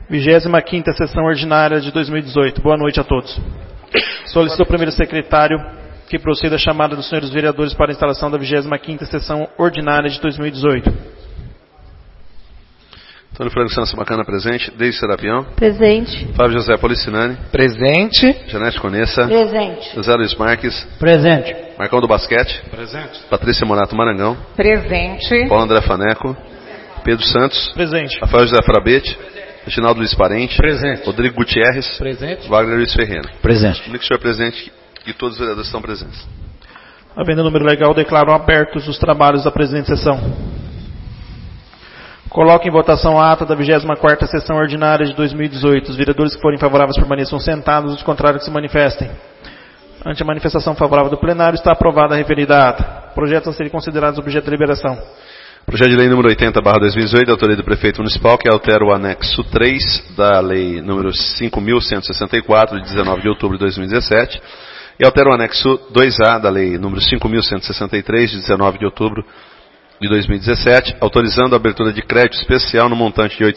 25ª sessão ordinária de 2018. Boa noite a todos. Solicito ao primeiro secretário que proceda a chamada dos senhores vereadores para a instalação da 25ª sessão ordinária de 2018. Antônio Franco Santos Bacana presente. Deise Serapião. Presente. Fábio José Policinani. Presente. Janete Conessa. Presente. José Luiz Marques. Presente. Marcão do Basquete. Presente. Patrícia Morato Marangão. Presente. Paulo André Faneco. Pedro Santos. Presente. Rafael José Frabete. Reginaldo Luiz Parente. Presente. Rodrigo Gutierrez. Presente. Wagner Luiz Ferreira. Presente. O único senhor presente e todos os vereadores estão presentes. Havendo número legal, declaro abertos os trabalhos da presente sessão. Coloco em votação a ata da 24ª sessão ordinária de 2018. Os vereadores que forem favoráveis permaneçam sentados, os contrários que se manifestem. Ante a manifestação favorável do plenário, está aprovada a referida ata. Projetos a serem considerados objeto de deliberação. Projeto de lei número 80/2018, de autoria do prefeito municipal, que altera o anexo 3 da lei número 5.164, de 19 de outubro de 2017, e altera o anexo 2A da lei número 5.163, de 19 de outubro de 2017, autorizando a abertura de crédito especial no montante de R$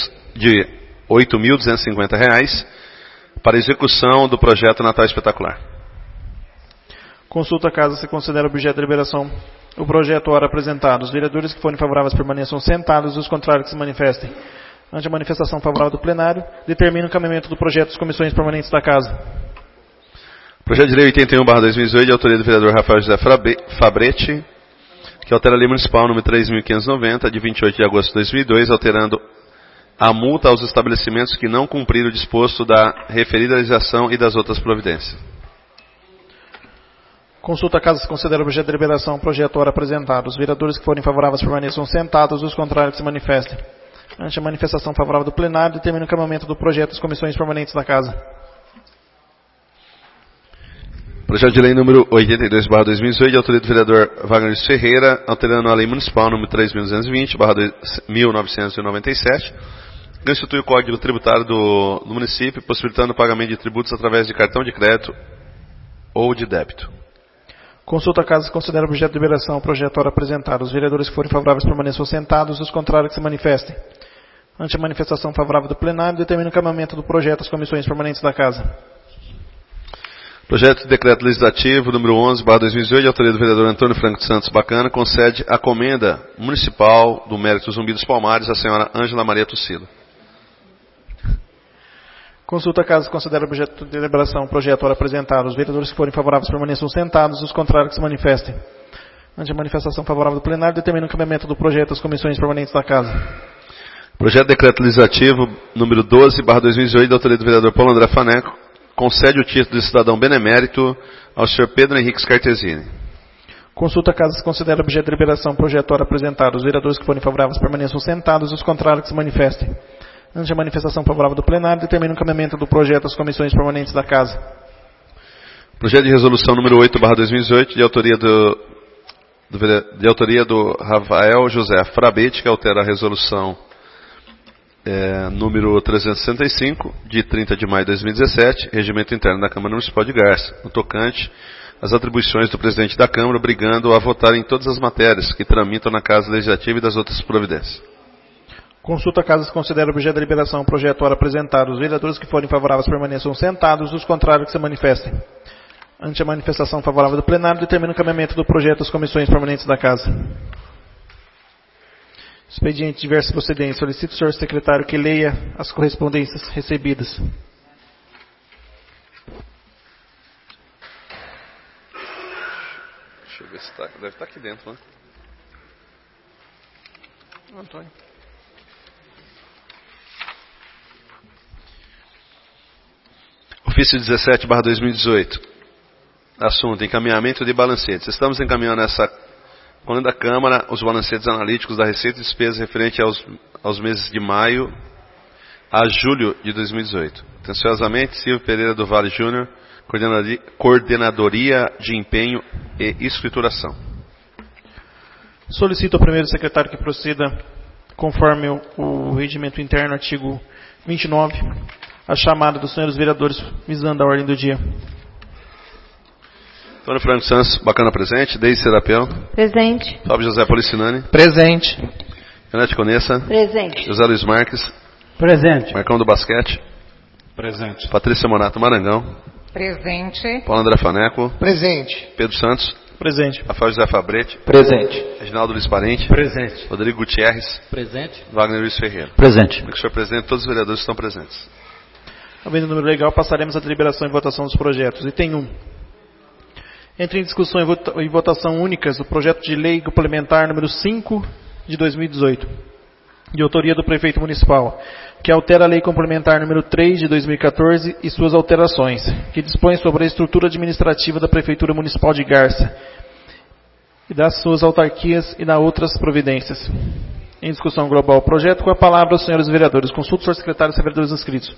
8.250 para execução do projeto Natal Espetacular. Consulta a casa se considera objeto de deliberação o projeto ora apresentado. Os vereadores que forem favoráveis permaneçam sentados, os contrários que se manifestem. Ante a manifestação favorável do plenário, determina o encaminhamento do projeto às comissões permanentes da casa. Projeto de lei 81/2018, de autoria do vereador Rafael José Fabrete, que altera a lei municipal número 3.590, de 28 de agosto de 2002, alterando a multa aos estabelecimentos que não cumpriram o disposto da referida legislação e das outras providências. Consulta a casa se considera objeto de deliberação o projeto ora apresentado. Os vereadores que forem favoráveis permaneçam sentados, os contrários que se manifestem. Ante a manifestação favorável do plenário, determina o encaminhamento do projeto às comissões permanentes da casa. Projeto de lei número 82/2018, de autoria do vereador Wagner Luiz Ferreira, alterando a lei municipal número 3.220/1997, que institui o Código Tributário do município, possibilitando o pagamento de tributos através de cartão de crédito ou de débito. Consulta a casa se considera objeto de deliberação o projeto ora apresentado. Os vereadores que forem favoráveis permaneçam sentados, os contrários que se manifestem. Ante a manifestação favorável do plenário, determina o encaminhamento do projeto às comissões permanentes da casa. Projeto de decreto legislativo número 11/2018, de autoria do vereador Antônio Franco Santos Bacana, concede a comenda municipal do Mérito Zumbi dos Palmares à senhora Ângela Maria Tucilo. Consulta a casa se considera objeto de deliberação o projeto ora apresentado. Os vereadores que forem favoráveis permaneçam sentados, os contrários que se manifestem. Ante a manifestação favorável do plenário, determina o encaminhamento do projeto às comissões permanentes da casa. Projeto de decreto legislativo número 12/2018, de autoria do vereador Paulo André Faneco, concede o título de cidadão benemérito ao senhor Pedro Henrique Scartesini. Consulta a casa se considera objeto de deliberação o projeto ora apresentado. Os vereadores que forem favoráveis permaneçam sentados, os contrários que se manifestem. Ante a manifestação favorável do plenário, determina o encaminhamento do projeto às comissões permanentes da casa. Projeto de resolução número 8/2018, de autoria do Rafael José Frabete, que altera a resolução número 365, de 30 de maio de 2017, regimento interno da Câmara Municipal de Garça, no tocante às atribuições do presidente da Câmara, obrigando a votar em todas as matérias que tramitam na Casa Legislativa e das outras providências. Consulta a casa se considera objeto de deliberação o projeto ora apresentado. Os vereadores que forem favoráveis permaneçam sentados, os contrários que se manifestem. Ante a manifestação favorável do plenário, determina o encaminhamento do projeto às comissões permanentes da casa. Expediente de diversas procedências. Solicito ao senhor secretário que leia as correspondências recebidas. Deixa eu ver se está. Deve estar aqui dentro, né? Antônio. Ofício 17/2018. Assunto: encaminhamento de balancetes. Estamos encaminhando quando da Câmara os balancetes analíticos da Receita e Despesas referente aos meses de maio a julho de 2018. Atenciosamente, Silvio Pereira do Vale Júnior, Coordenadoria de Empenho e Escrituração. Solicito ao primeiro secretário que proceda, conforme o regimento interno, artigo 29, a chamada dos senhores vereadores, visando a ordem do dia. Antônio Franco Santos Bacana presente. Deise Serapião. Presente. Fábio José Policinani. Presente. Janete Conessa. Presente. José Luiz Marques. Presente. Marcão do Basquete. Presente. Patrícia Monato Marangão. Presente. Paulo André Faneco. Presente. Pedro Santos. Presente. Rafael José Fabrete. Presente. Reginaldo Luiz Parente. Presente. Rodrigo Gutierrez. Presente. Wagner Luiz Ferreira. Presente. Senhor presidente, todos os vereadores estão presentes. Havendo número legal, passaremos à deliberação e votação dos projetos. Item 1. Entre em discussão e votação únicas o projeto de lei complementar número 5 de 2018, de autoria do prefeito municipal, que altera a lei complementar número 3 de 2014 e suas alterações, que dispõe sobre a estrutura administrativa da Prefeitura Municipal de Garça e das suas autarquias e na outras providências. Em discussão global o projeto, com a palavra aos senhores vereadores. Consulta o senhor secretário e os vereadores inscritos.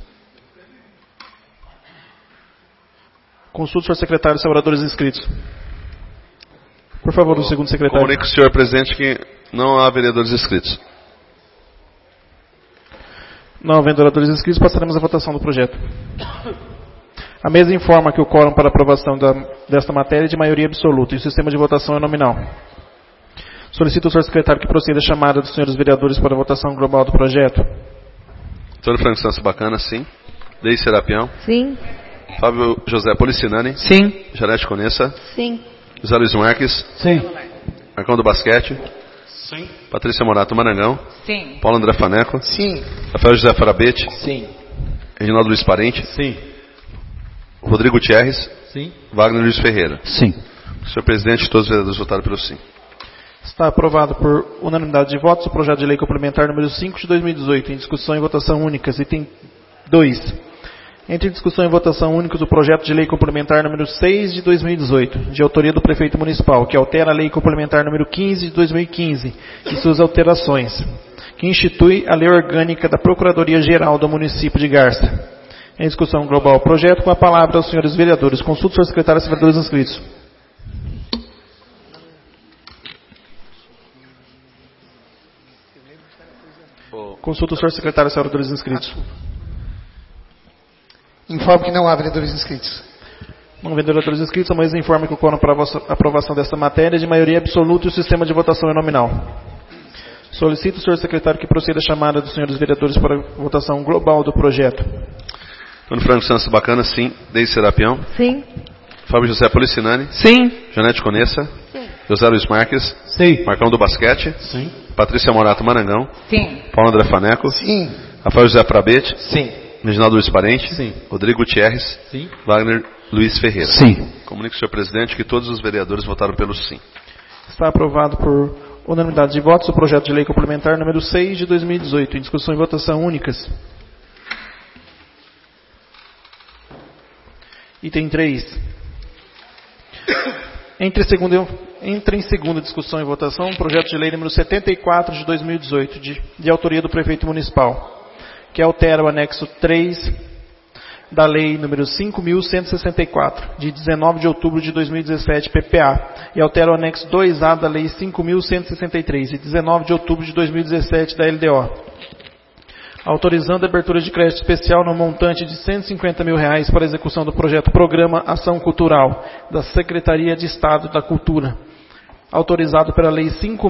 Consulta o senhor secretário e os vereadores inscritos. Por favor, o segundo secretário. Comunico ao senhor presidente que não há vereadores inscritos. Não havendo vereadores inscritos, passaremos à votação do projeto. A mesa informa que o quórum para aprovação desta matéria é de maioria absoluta e o sistema de votação é nominal. Solicito ao senhor secretário que proceda a chamada dos senhores vereadores para a votação global do projeto. Antônio Franco Santos Bacana, sim. Deise Serapião. Sim. Fábio José Policinani. Sim. Janete Conessa. Sim. José Luiz Marques. Sim. Marcão do Basquete. Sim. Patrícia Morato Marangão. Sim. Paulo André Faneco. Sim. Rafael José Farabete. Sim. Reginaldo Luiz Parente. Sim. Rodrigo Gutierrez. Sim. Wagner Luiz Ferreira. Sim. Senhor presidente, todos os vereadores votaram pelo sim. Está aprovado por unanimidade de votos o projeto de lei complementar número 5 de 2018, em discussão e votação únicas. Item 2. Entre em discussão e votação únicas o projeto de lei complementar número 6 de 2018, de autoria do prefeito municipal, que altera a lei complementar número 15 de 2015 e suas alterações, que institui a lei orgânica da Procuradoria-Geral do município de Garça. Em discussão global o projeto, com a palavra aos senhores vereadores. Consulta o senhor secretário e os vereadores inscritos. Consulta o senhor secretário e os vereadores inscritos. Informo que não há vereadores inscritos. Não havendo vereadores inscritos, a mesa informa que o quórum para a aprovação desta matéria é de maioria absoluta e o sistema de votação é nominal. Solicito o senhor secretário que proceda a chamada dos senhores vereadores para a votação global do projeto. Antônio Franco Santos Bacana, sim. Deise Serapião. Sim. Fábio José Policinani. Sim. Janete Conessa. Sim. José Luiz Marques. Sim. Marcão do Basquete. Sim. Patrícia Morato Marangão. Sim. Paulo André Faneco. Sim. Rafael José Farabete. Sim. Reginaldo Luiz Parente. Sim. Rodrigo Gutierrez. Sim. Wagner Luiz Ferreira. Sim. Comunico ao senhor presidente que todos os vereadores votaram pelo sim. Está aprovado por unanimidade de votos o projeto de lei complementar número 6 de 2018, em discussão e votação únicas. Item 3. Entra em segunda discussão e votação o projeto de lei número 74 de 2018, de autoria do prefeito municipal, que altera o anexo 3 da lei número 5.164, de 19 de outubro de 2017, PPA, e altera o anexo 2A da lei 5.163, de 19 de outubro de 2017, da LDO, autorizando a abertura de crédito especial no montante de R$150 mil para a execução do projeto Programa Ação Cultural da Secretaria de Estado da Cultura, autorizado pela Lei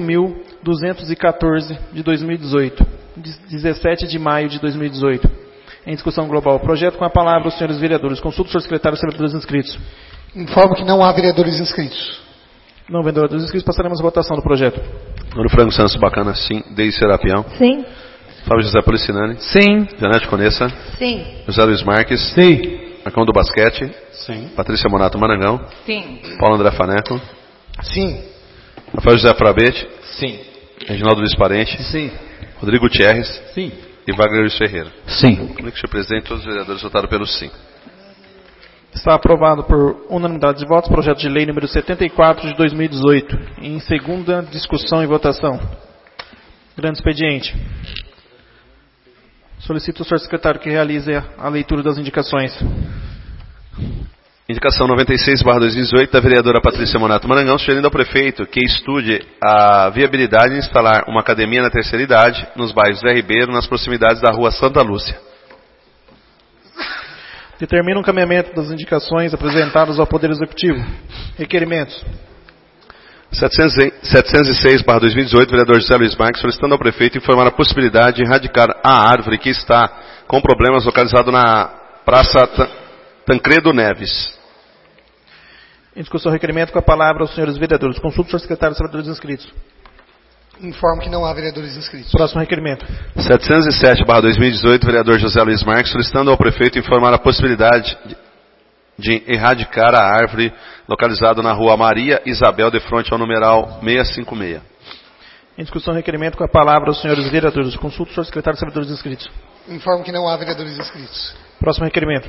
5.214 de 2018, de 17 de maio de 2018. Em discussão global o projeto, com a palavra os senhores vereadores. Consulta o senhor secretário e os vereadores inscritos. Informo que não há vereadores inscritos. Não havendo vereadores inscritos, passaremos à votação do projeto. Antônio Franco Santos Bacana, sim. Deise Serapião. Sim. Fábio José Policinani. Sim. Janete Conessa. Sim. José Luiz Marques. Sim. Marcão do Basquete. Sim. Patrícia Morato Marangão. Sim. Paulo André Faneco. Sim. Rafael José Farabete. Sim. Reginaldo Luiz Parente. Sim. Rodrigo Gutierrez. Sim. E Wagner Luiz Ferreira. Sim. Comunico, senhor presidente, todos os vereadores votaram pelo sim. Está aprovado por unanimidade de votos o projeto de lei número 74 de 2018, em segunda discussão e votação. Grande expediente. Solicito ao senhor secretário que realize a leitura das indicações. Indicação 96/2018 da vereadora Patrícia Monato Marangão, sugerindo ao prefeito que estude a viabilidade de instalar uma academia na terceira idade nos bairros Zé Ribeiro, nas proximidades da rua Santa Lúcia. Determina o encaminhamento das indicações apresentadas ao Poder Executivo. Requerimentos. 706/2018, vereador José Luiz Marques, solicitando ao prefeito informar a possibilidade de erradicar a árvore que está com problemas localizado na Praça Tancredo Neves. Em discussão, requerimento, com a palavra os senhores vereadores. Consulta o senhor secretário dos vereadores inscritos. Informo que não há vereadores inscritos. Próximo requerimento. 707/2018, vereador José Luiz Marques, solicitando ao prefeito informar a possibilidade de erradicar a árvore localizada na rua Maria Isabel, de frente ao numeral 656. Em discussão, requerimento, com a palavra os senhores vereadores. Consulta o senhor secretário dos vereadores inscritos. Informo que não há vereadores inscritos. Próximo requerimento.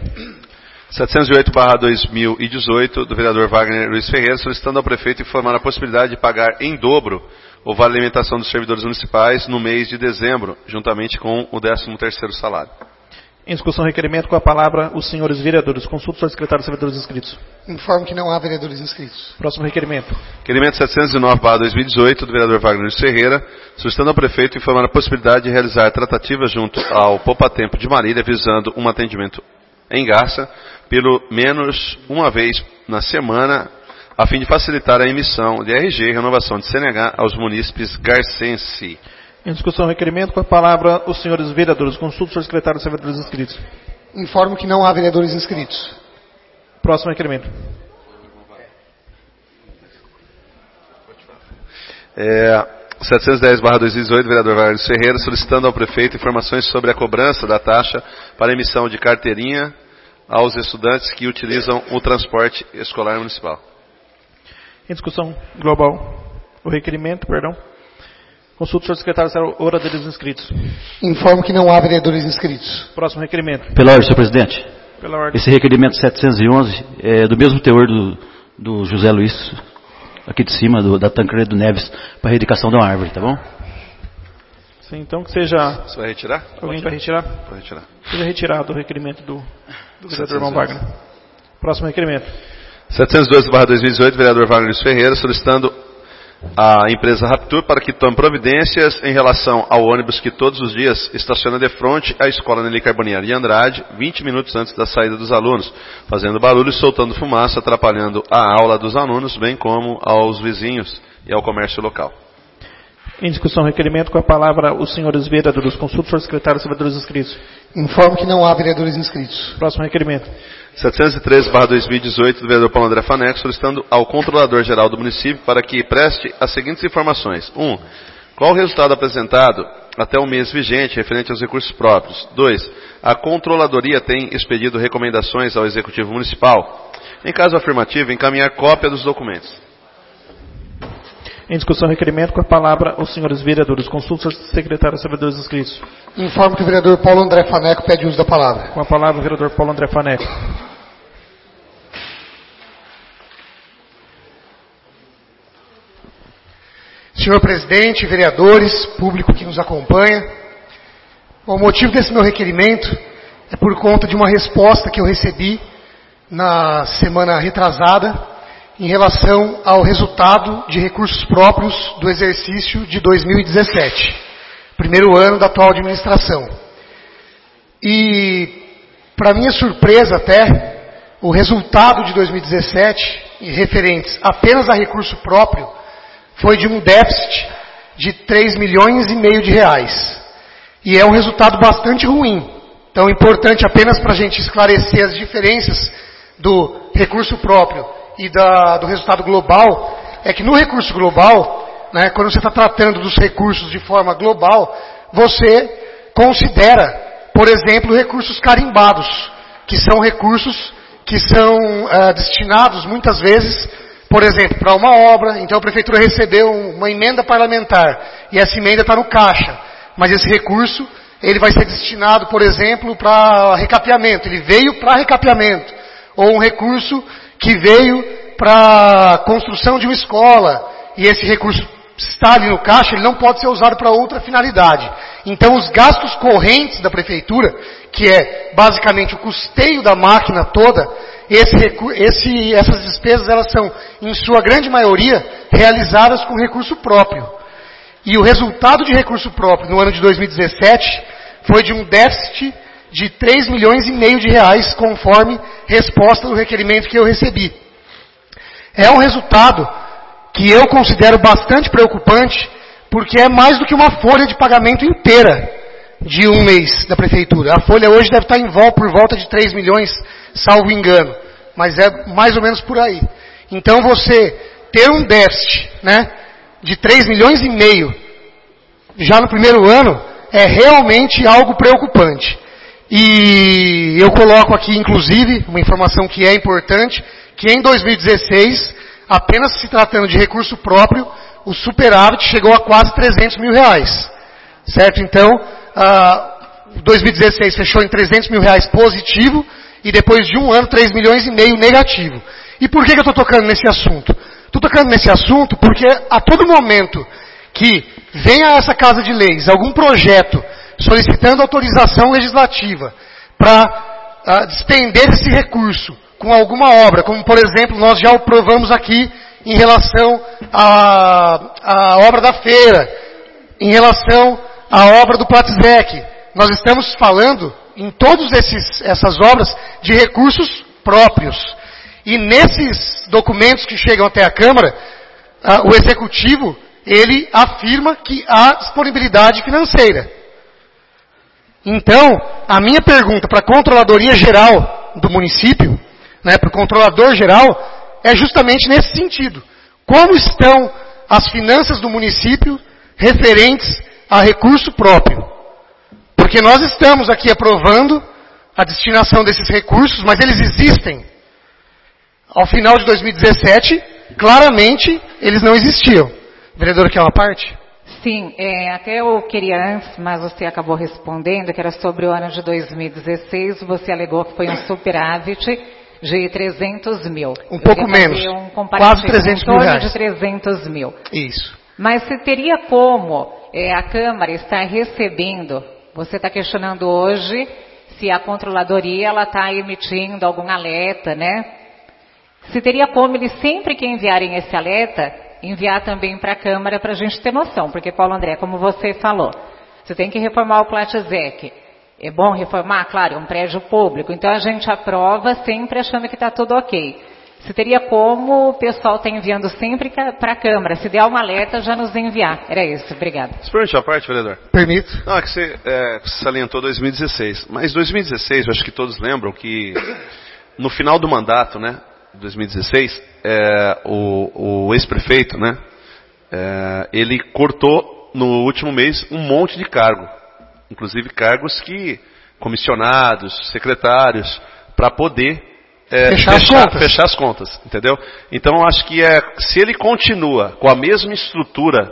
708/2018, do vereador Wagner Luiz Ferreira, solicitando ao prefeito informar a possibilidade de pagar em dobro o vale alimentação dos servidores municipais no mês de dezembro, juntamente com o 13º salário. Em discussão, requerimento, com a palavra os senhores vereadores. Consulta o senhor secretário dos vereadores inscritos. Informo que não há vereadores inscritos. Próximo requerimento. Requerimento 709/2018, do vereador Wagner Luiz Ferreira, solicitando ao prefeito informar a possibilidade de realizar tratativas junto ao Poupatempo de Marília, visando um atendimento em Garça, pelo menos uma vez na semana, a fim de facilitar a emissão de RG e renovação de CNH aos munícipes garcense. Em discussão, requerimento, com a palavra os senhores vereadores. Consulta o senhor secretário dos vereadores inscritos. Informo que não há vereadores inscritos. Próximo requerimento. 710/2018, vereador Wagner Ferreira, solicitando ao prefeito informações sobre a cobrança da taxa para emissão de carteirinha aos estudantes que utilizam o transporte escolar municipal. Em discussão global, o requerimento, Consulta o senhor secretário dos vereadores inscritos. Informo que não há vereadores inscritos. Próximo requerimento. Pela ordem, senhor presidente. Pela ordem. Esse requerimento 711 é do mesmo teor do José Luiz, aqui de cima, da Tancredo Neves, para a erradicação de uma árvore, tá bom? Sim, então que seja... Você vai retirar? Alguém vai retirar? Pode retirar. Seja retirado o requerimento do vereador Irmão Wagner. Próximo requerimento. 712/2018, vereador Wagner Luiz Ferreira, solicitando a empresa Raptur para que tome providências em relação ao ônibus que todos os dias estaciona de frente à Escola Nelly Carbonieri de Andrade, 20 minutos antes da saída dos alunos, fazendo barulho e soltando fumaça, atrapalhando a aula dos alunos, bem como aos vizinhos e ao comércio local. Em discussão, requerimento, com a palavra os senhores vereadores. Consulta o senhor secretário dos vereadores inscritos. Informo que não há vereadores inscritos. Próximo requerimento. 713/2018, do vereador Paulo André Faneco, solicitando ao controlador-geral do município para que preste as seguintes informações. 1. Qual o resultado apresentado até o mês vigente referente aos recursos próprios? 2. A controladoria tem expedido recomendações ao Executivo Municipal? Em caso afirmativo, encaminhar cópia dos documentos. Em discussão, requerimento, com a palavra os senhores vereadores. Consulta o senhor secretário dos vereadores inscritos. Informo que o vereador Paulo André Faneco pede uso da palavra. Com a palavra o vereador Paulo André Faneco. Senhor presidente, vereadores, público que nos acompanha, o motivo desse meu requerimento é por conta de uma resposta que eu recebi na semana retrasada em relação ao resultado de recursos próprios do exercício de 2017, primeiro ano da atual administração. E, para minha surpresa até, o resultado de 2017, referentes apenas a recurso próprio, foi de um déficit de 3,5 milhões de reais. E é um resultado bastante ruim. Então é importante apenas para a gente esclarecer as diferenças do recurso próprio e do resultado global, é que no recurso global, né, quando você está tratando dos recursos de forma global, você considera, por exemplo, recursos carimbados, que são recursos que são destinados muitas vezes, por exemplo, para uma obra. Então a prefeitura recebeu uma emenda parlamentar e essa emenda está no caixa, mas esse recurso ele vai ser destinado, por exemplo, para recapeamento. Ele veio para recapeamento, ou um recurso que veio para construção de uma escola, e esse recurso está ali no caixa, ele não pode ser usado para outra finalidade. Então os gastos correntes da prefeitura, que é basicamente o custeio da máquina toda, essas despesas elas são, em sua grande maioria, realizadas com recurso próprio. E o resultado de recurso próprio no ano de 2017 foi de um déficit de 3,5 milhões de reais, conforme resposta do requerimento que eu recebi. É um resultado que eu considero bastante preocupante, porque é mais do que uma folha de pagamento inteira de um mês da prefeitura. A folha hoje deve estar por volta de 3 milhões, salvo engano, mas é mais ou menos por aí. Então você ter um déficit, né, de 3 milhões e meio já no primeiro ano é realmente algo preocupante. E eu coloco aqui, inclusive, uma informação que é importante, que em 2016, apenas se tratando de recurso próprio, o superávit chegou a quase 300 mil reais. Certo? Então, 2016 fechou em 300 mil reais positivo, e depois de um ano, 3 milhões e meio negativo. E por que eu estou tocando nesse assunto? Estou tocando nesse assunto porque a todo momento que venha a essa Casa de Leis algum projeto solicitando autorização legislativa para despender esse recurso com alguma obra, como por exemplo nós já aprovamos aqui em relação à obra da feira, em relação à obra do Platzek, nós estamos falando em todas essas obras de recursos próprios. E nesses documentos que chegam até a Câmara, o Executivo, ele afirma que há disponibilidade financeira. Então, a minha pergunta para a Controladoria Geral do município, né, para o Controlador Geral, é justamente nesse sentido. Como estão as finanças do município referentes a recurso próprio? Porque nós estamos aqui aprovando a destinação desses recursos, mas eles existem. Ao final de 2017, claramente, eles não existiam. Vereadora, quer uma parte? Sim, até eu queria antes, mas você acabou respondendo, que era sobre o ano de 2016, você alegou que foi um superávit de 300 mil. Um pouco menos, quase 300 mil reais. De 300 mil. Isso. Mas se teria como a Câmara estar recebendo, você está questionando hoje se a Controladoria está emitindo algum alerta, né? Se teria como eles sempre que enviarem esse alerta, enviar também para a Câmara para a gente ter noção, porque Paulo André, como você falou, você tem que reformar o Platzek. É bom reformar? Claro, é um prédio público, então a gente aprova sempre achando que está tudo ok. Se teria como o pessoal está enviando sempre para a Câmara, se der um alerta, já nos enviar. Era isso, obrigado. Você perguntou a parte, vereador? Permito. Não, é que você salientou 2016, mas 2016, eu acho que todos lembram que no final do mandato, né, 2016, o ex-prefeito, né, ele cortou no último mês um monte de cargo, inclusive cargos que comissionados, secretários, para poder fechar as contas, entendeu? Então eu acho que se ele continua com a mesma estrutura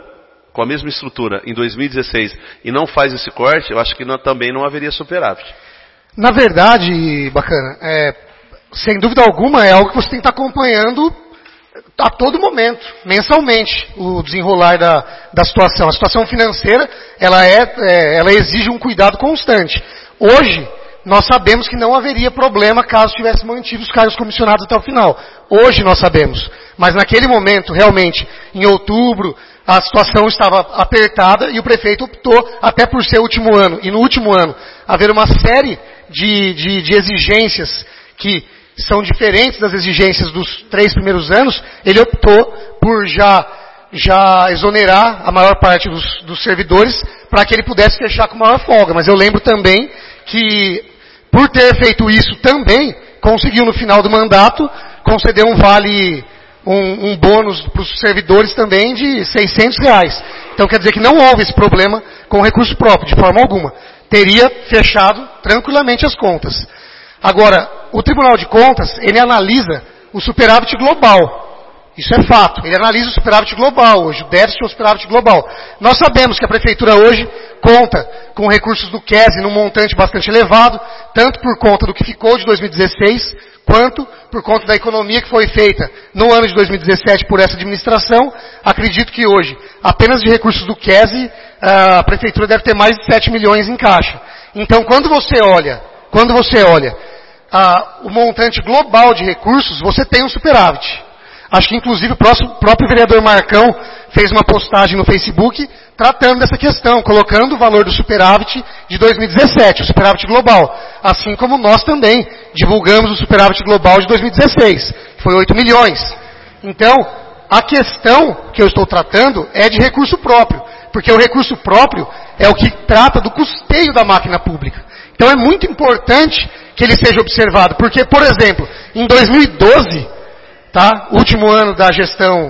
em 2016 e não faz esse corte, eu acho que também não haveria superávit. Na verdade, bacana, sem dúvida alguma, é algo que você tem que estar acompanhando a todo momento, mensalmente, o desenrolar da situação. A situação financeira, ela exige um cuidado constante. Hoje, nós sabemos que não haveria problema caso tivesse mantido os cargos comissionados até o final. Hoje nós sabemos. Mas naquele momento, realmente, em outubro, a situação estava apertada e o prefeito optou, até por ser o último ano, e no último ano, haver uma série de exigências que são diferentes das exigências dos 3 primeiros anos, ele optou por já exonerar a maior parte dos servidores para que ele pudesse fechar com maior folga. Mas eu lembro também que, por ter feito isso também, conseguiu no final do mandato conceder um vale, um bônus para os servidores também de R$600. Então quer dizer que não houve esse problema com o recurso próprio, de forma alguma. Teria fechado tranquilamente as contas. Agora, o Tribunal de Contas, ele analisa o superávit global. Isso é fato. Ele analisa o superávit global hoje, o déficit e o superávit global. Nós sabemos que a Prefeitura hoje conta com recursos do QESE num montante bastante elevado, tanto por conta do que ficou de 2016, quanto por conta da economia que foi feita no ano de 2017 por essa administração. Acredito que hoje, apenas de recursos do QESE, a Prefeitura deve ter mais de 7 milhões em caixa. Então, quando você olha o montante global de recursos, você tem um superávit. Acho que inclusive o próprio vereador Marcão fez uma postagem no Facebook tratando dessa questão, colocando o valor do superávit de 2017, o superávit global. Assim como nós também divulgamos o superávit global de 2016, que foi 8 milhões. Então, A questão que eu estou tratando é de recurso próprio, porque o recurso próprio é o que trata do custeio da máquina pública. Então é muito importante que ele seja observado, porque, por exemplo, em 2012, tá, último ano da gestão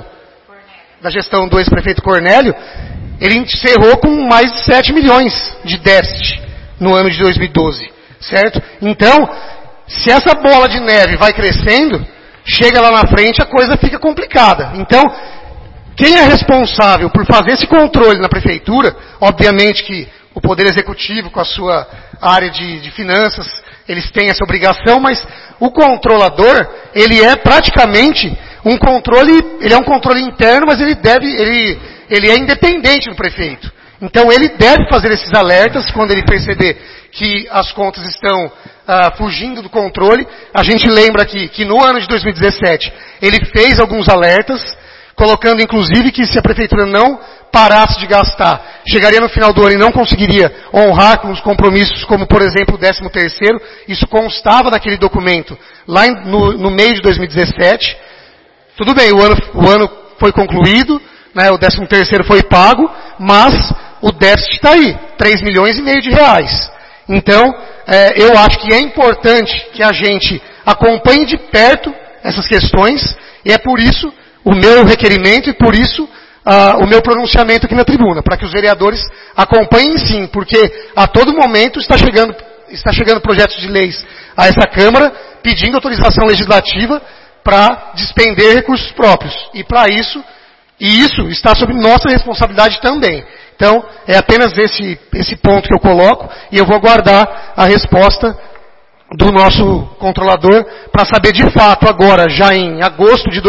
do ex-prefeito Cornélio, ele encerrou com mais de 7 milhões de déficit no ano de 2012, certo? Então, se essa bola de neve vai crescendo, chega lá na frente, a coisa fica complicada. Então, quem é responsável por fazer esse controle na prefeitura, obviamente que o Poder Executivo, com a sua área de finanças, eles têm essa obrigação, mas o controlador, ele é praticamente um controle, ele é um controle interno, mas ele é independente do prefeito. Então ele deve fazer esses alertas quando ele perceber que as contas estão fugindo do controle. A gente lembra aqui que no ano de 2017 ele fez alguns alertas, colocando inclusive que se a prefeitura não parasse de gastar, chegaria no final do ano e não conseguiria honrar com os compromissos, como por exemplo o 13º, isso constava naquele documento lá no meio de 2017. Tudo bem, o ano foi concluído, né, o 13º foi pago, mas o déficit está aí, 3,5 milhões de reais. Então, eu acho que é importante que a gente acompanhe de perto essas questões, e é por isso o meu requerimento e por isso o meu pronunciamento aqui na tribuna, para que os vereadores acompanhem sim, porque a todo momento está chegando projetos de leis a essa Câmara pedindo autorização legislativa para despender recursos próprios. E para isso, e isso está sob nossa responsabilidade também. Então, é apenas esse ponto que eu coloco, e eu vou aguardar a resposta do nosso controlador para saber de fato agora, já em agosto de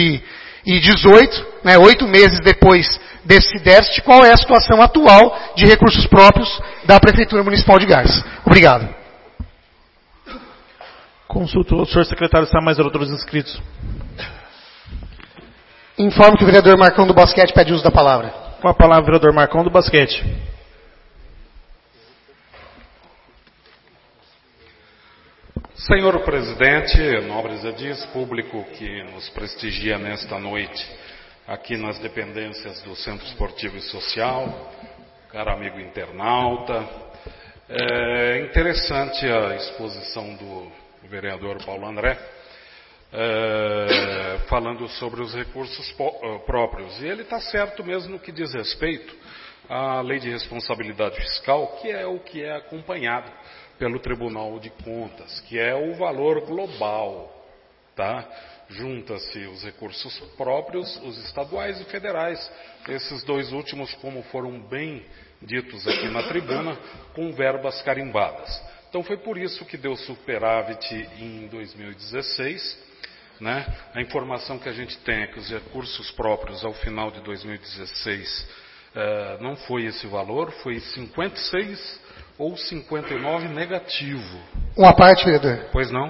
2018, né, 8 meses depois desse déficit, qual é a situação atual de recursos próprios da Prefeitura Municipal de Garça. Obrigado. Consulto o senhor secretário se há mais outros inscritos. Informo que o vereador Marcão do Basquete pede uso da palavra. Com a palavra, o vereador Marcão do Basquete. Senhor presidente, nobres edis, público que nos prestigia nesta noite aqui nas dependências do Centro Esportivo e Social, caro amigo internauta, é interessante a exposição do vereador Paulo André, falando sobre os recursos próprios. E ele está certo mesmo no que diz respeito à Lei de Responsabilidade Fiscal, que é o que é acompanhado pelo Tribunal de Contas, que é o valor global, tá? Junta-se os recursos próprios, os estaduais e federais, esses dois últimos, como foram bem ditos aqui na tribuna, com verbas carimbadas. Então foi por isso que deu superávit em 2016, né? A informação que a gente tem é que os recursos próprios ao final de 2016 não foi esse valor, foi 56 ou 59 negativo. Uma parte, vereador. Pois não?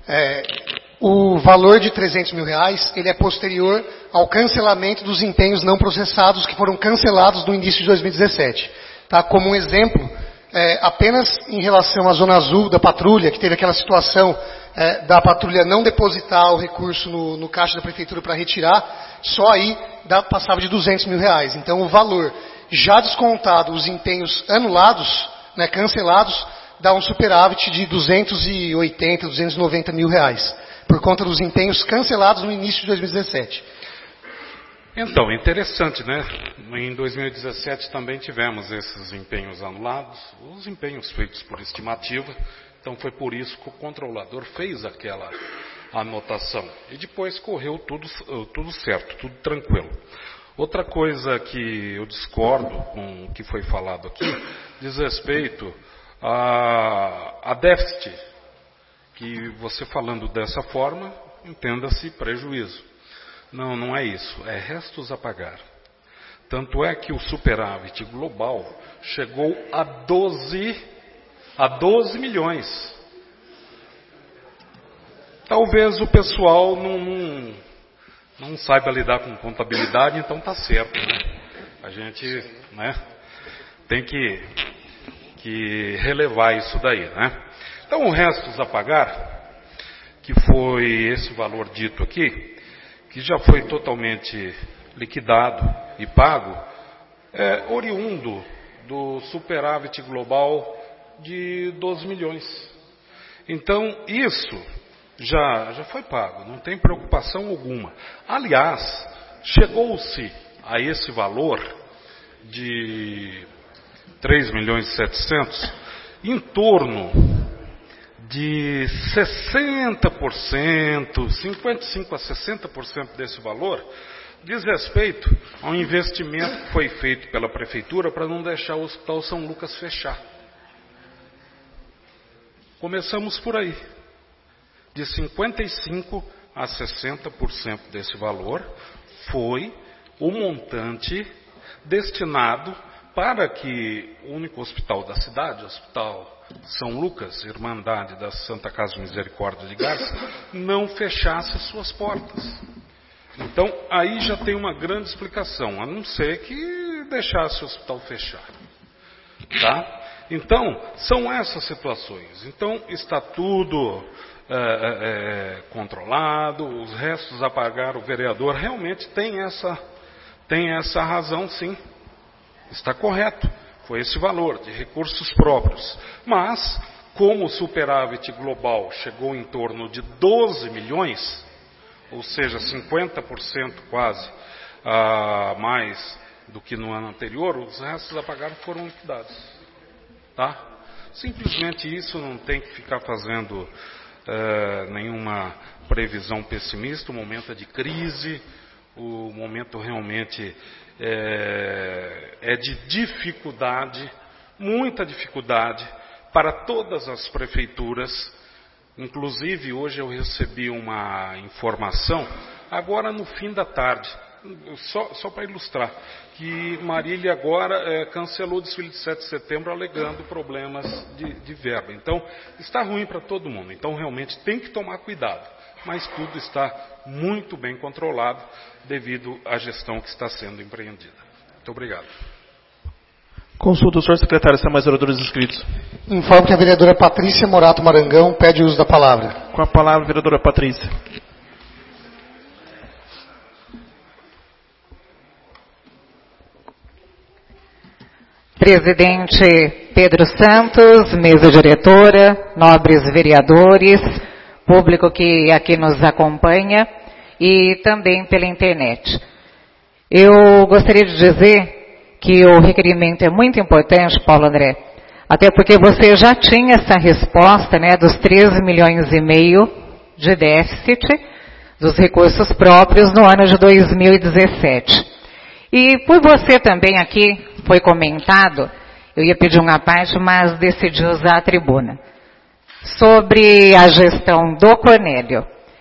O valor de 300 mil reais, ele é posterior ao cancelamento dos empenhos não processados que foram cancelados no início de 2017. Tá? Como um exemplo, apenas em relação à Zona Azul da patrulha, que teve aquela situação da patrulha não depositar o recurso no caixa da prefeitura para retirar, só aí passava de 200 mil reais. Então o valor já descontado, os empenhos anulados, né, cancelados, dá um superávit de 280, 290 mil reais, por conta dos empenhos cancelados no início de 2017. Então, interessante, né? Em 2017 também tivemos esses empenhos anulados, os empenhos feitos por estimativa, então foi por isso que o controlador fez aquela anotação. E depois correu tudo certo, tudo tranquilo. Outra coisa que eu discordo com o que foi falado aqui, diz respeito a déficit, que você falando dessa forma, entenda-se prejuízo. Não, não é isso, é restos a pagar. Tanto é que o superávit global chegou a 12 milhões. Talvez o pessoal não saiba lidar com contabilidade, então está certo, né? A gente, né, tem que relevar isso daí, né? Então, o restos a pagar, que foi esse valor dito aqui, que já foi totalmente liquidado e pago, é oriundo do superávit global de 12 milhões. Então, isso já foi pago, não tem preocupação alguma. Aliás, chegou-se a esse valor de 3 milhões e 700 em torno de 60%, 55% a 60% desse valor diz respeito ao investimento que foi feito pela prefeitura para não deixar o Hospital São Lucas fechar. Começamos por aí. De 55% a 60% desse valor foi o montante destinado para que o único hospital da cidade, o Hospital São Lucas, Irmandade da Santa Casa de Misericórdia de Garça, não fechasse suas portas. Então, aí já tem uma grande explicação, a não ser que deixasse o hospital fechar. Tá? Então, são essas situações. Então, está tudo controlado, os restos a pagar, o vereador realmente tem essa razão, sim. Está correto. Foi esse valor de recursos próprios. Mas, como o superávit global chegou em torno de 12 milhões, ou seja, 50% quase mais do que no ano anterior, os restos a pagar foram liquidados. Tá? Simplesmente isso, não tem que ficar fazendo nenhuma previsão pessimista. O momento é de crise, o momento realmente é de dificuldade, muita dificuldade para todas as prefeituras. Inclusive, hoje eu recebi uma informação, agora no fim da tarde, só para ilustrar, que Marília agora cancelou o desfile de 7 de setembro alegando problemas de verba. Então, está ruim para todo mundo. Então, realmente tem que tomar cuidado. Mas tudo está muito bem controlado devido à gestão que está sendo empreendida. Muito obrigado. Consulta o senhor secretário, se há mais oradores inscritos. Informo que a vereadora Patrícia Morato Marangão pede o uso da palavra. Com a palavra, vereadora Patrícia. Presidente Pedro Santos, mesa diretora, nobres vereadores, público que aqui nos acompanha e também pela internet. Eu gostaria de dizer que o requerimento é muito importante, Paulo André, até porque você já tinha essa resposta, né, dos 13 milhões e meio de déficit dos recursos próprios no ano de 2017. E por você também aqui, foi comentado, eu ia pedir uma parte, mas decidi usar a tribuna, sobre a gestão do Cornélio.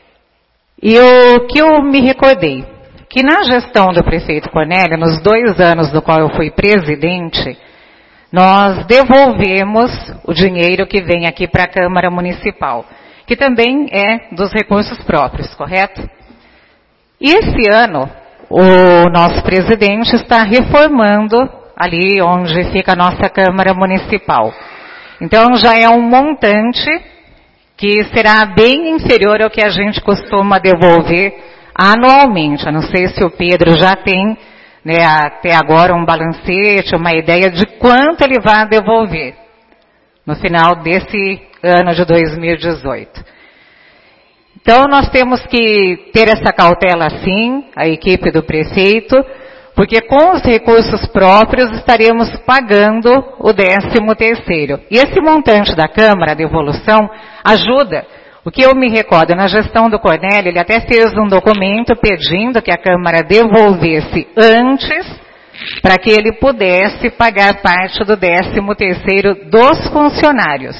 E o que eu me recordei, que na gestão do prefeito Cornélio, nos 2 anos do qual eu fui presidente, nós devolvemos o dinheiro que vem aqui para a Câmara Municipal, que também é dos recursos próprios, correto? E esse ano, o nosso presidente está reformando ali onde fica a nossa Câmara Municipal. Então já é um montante que será bem inferior ao que a gente costuma devolver anualmente. Eu não sei se o Pedro já tem, né, até agora um balancete, uma ideia de quanto ele vai devolver no final desse ano de 2018. Então, nós temos que ter essa cautela, sim, a equipe do prefeito, porque com os recursos próprios estaremos pagando o 13º. E esse montante da Câmara, de devolução, ajuda. O que eu me recordo, na gestão do Cornélio, ele até fez um documento pedindo que a Câmara devolvesse antes, para que ele pudesse pagar parte do 13º dos funcionários.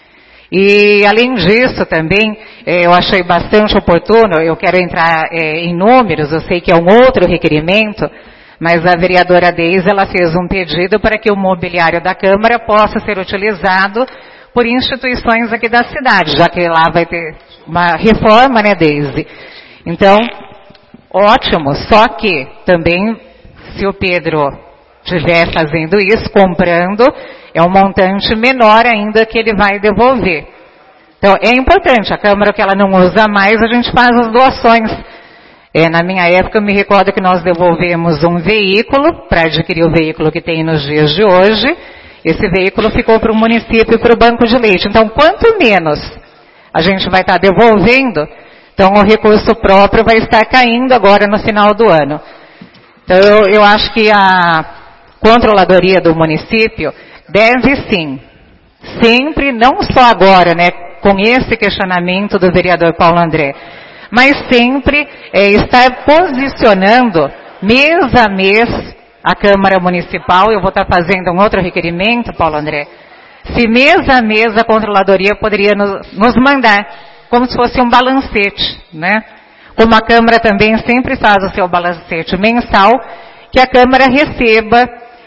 E, além disso, também, eu achei bastante oportuno, eu quero entrar em números, eu sei que é um outro requerimento, mas a vereadora Deise, ela fez um pedido para que o mobiliário da Câmara possa ser utilizado por instituições aqui da cidade, já que lá vai ter uma reforma, né, Deise? Então, ótimo, só que também, se o Pedro estiver fazendo isso, comprando, é um montante menor ainda que ele vai devolver. Então, é importante, a Câmara que ela não usa mais, a gente faz as doações. Na minha época, eu me recordo que nós devolvemos um veículo para adquirir o veículo que tem nos dias de hoje. Esse veículo ficou para o município e para o banco de leite. Então, quanto menos a gente vai estar devolvendo, então o recurso próprio vai estar caindo agora no final do ano. Então, eu acho que a controladoria do município deve sim, sempre, não só agora, né, com esse questionamento do vereador Paulo André, mas sempre estar posicionando mês a mês a Câmara Municipal. Eu vou estar fazendo um outro requerimento, Paulo André, se mês a mês a controladoria poderia nos mandar, como se fosse um balancete, né? Como a Câmara também sempre faz o seu balancete mensal, que a Câmara receba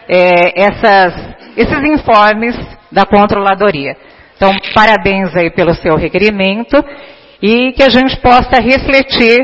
esses informes da controladoria. Então, parabéns aí pelo seu requerimento e que a gente possa refletir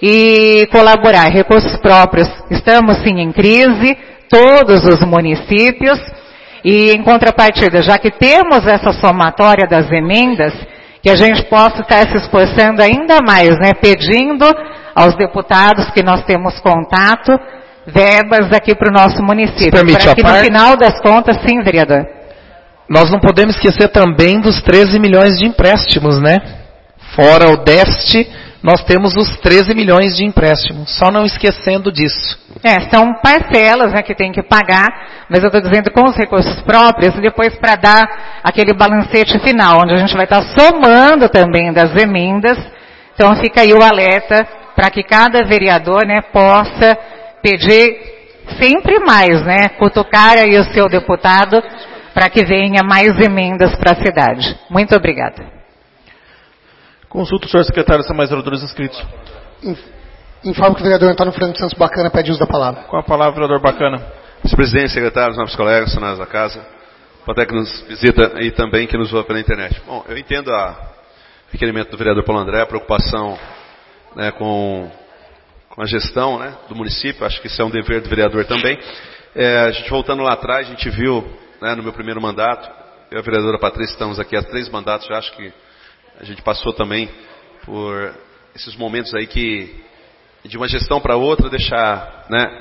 e colaborar. Recursos próprios, estamos sim em crise, todos os municípios, e em contrapartida, já que temos essa somatória das emendas, que a gente possa estar se esforçando ainda mais, né, pedindo aos deputados que nós temos contato, verbas aqui para o nosso município. Para que no final das contas, sim, vereador. Nós não podemos esquecer também dos 13 milhões de empréstimos, né? Fora o déficit, nós temos os 13 milhões de empréstimos. Só não esquecendo disso. São parcelas, né, que tem que pagar, mas eu estou dizendo com os recursos próprios, e depois para dar aquele balancete final, onde a gente vai estar somando também das emendas. Então fica aí o alerta para que cada vereador, né, possa pedir sempre mais, né, cutucar aí o seu deputado para que venha mais emendas para a cidade. Muito obrigada. Consulta o senhor secretário se há mais vereadores inscritos. Informo que o vereador Antônio Fernando Santos Bacana pede uso da palavra. Com a palavra, vereador Bacana. Vice-presidente, secretários, novos colegas, funcionários da casa, até que nos visita e também que nos ouve pela internet. Bom, eu entendo o requerimento do vereador Paulo André, a preocupação, né, com a gestão, né, do município. Acho que isso é um dever do vereador também. A gente voltando lá atrás, a gente viu, né, no meu primeiro mandato, eu e a vereadora Patrícia estamos aqui há 3 mandatos, já acho que a gente passou também por esses momentos aí que de uma gestão para outra deixar, né,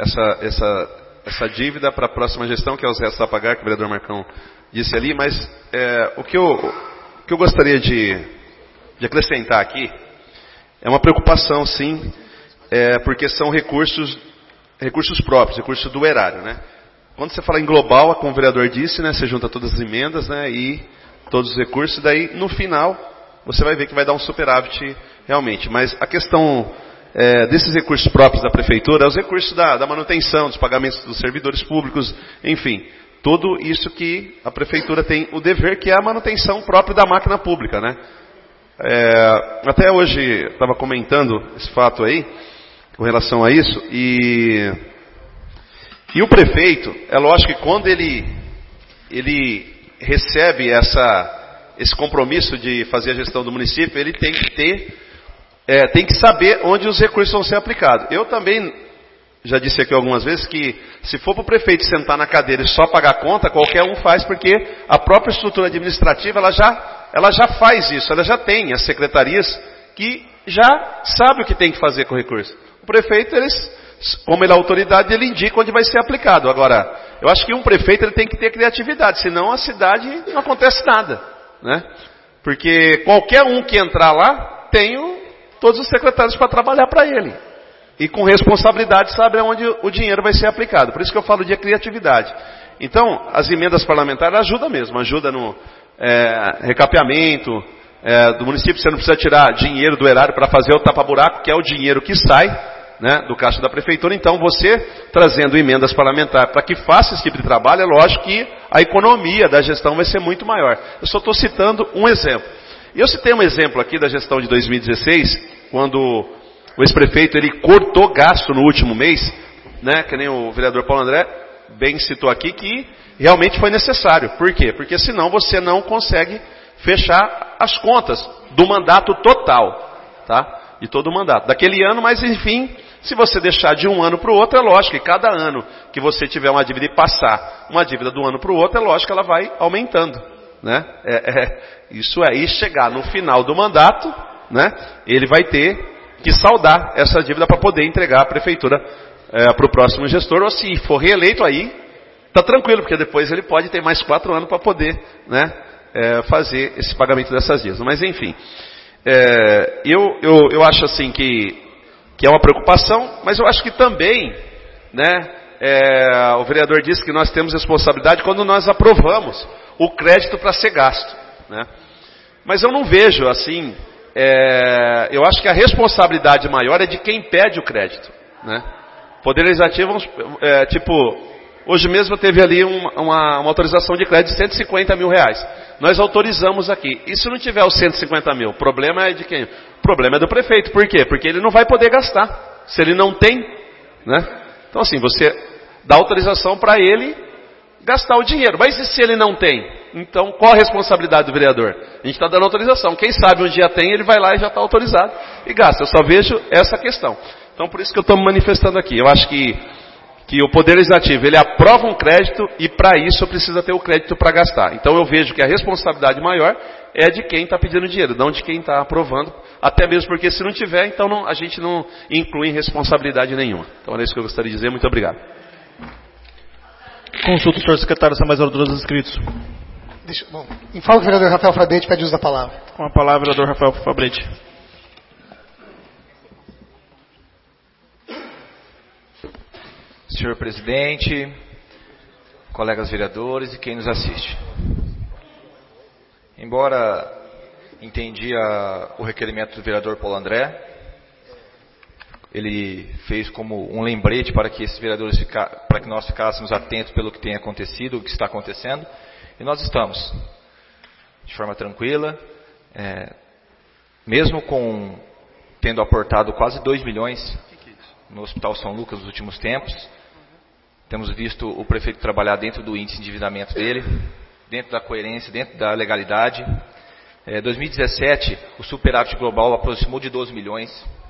essa dívida para a próxima gestão, que é os restos a pagar, que o vereador Marcão disse ali. Mas o que eu gostaria de acrescentar aqui é uma preocupação, sim, porque são recursos próprios, recursos do erário, né? Quando você fala em global, como o vereador disse, né, você junta todas as emendas, né, e todos os recursos, e daí no final você vai ver que vai dar um superávit realmente. Mas a questão desses recursos próprios da prefeitura é os recursos da manutenção, dos pagamentos dos servidores públicos, enfim, tudo isso que a prefeitura tem o dever, que é a manutenção própria da máquina pública, né? Até hoje estava comentando esse fato aí, com relação a isso, e o prefeito, é lógico que quando ele recebe esse compromisso de fazer a gestão do município, ele tem que saber onde os recursos vão ser aplicados. Eu também já disse aqui algumas vezes que se for para o prefeito sentar na cadeira e só pagar a conta, qualquer um faz, porque a própria estrutura administrativa ela já faz isso, ela já tem as secretarias que já sabe o que tem que fazer com o recurso. O prefeito, como ele é autoridade, ele indica onde vai ser aplicado. Agora, eu acho que um prefeito ele tem que ter criatividade, senão a cidade não acontece nada, né? Porque qualquer um que entrar lá tem todos os secretários para trabalhar para ele. E com responsabilidade sabe onde o dinheiro vai ser aplicado. Por isso que eu falo de criatividade. Então, as emendas parlamentares ajudam mesmo. Ajuda no recapeamento do município. Você não precisa tirar dinheiro do erário para fazer o tapa-buraco, que é o dinheiro que sai, né, do caixa da prefeitura. Então, você trazendo emendas parlamentares para que faça esse tipo de trabalho, é lógico que a economia da gestão vai ser muito maior. Eu só estou citando um exemplo. E eu citei um exemplo aqui da gestão de 2016, quando o ex-prefeito ele cortou gasto no último mês, né, que nem o vereador Paulo André bem citou aqui, que realmente foi necessário. Por quê? Porque senão você não consegue fechar as contas do mandato total, tá? De todo o mandato. Daquele ano, mas enfim, se você deixar de um ano para o outro, é lógico que cada ano que você tiver uma dívida e passar uma dívida do ano para o outro, é lógico que ela vai aumentando, né? Isso aí, chegar no final do mandato, né, ele vai ter que saldar essa dívida para poder entregar a prefeitura para o próximo gestor, ou se for reeleito aí, está tranquilo, porque depois ele pode ter mais 4 anos para poder, né, fazer esse pagamento dessas dívidas. Mas enfim, eu acho assim que é uma preocupação, mas eu acho que também, né, o vereador disse que nós temos responsabilidade quando nós aprovamos o crédito para ser gasto, né? Mas eu não vejo assim, eu acho que a responsabilidade maior é de quem pede o crédito, né? Poder Legislativo, hoje mesmo teve ali uma autorização de crédito de 150 mil reais. Nós autorizamos aqui. E se não tiver os 150 mil, o problema é de quem? O problema é do prefeito. Por quê? Porque ele não vai poder gastar, se ele não tem, né? Então assim, você dá autorização para ele gastar o dinheiro. Mas e se ele não tem? Então qual a responsabilidade do vereador? A gente está dando autorização. Quem sabe um dia tem, ele vai lá e já está autorizado e gasta. Eu só vejo essa questão. Então por isso que eu estou me manifestando aqui. Eu acho que o Poder Legislativo, ele aprova um crédito e para isso precisa ter o crédito para gastar. Então eu vejo que a responsabilidade maior é de quem está pedindo dinheiro, não de quem está aprovando, até mesmo porque se não tiver, então a gente não inclui responsabilidade nenhuma. Então é isso que eu gostaria de dizer. Muito obrigado. Consulta o senhor secretário, se há mais ordens dos inscritos. Informo que o vereador Rafael Fabrete pede uso da palavra. Com a palavra, vereador Rafael Fabrete. Senhor presidente, colegas vereadores e quem nos assiste. Embora entendia o requerimento do vereador Paulo André, ele fez como um lembrete para que esses vereadores para que nós ficássemos atentos pelo que tem acontecido, o que está acontecendo, e nós estamos de forma tranquila, mesmo tendo aportado quase 2 milhões no Hospital São Lucas nos últimos tempos. Temos visto o prefeito trabalhar dentro do índice de endividamento dele, dentro da coerência, dentro da legalidade. 2017, o superávit global aproximou de 12 milhões.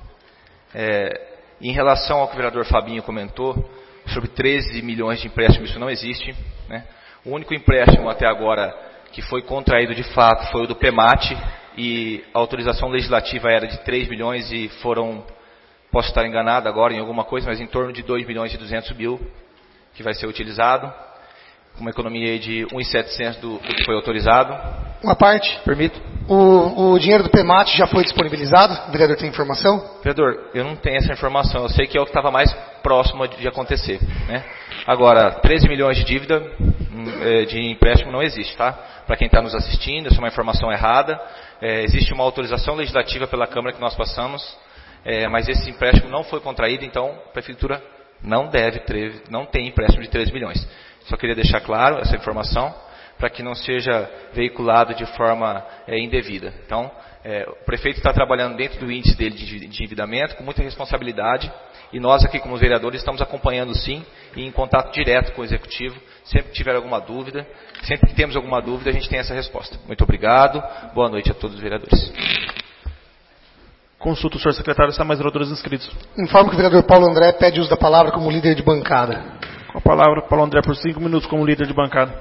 Em relação ao que o vereador Fabinho comentou, sobre 13 milhões de empréstimo, isso não existe, né? O único empréstimo até agora que foi contraído de fato foi o do PEMAT, e a autorização legislativa era de 3 milhões e foram, posso estar enganado agora em alguma coisa, mas em torno de 2 milhões e 200 mil que vai ser utilizado, com uma economia de 1.700 do que foi autorizado. Uma parte. Permito. O dinheiro do PEMAT já foi disponibilizado? O vereador tem informação? Vereador, eu não tenho essa informação. Eu sei que é o que estava mais próximo de acontecer, né? Agora, 13 milhões de dívida de empréstimo não existe, tá? Para quem está nos assistindo, essa é uma informação errada. Existe uma autorização legislativa pela Câmara que nós passamos, mas esse empréstimo não foi contraído, então a Prefeitura não tem empréstimo de 13 milhões. Só queria deixar claro essa informação, para que não seja veiculado de forma indevida. Então, o prefeito está trabalhando dentro do índice dele de endividamento, com muita responsabilidade, e nós aqui como vereadores estamos acompanhando sim, e em contato direto com o Executivo, sempre que tiver alguma dúvida, sempre que temos alguma dúvida, a gente tem essa resposta. Muito obrigado, boa noite a todos os vereadores. Consulta o senhor secretário, se há mais vereadores inscritos. Informo que o vereador Paulo André pede uso da palavra como líder de bancada. Com a palavra, Paulo André, por 5 minutos como líder de bancada.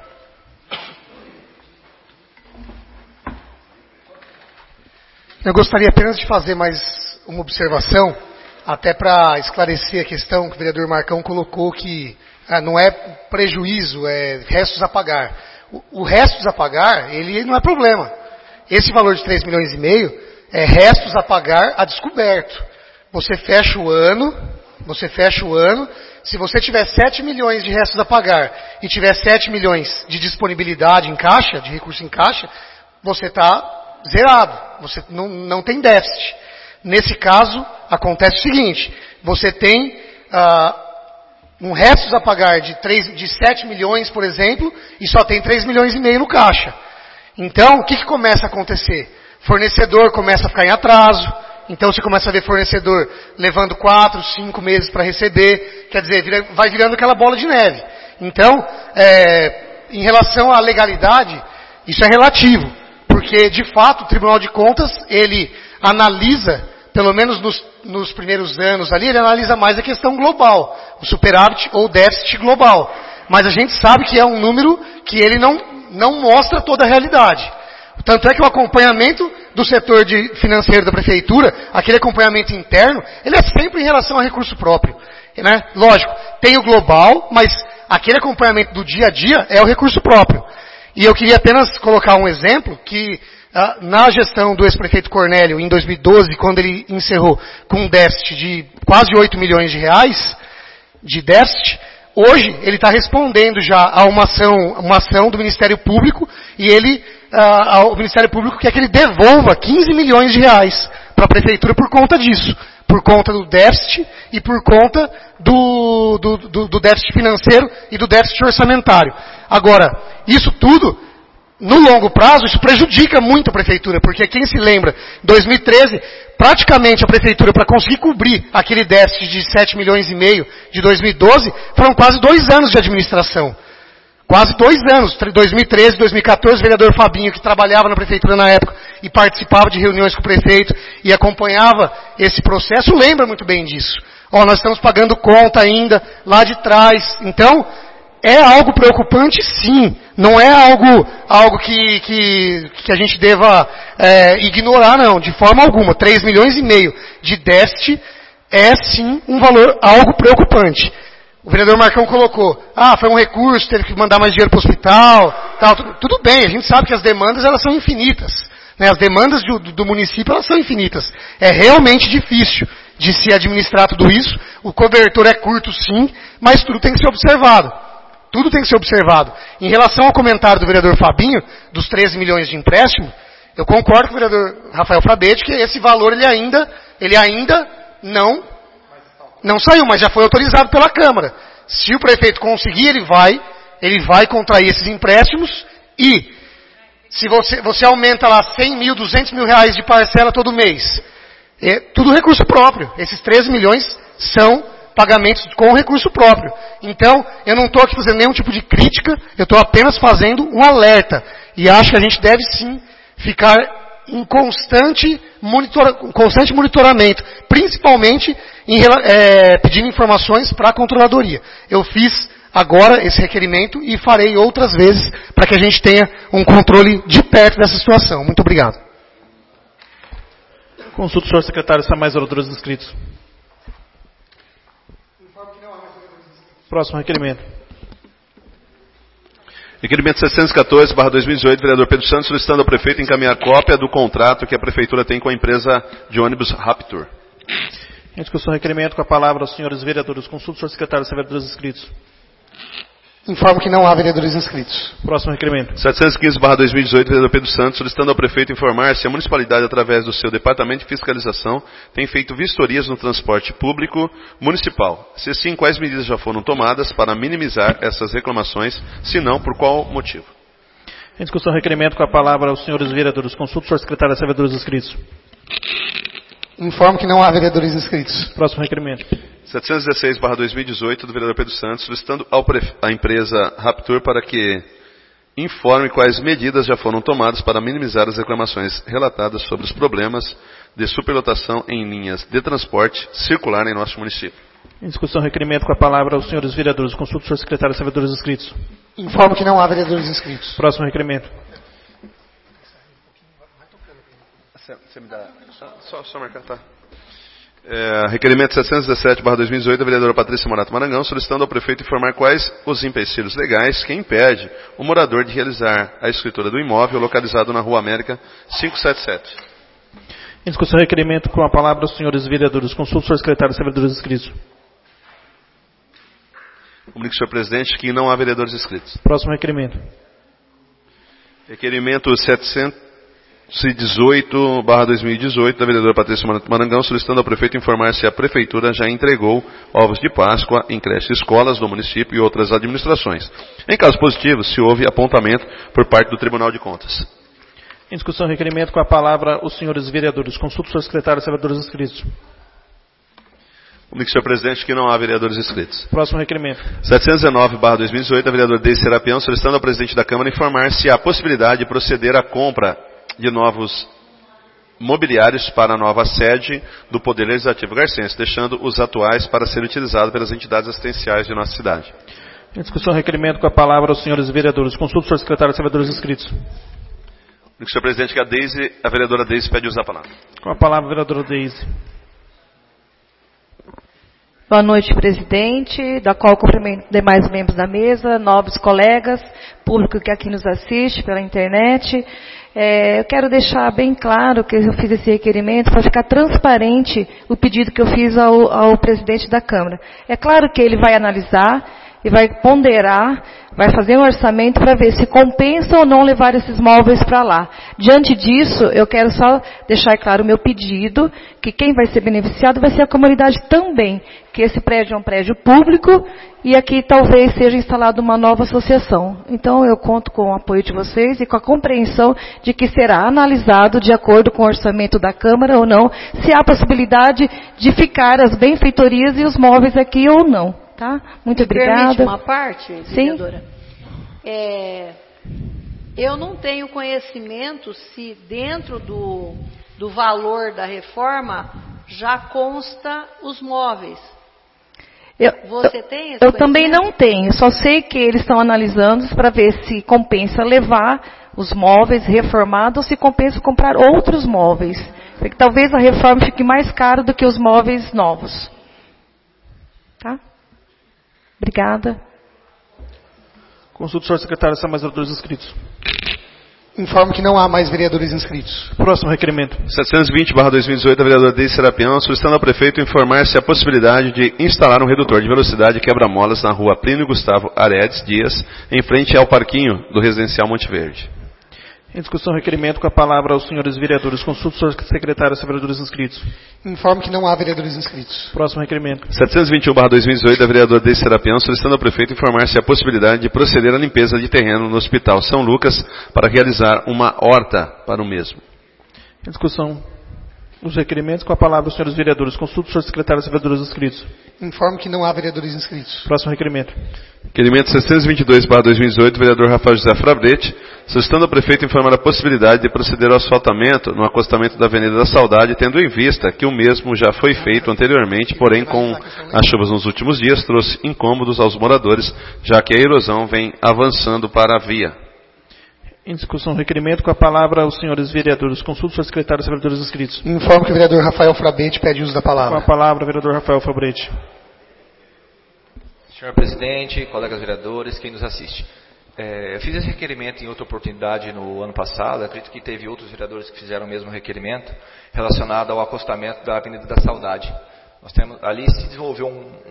Eu gostaria apenas de fazer mais uma observação, até para esclarecer a questão que o vereador Marcão colocou, que não é prejuízo, é restos a pagar. O restos a pagar, ele não é problema. Esse valor de 3 milhões e meio é restos a pagar a descoberto. Você fecha o ano, se você tiver 7 milhões de restos a pagar e tiver 7 milhões de disponibilidade em caixa, de recurso em caixa, você está zerado, você não tem déficit. Nesse caso, acontece o seguinte, você tem um restos a pagar de 7 milhões, por exemplo, e só tem 3 milhões e meio no caixa. Então, o que começa a acontecer? Fornecedor começa a ficar em atraso, então você começa a ver fornecedor levando 4, 5 meses para receber, quer dizer, vai virando aquela bola de neve. Então, em relação à legalidade, isso é relativo, porque de fato o Tribunal de Contas, ele analisa, pelo menos nos primeiros anos ali, ele analisa mais a questão global, o superávit ou déficit global. Mas a gente sabe que é um número que ele não mostra toda a realidade. Tanto é que o acompanhamento do setor financeiro da prefeitura, aquele acompanhamento interno, ele é sempre em relação a recurso próprio. Né? Lógico, tem o global, mas aquele acompanhamento do dia a dia é o recurso próprio. E eu queria apenas colocar um exemplo que na gestão do ex-prefeito Cornélio, em 2012, quando ele encerrou com um déficit de quase 8 milhões de reais de déficit, hoje ele está respondendo já a uma ação do Ministério Público e o Ministério Público quer que ele devolva 15 milhões de reais para a prefeitura por conta disso, por conta do déficit e por conta do déficit financeiro e do déficit orçamentário. Agora, isso tudo, no longo prazo, isso prejudica muito a prefeitura, porque quem se lembra, em 2013, praticamente a prefeitura, para conseguir cobrir aquele déficit de 7 milhões e meio de 2012, foram quase 2 anos de administração. Quase 2 anos, 2013, 2014, o vereador Fabinho, que trabalhava na prefeitura na época e participava de reuniões com o prefeito e acompanhava esse processo, lembra muito bem disso. Nós estamos pagando conta ainda lá de trás. Então, é algo preocupante, sim. Não é algo que a gente deva ignorar, não, de forma alguma. 3 milhões e meio de déficit é, sim, um valor algo preocupante. O vereador Marcão colocou, foi um recurso, teve que mandar mais dinheiro para o hospital, tal. Tudo bem, a gente sabe que as demandas elas são infinitas. Né? As demandas do município elas são infinitas. É realmente difícil de se administrar tudo isso. O cobertor é curto, sim, mas tudo tem que ser observado. Tudo tem que ser observado. Em relação ao comentário do vereador Fabinho, dos 13 milhões de empréstimo, eu concordo com o vereador Rafael Frabetti que esse valor ele ainda não saiu, mas já foi autorizado pela Câmara. Se o prefeito conseguir, ele vai contrair esses empréstimos e se você aumenta lá 100 mil, 200 mil reais de parcela todo mês, tudo recurso próprio. Esses 13 milhões são pagamentos com recurso próprio. Então, eu não estou aqui fazendo nenhum tipo de crítica, eu estou apenas fazendo um alerta. E acho que a gente deve sim ficar em constante monitoramento, principalmente pedindo informações para a controladoria. Eu fiz agora esse requerimento e farei outras vezes para que a gente tenha um controle de perto dessa situação. Muito obrigado. Consulta o senhor secretário se há mais oradores inscritos. Próximo requerimento. Requerimento 714/2018, vereador Pedro Santos, solicitando ao prefeito encaminhar cópia do contrato que a prefeitura tem com a empresa de ônibus Raptur. Em discussão, requerimento, com a palavra aos senhores vereadores. Consulta o senhor secretário se há vereadores inscritos. Informo que não há vereadores inscritos. Próximo requerimento. 715/2018, vereador Pedro Santos, solicitando ao prefeito informar se a municipalidade, através do seu departamento de fiscalização, tem feito vistorias no transporte público municipal. Se sim, quais medidas já foram tomadas para minimizar essas reclamações, se não, por qual motivo? Em discussão, requerimento, com a palavra aos senhores vereadores. Consulta o senhor secretário se há vereadores inscritos. Informo que não há vereadores inscritos. Próximo requerimento. 716/2018, do vereador Pedro Santos, solicitando à empresa Raptur para que informe quais medidas já foram tomadas para minimizar as reclamações relatadas sobre os problemas de superlotação em linhas de transporte circular em nosso município. Em discussão, requerimento, com a palavra aos senhores vereadores. Consulta o senhor secretário se há vereadores inscritos. Informo que não há vereadores inscritos. Próximo requerimento. Você me dá... Só marcar, tá. Requerimento 717/2018, da vereadora Patrícia Morato Marangão, solicitando ao prefeito informar quais os empecilhos legais que impede o morador de realizar a escritura do imóvel localizado na Rua América 577. Em discussão, requerimento, com a palavra aos senhores vereadores. Consulta o senhor secretário se há vereadores inscritos. Comunico, senhor presidente, que não há vereadores inscritos. Próximo requerimento. Requerimento 718/2018, da vereadora Patrícia Marangão, solicitando ao prefeito informar se a prefeitura já entregou ovos de Páscoa em creches e escolas do município e outras administrações. Em caso positivo, se houve apontamento por parte do Tribunal de Contas. Em discussão, requerimento, com a palavra os senhores vereadores. Consulta o senhor secretário se há vereadores inscritos. Comunico, senhor presidente, que não há vereadores inscritos. Próximo requerimento. 719/2018, da vereadora Deise Serapião, solicitando ao presidente da Câmara informar se há possibilidade de proceder à compra de novos mobiliários para a nova sede do Poder Legislativo Garcense, deixando os atuais para serem utilizados pelas entidades assistenciais de nossa cidade. Em discussão, requerimento, com a palavra aos senhores vereadores. Consulta o senhor secretário se há vereadores inscritos. Senhor presidente, que a vereadora Deise pede uso da palavra. Com a palavra, a vereadora Deise. Boa noite, presidente, da qual cumprimento demais membros da mesa, nobres colegas, público que aqui nos assiste pela internet. Eu quero deixar bem claro que eu fiz esse requerimento para ficar transparente o pedido que eu fiz ao presidente da Câmara. É claro que ele vai analisar e vai ponderar, vai fazer um orçamento para ver se compensa ou não levar esses móveis para lá. Diante disso, eu quero só deixar claro o meu pedido, que quem vai ser beneficiado vai ser a comunidade também, que esse prédio é um prédio público e aqui talvez seja instalada uma nova associação. Então, eu conto com o apoio de vocês e com a compreensão de que será analisado de acordo com o orçamento da Câmara ou não, se há possibilidade de ficar as benfeitorias e os móveis aqui ou não. Tá? Muito obrigada. Permite uma parte, vereadora? Sim. Eu não tenho conhecimento se dentro do valor da reforma já consta os móveis. Você tem esse Eu também não tenho, só sei que eles estão analisando para ver se compensa levar os móveis reformados ou se compensa comprar outros móveis. Porque talvez a reforma fique mais cara do que os móveis novos. Tá? Obrigada. Consulta o senhor secretário se há mais vereadores inscritos. Informo que não há mais vereadores inscritos. Próximo requerimento. 720/2018, da vereadora Deise Serapião, solicitando ao prefeito informar se há possibilidade de instalar um redutor de velocidade quebra-molas na rua Plínio Gustavo Aredes Dias, em frente ao parquinho do residencial Monte Verde. Em discussão, requerimento, com a palavra aos senhores vereadores. Consulta o senhor secretário se há vereadores inscritos. Informo que não há vereadores inscritos. Próximo requerimento. 721/2018, da vereadora Deise Serapião, solicitando ao prefeito informar se há possibilidade de proceder à limpeza de terreno no Hospital São Lucas para realizar uma horta para o mesmo. Em discussão, os requerimentos, com a palavra aos senhores vereadores. Consulta o senhor secretário se há vereadores inscritos. Informo que não há vereadores inscritos. Próximo requerimento. Requerimento 622/2018, vereador Rafael José Frabrete, solicitando ao prefeito informar a possibilidade de proceder ao asfaltamento no acostamento da Avenida da Saudade, tendo em vista que o mesmo já foi feito anteriormente, porém com as chuvas nos últimos dias trouxe incômodos aos moradores, já que a erosão vem avançando para a via. Em discussão, requerimento, com a palavra aos senhores vereadores. Consulta o senhor secretário se há vereadores inscritos. Informo que o vereador Rafael Frabrete pede uso da palavra. Com a palavra, vereador Rafael Frabrete. Senhor presidente, colegas vereadores, quem nos assiste. Eu fiz esse requerimento em outra oportunidade no ano passado, acredito que teve outros vereadores que fizeram o mesmo requerimento, relacionado ao acostamento da Avenida da Saudade. Ali se desenvolveu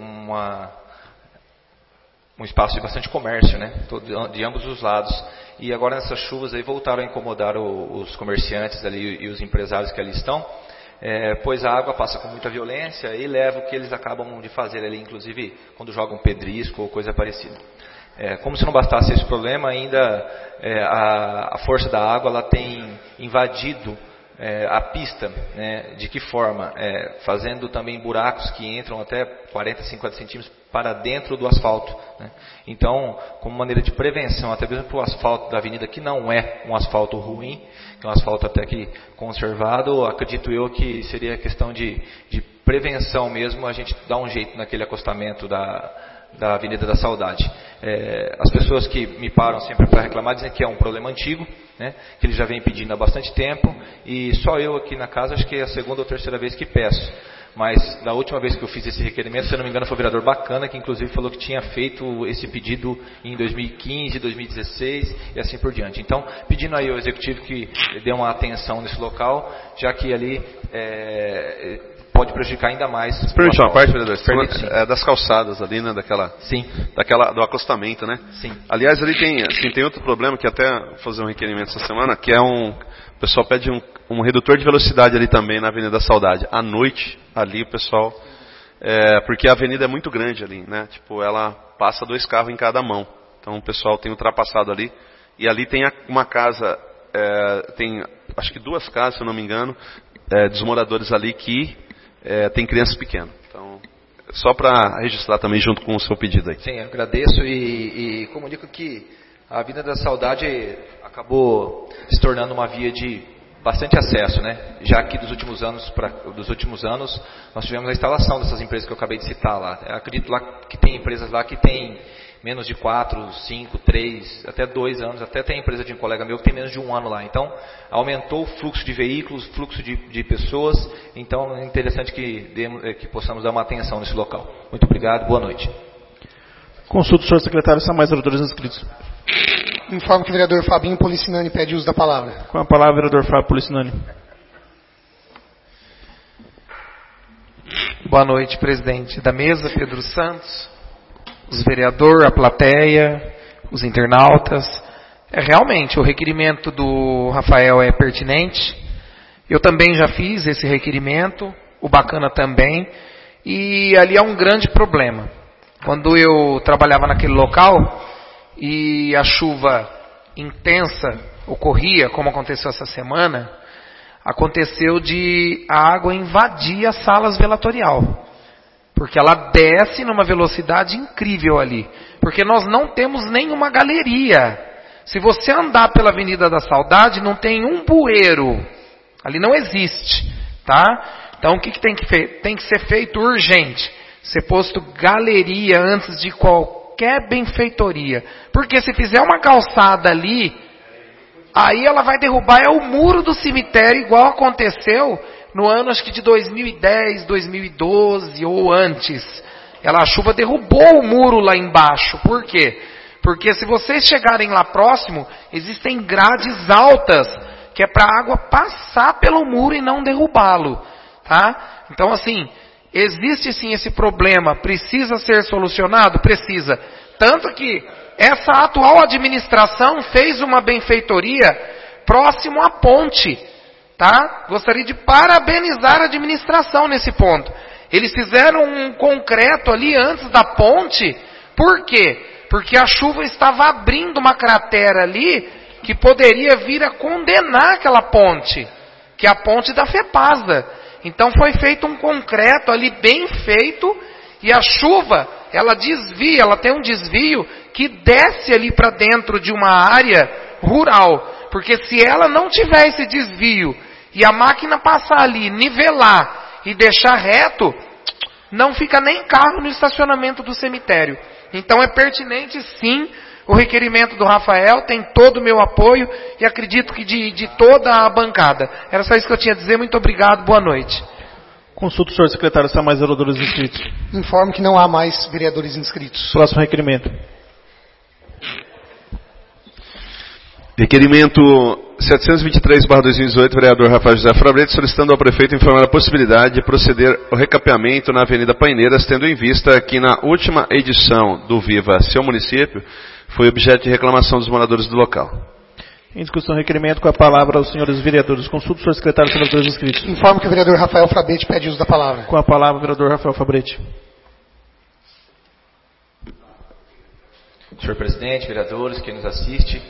um espaço de bastante comércio, né, de ambos os lados. E agora nessas chuvas aí voltaram a incomodar os comerciantes ali e os empresários que ali estão, pois a água passa com muita violência e leva o que eles acabam de fazer ali, inclusive quando jogam pedrisco ou coisa parecida. Como se não bastasse esse problema, ainda a força da água ela tem invadido a pista, né? De que forma? Fazendo também buracos que entram até 40, 50 centímetros para dentro do asfalto, né? Então, como maneira de prevenção, até mesmo para o asfalto da avenida, que não é um asfalto ruim, que é um asfalto até que conservado, acredito eu que seria questão de prevenção mesmo, a gente dar um jeito naquele acostamento da Avenida da Saudade. As pessoas que me param sempre para reclamar dizem que é um problema antigo, né, que eles já vêm pedindo há bastante tempo, e só eu aqui na casa acho que é a segunda ou terceira vez que peço. Mas da última vez que eu fiz esse requerimento, se eu não me engano, foi o vereador Bacana, que inclusive falou que tinha feito esse pedido em 2015, 2016 e assim por diante. Então, pedindo aí ao executivo que dê uma atenção nesse local, já que ali pode prejudicar ainda mais. Permite uma parte, vereador? Permite, sim. Das calçadas ali, né? Sim. Do acostamento, né? Sim. Aliás, ali tem outro problema que até vou fazer um requerimento essa semana, que o pessoal pede um redutor de velocidade ali também na Avenida da Saudade. À noite, ali o pessoal... porque a avenida é muito grande ali, né? Tipo, ela passa 2 carros em cada mão. Então o pessoal tem ultrapassado ali. E ali tem uma casa, tem acho que 2 casas, se eu não me engano, dos moradores ali que tem crianças pequenas. Então, só para registrar também junto com o seu pedido aí. Sim, eu agradeço e comunico que a Avenida da Saudade acabou se tornando uma via de bastante acesso, né? Já que dos últimos anos nós tivemos a instalação dessas empresas que eu acabei de citar lá. Eu acredito lá que tem empresas lá que têm menos de 4, 5, 3, até 2 anos. Até tem empresa de um colega meu que tem menos de 1 ano lá. Então, aumentou o fluxo de veículos, fluxo de pessoas. Então, é interessante que possamos dar uma atenção nesse local. Muito obrigado, boa noite. Consulta o senhor secretário, são mais vereadores inscritos. Informo que o vereador Fabinho Policinani pede uso da palavra. Com a palavra, vereador Fábio Policinani. Boa noite, presidente da mesa, Pedro Santos, os vereadores, a plateia, os internautas. Realmente, o requerimento do Rafael é pertinente. Eu também já fiz esse requerimento, o Bacana também, e ali há um grande problema. Quando eu trabalhava naquele local e a chuva intensa ocorria, como aconteceu essa semana, aconteceu de a água invadir as salas velatorial. Porque ela desce numa velocidade incrível ali. Porque nós não temos nenhuma galeria. Se você andar pela Avenida da Saudade, não tem um bueiro. Ali não existe. Tá? Então o que tem que ser feito urgente? Ser posto galeria antes de qualquer benfeitoria. Porque se fizer uma calçada ali, aí ela vai derrubar o muro do cemitério, igual aconteceu no ano, acho que de 2010, 2012 ou antes. A chuva derrubou o muro lá embaixo. Por quê? Porque se vocês chegarem lá próximo, existem grades altas, que é para a água passar pelo muro e não derrubá-lo. Tá? Então assim, existe sim esse problema, precisa ser solucionado? Precisa. Tanto que essa atual administração fez uma benfeitoria próximo à ponte. Tá? Gostaria de parabenizar a administração nesse ponto. Eles fizeram um concreto ali antes da ponte. Por quê? Porque a chuva estava abrindo uma cratera ali que poderia vir a condenar aquela ponte, que é a ponte da FEPASA. Então foi feito um concreto ali bem feito, e a chuva, ela desvia, ela tem um desvio que desce ali para dentro de uma área rural. Porque se ela não tiver esse desvio e a máquina passar ali, nivelar e deixar reto, não fica nem carro no estacionamento do cemitério. Então é pertinente sim o requerimento do Rafael, tem todo o meu apoio e acredito que de toda a bancada. Era só isso que eu tinha a dizer, muito obrigado, boa noite. Consulta o senhor secretário, se há mais vereadores inscritos. Informo que não há mais vereadores inscritos. Próximo requerimento. Requerimento 723/2018, vereador Rafael José Frabrete, solicitando ao prefeito informar a possibilidade de proceder ao recapeamento na Avenida Paineiras, tendo em vista que na última edição do Viva Seu Município, foi objeto de reclamação dos moradores do local. Em discussão, requerimento, com a palavra aos senhores vereadores. Consulta o senhor secretário, vereadores inscritos. Informo que o vereador Rafael Frabrete pede uso da palavra. Com a palavra, o vereador Rafael Frabrete. Senhor presidente, vereadores, quem nos assiste,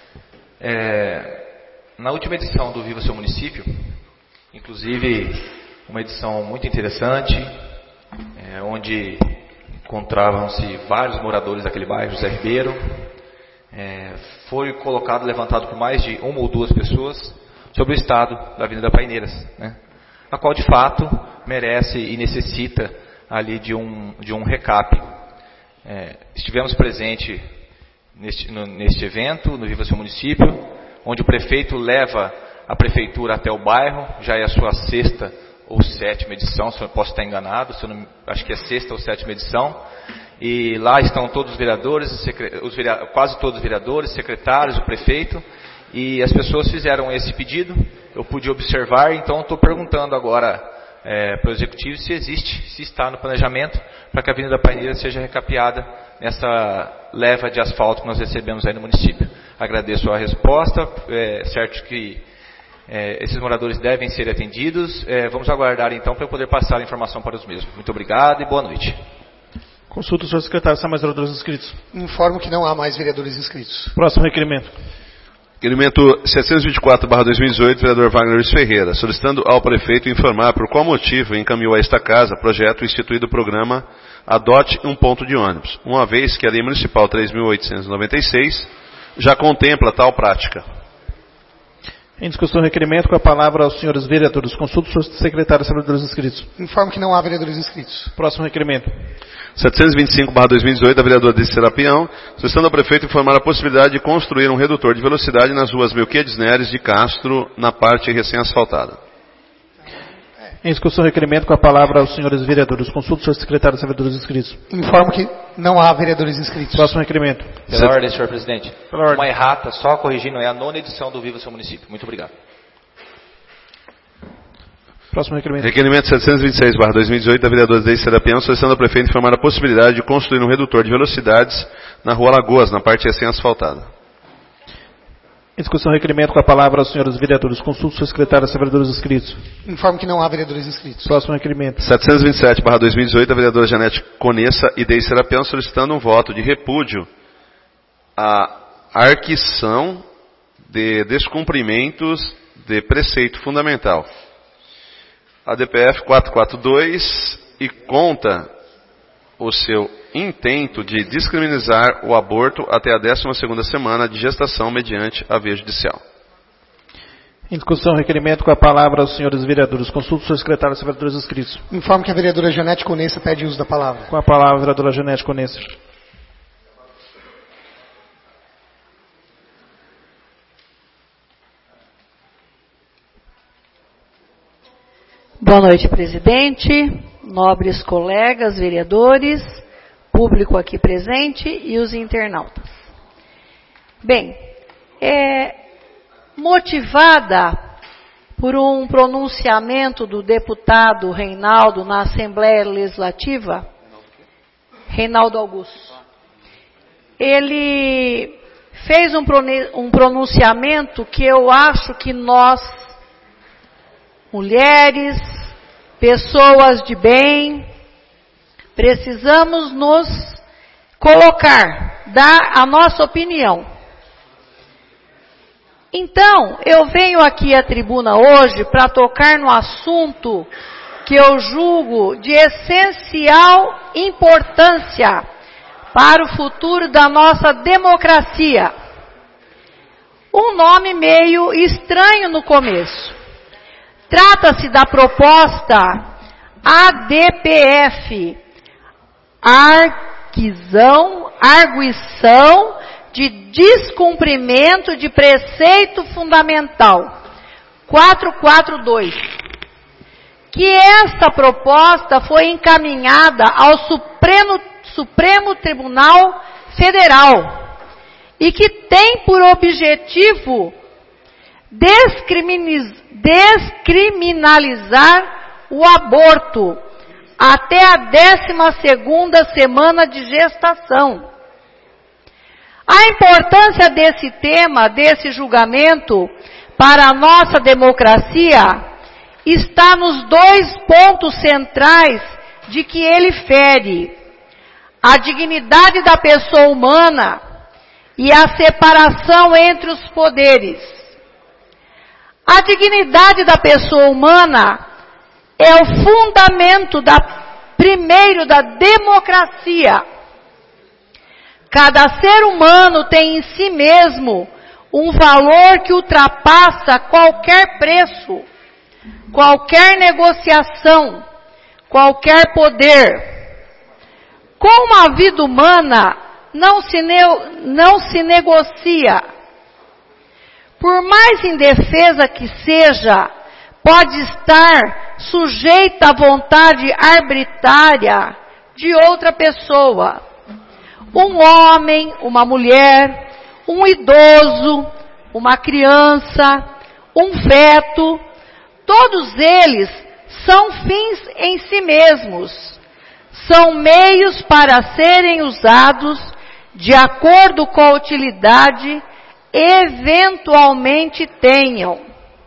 na última edição do Viva Seu Município, inclusive uma edição muito interessante, onde encontravam-se vários moradores daquele bairro, José Ribeiro, foi levantado por mais de 1 ou 2 pessoas sobre o estado da Avenida Paineiras, né? A qual de fato merece e necessita ali de um recap. Estivemos presentes neste evento, no Viva Seu Município, onde o prefeito leva a prefeitura até o bairro, já é a sua 6ª ou 7ª edição, se eu posso estar enganado, acho que é 6ª ou 7ª edição, e lá estão todos os vereadores, quase todos os vereadores, secretários, o prefeito, e as pessoas fizeram esse pedido, eu pude observar, então estou perguntando agora para o executivo se está no planejamento para que a Avenida Paineiras seja recapeada nessa leva de asfalto que nós recebemos aí no município. Agradeço a resposta, certo que esses moradores devem ser atendidos. Vamos aguardar então para eu poder passar a informação para os mesmos. Muito obrigado e boa noite. Consulta o senhor secretário, se há mais vereadores inscritos. Informo que não há mais vereadores inscritos. Próximo requerimento. Requerimento 724/2018, vereador Wagner Luiz Ferreira, solicitando ao prefeito informar por qual motivo encaminhou a esta casa projeto instituído o programa Adote um Ponto de Ônibus, uma vez que a Lei Municipal 3.896 já contempla tal prática. Em discussão, requerimento, com a palavra aos senhores vereadores. Consulto os senhores secretários e vereadores inscritos. Informo que não há vereadores inscritos. Próximo requerimento. 725/2018, da vereadora Desi Serapião, solicitando ao prefeito informar a possibilidade de construir um redutor de velocidade nas ruas Melquiades Neres de Castro, na parte recém-asfaltada. Em discussão, requerimento, com a palavra aos senhores vereadores. Consulto os senhores secretários e vereadores inscritos. Informo que não há vereadores inscritos. Próximo requerimento. Pela ordem, senhor presidente. Pela ordem. Uma errata, só corrigindo, é a 9ª edição do Viva Seu Município. Muito obrigado. Próximo requerimento. Requerimento 726/2018, da vereadora Desi Serapião, solicitando ao prefeito informar a possibilidade de construir um redutor de velocidades na rua Lagoas, na parte recém-asfaltada. Em discussão, requerimento, com a palavra aos senhores vereadores. Consulto os senhores secretários e vereadores inscritos. Informo que não há vereadores inscritos. Próximo requerimento. 727/2018, da vereadora Janete Conessa e Desi Serapião, solicitando um voto de repúdio à arquição de descumprimentos de preceito fundamental. A DPF 442 e conta o seu intento de descriminalizar o aborto até a 12ª semana de gestação mediante a via judicial. Em discussão, requerimento, com a palavra aos senhores vereadores. Consulto os senhores secretários e vereadores inscritos. Informo que a vereadora Janete Conessa pede uso da palavra. Com a palavra, a vereadora Janete Conessa. Boa noite, presidente, nobres colegas, vereadores, público aqui presente e os internautas. Bem, motivada por um pronunciamento do deputado Reinaldo na Assembleia Legislativa, Reinaldo Augusto, ele fez um pronunciamento que eu acho que nós, mulheres, pessoas de bem, precisamos nos colocar, dar a nossa opinião. Então, eu venho aqui à tribuna hoje para tocar no assunto que eu julgo de essencial importância para o futuro da nossa democracia. Um nome meio estranho no começo. Trata-se da proposta ADPF, Arguição de Descumprimento de Preceito Fundamental, 442, que esta proposta foi encaminhada ao Supremo Tribunal Federal e que tem por objetivo descriminalizar o aborto até a 12ª semana de gestação. A importância desse tema, desse julgamento, para a nossa democracia, está nos 2 pontos centrais de que ele fere: a dignidade da pessoa humana e a separação entre os poderes. A dignidade da pessoa humana é o fundamento primeiro da democracia. Cada ser humano tem em si mesmo um valor que ultrapassa qualquer preço, qualquer negociação, qualquer poder. Com a vida humana não se negocia. Por mais indefesa que seja, pode estar sujeita à vontade arbitrária de outra pessoa. Um homem, uma mulher, um idoso, uma criança, um feto, todos eles são fins em si mesmos. São meios para serem usados de acordo com a utilidade eventualmente tenham.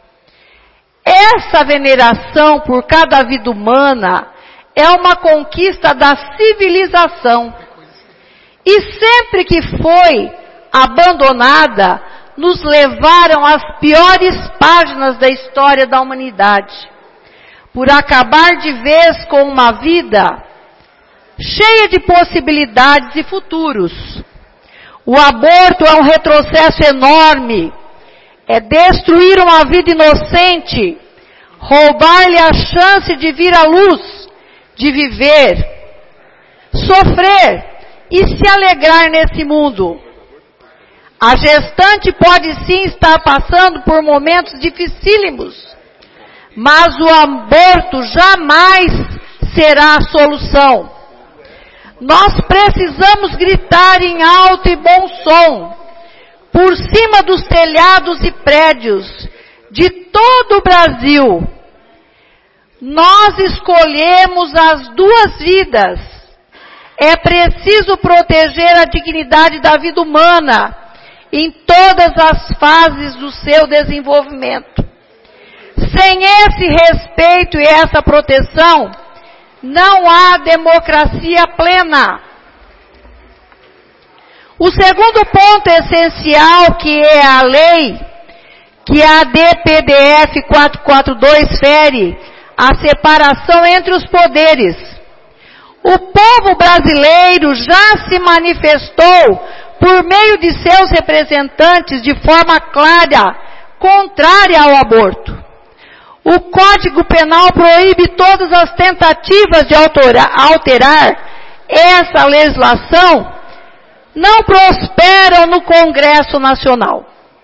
Essa veneração por cada vida humana é uma conquista da civilização. E sempre que foi abandonada, nos levaram às piores páginas da história da humanidade. Por acabar de vez com uma vida cheia de possibilidades e futuros. O aborto é um retrocesso enorme. é destruir uma vida inocente, roubar-lhe a chance de vir à luz, de viver, sofrer e se alegrar nesse mundo. A gestante pode sim estar passando por momentos dificílimos, mas o aborto jamais será a solução. Nós precisamos gritar em alto e bom som, por cima dos telhados e prédios de todo o Brasil. Nós escolhemos as 2 vidas. É preciso proteger a dignidade da vida humana em todas as fases do seu desenvolvimento. Sem esse respeito e essa proteção, não há democracia plena. O segundo ponto essencial, que é a lei, que a DPDF 442 fere, a separação entre os poderes. O povo brasileiro já se manifestou por meio de seus representantes de forma clara, contrária ao aborto. O Código Penal proíbe todas as tentativas de alterar essa legislação, não prosperam no Congresso Nacional.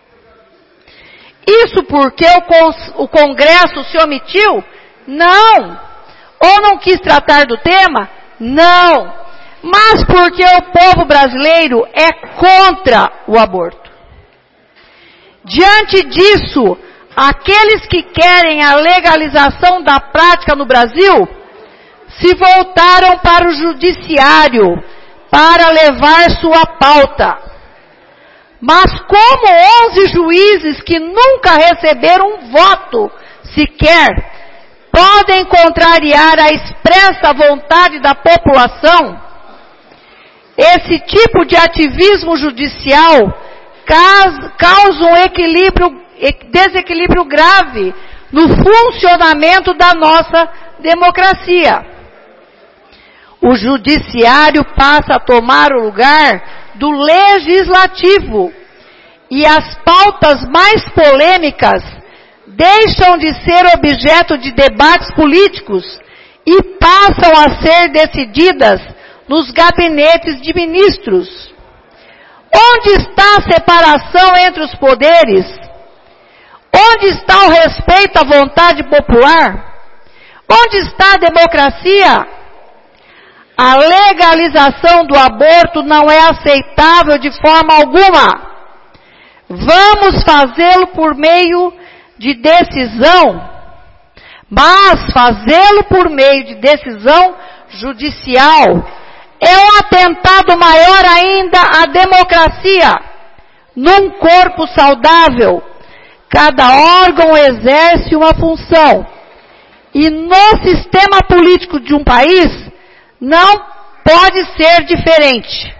Isso porque o Congresso se omitiu? Não. Ou não quis tratar do tema? Não. Mas porque o povo brasileiro é contra o aborto. Diante disso, aqueles que querem a legalização da prática no Brasil se voltaram para o judiciário para levar sua pauta. Mas como 11 juízes que nunca receberam um voto sequer podem contrariar a expressa vontade da população, esse tipo de ativismo judicial causa um desequilíbrio grave no funcionamento da nossa democracia. O judiciário passa a tomar o lugar do legislativo e as pautas mais polêmicas deixam de ser objeto de debates políticos e passam a ser decididas nos gabinetes de ministros. Onde está a separação entre os poderes? Onde está o respeito à vontade popular? Onde está a democracia? A legalização do aborto não é aceitável de forma alguma. Vamos fazê-lo por meio de decisão, mas fazê-lo por meio de decisão judicial é um atentado maior ainda à democracia. Num corpo saudável, cada órgão exerce uma função. E no sistema político de um país, não pode ser diferente.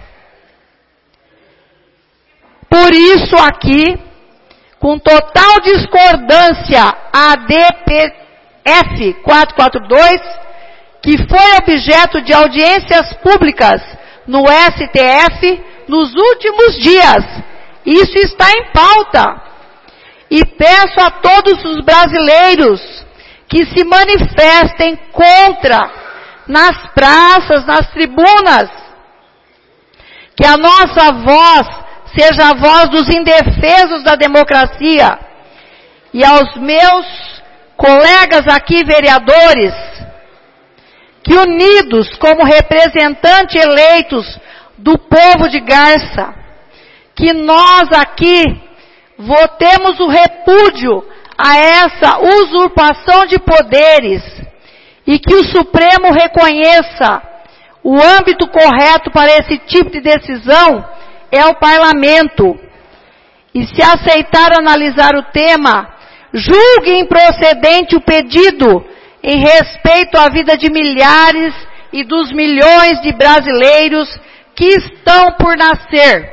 Por isso aqui, com total discordância, a DPF 442, que foi objeto de audiências públicas no STF nos últimos dias. Isso está em pauta. E peço a todos os brasileiros que se manifestem contra, nas praças, nas tribunas, que a nossa voz seja a voz dos indefesos da democracia. E aos meus colegas aqui, vereadores, que unidos como representantes eleitos do povo de Garça, que nós aqui votemos o repúdio a essa usurpação de poderes e que o Supremo reconheça o âmbito correto para esse tipo de decisão é o Parlamento. E se aceitar analisar o tema, julgue improcedente o pedido em respeito à vida de milhares e dos milhões de brasileiros que estão por nascer.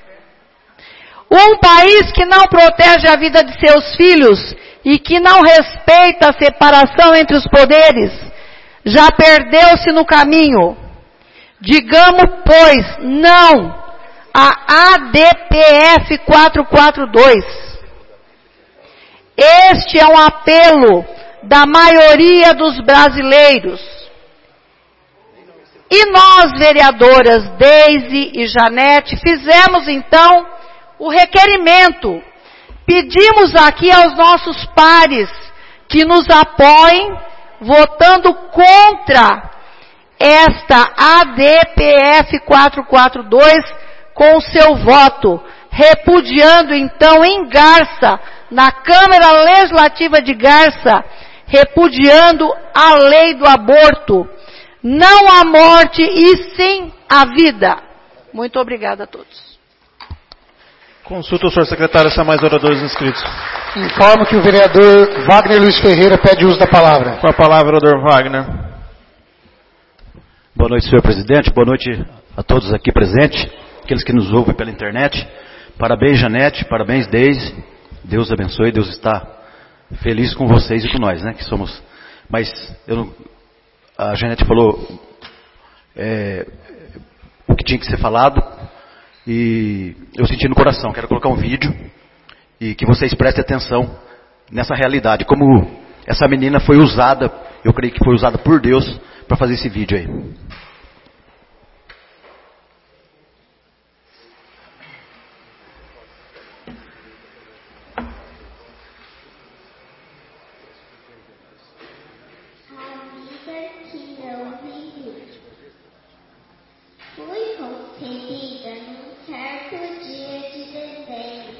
Um país que não protege a vida de seus filhos e que não respeita a separação entre os poderes, já perdeu-se no caminho. Digamos, pois, não a ADPF 442. Este é um apelo da maioria dos brasileiros. E nós, vereadoras Deise e Janete, fizemos então o requerimento. Pedimos aqui aos nossos pares que nos apoiem votando contra esta ADPF 442 com o seu voto, repudiando então em Garça, na Câmara Legislativa de Garça, repudiando a lei do aborto. Não a morte e sim a vida. Muito obrigada a todos. Consulta o senhor secretário se há mais oradores inscritos. Informo que o vereador Wagner Luiz Ferreira pede uso da palavra. Com a palavra, vereador Wagner. Boa noite, senhor presidente. Boa noite a todos aqui presentes, aqueles que nos ouvem pela internet. Parabéns, Janete. Parabéns, Deise. Deus abençoe. Deus está feliz com vocês e com nós, né? Que somos. Mas a Janete falou o que tinha que ser falado e eu senti no coração. Quero colocar um vídeo e que vocês prestem atenção nessa realidade. Como essa menina foi usada, eu creio que foi usada por Deus para fazer esse vídeo aí. Fui concebida num certo dia de dezembro.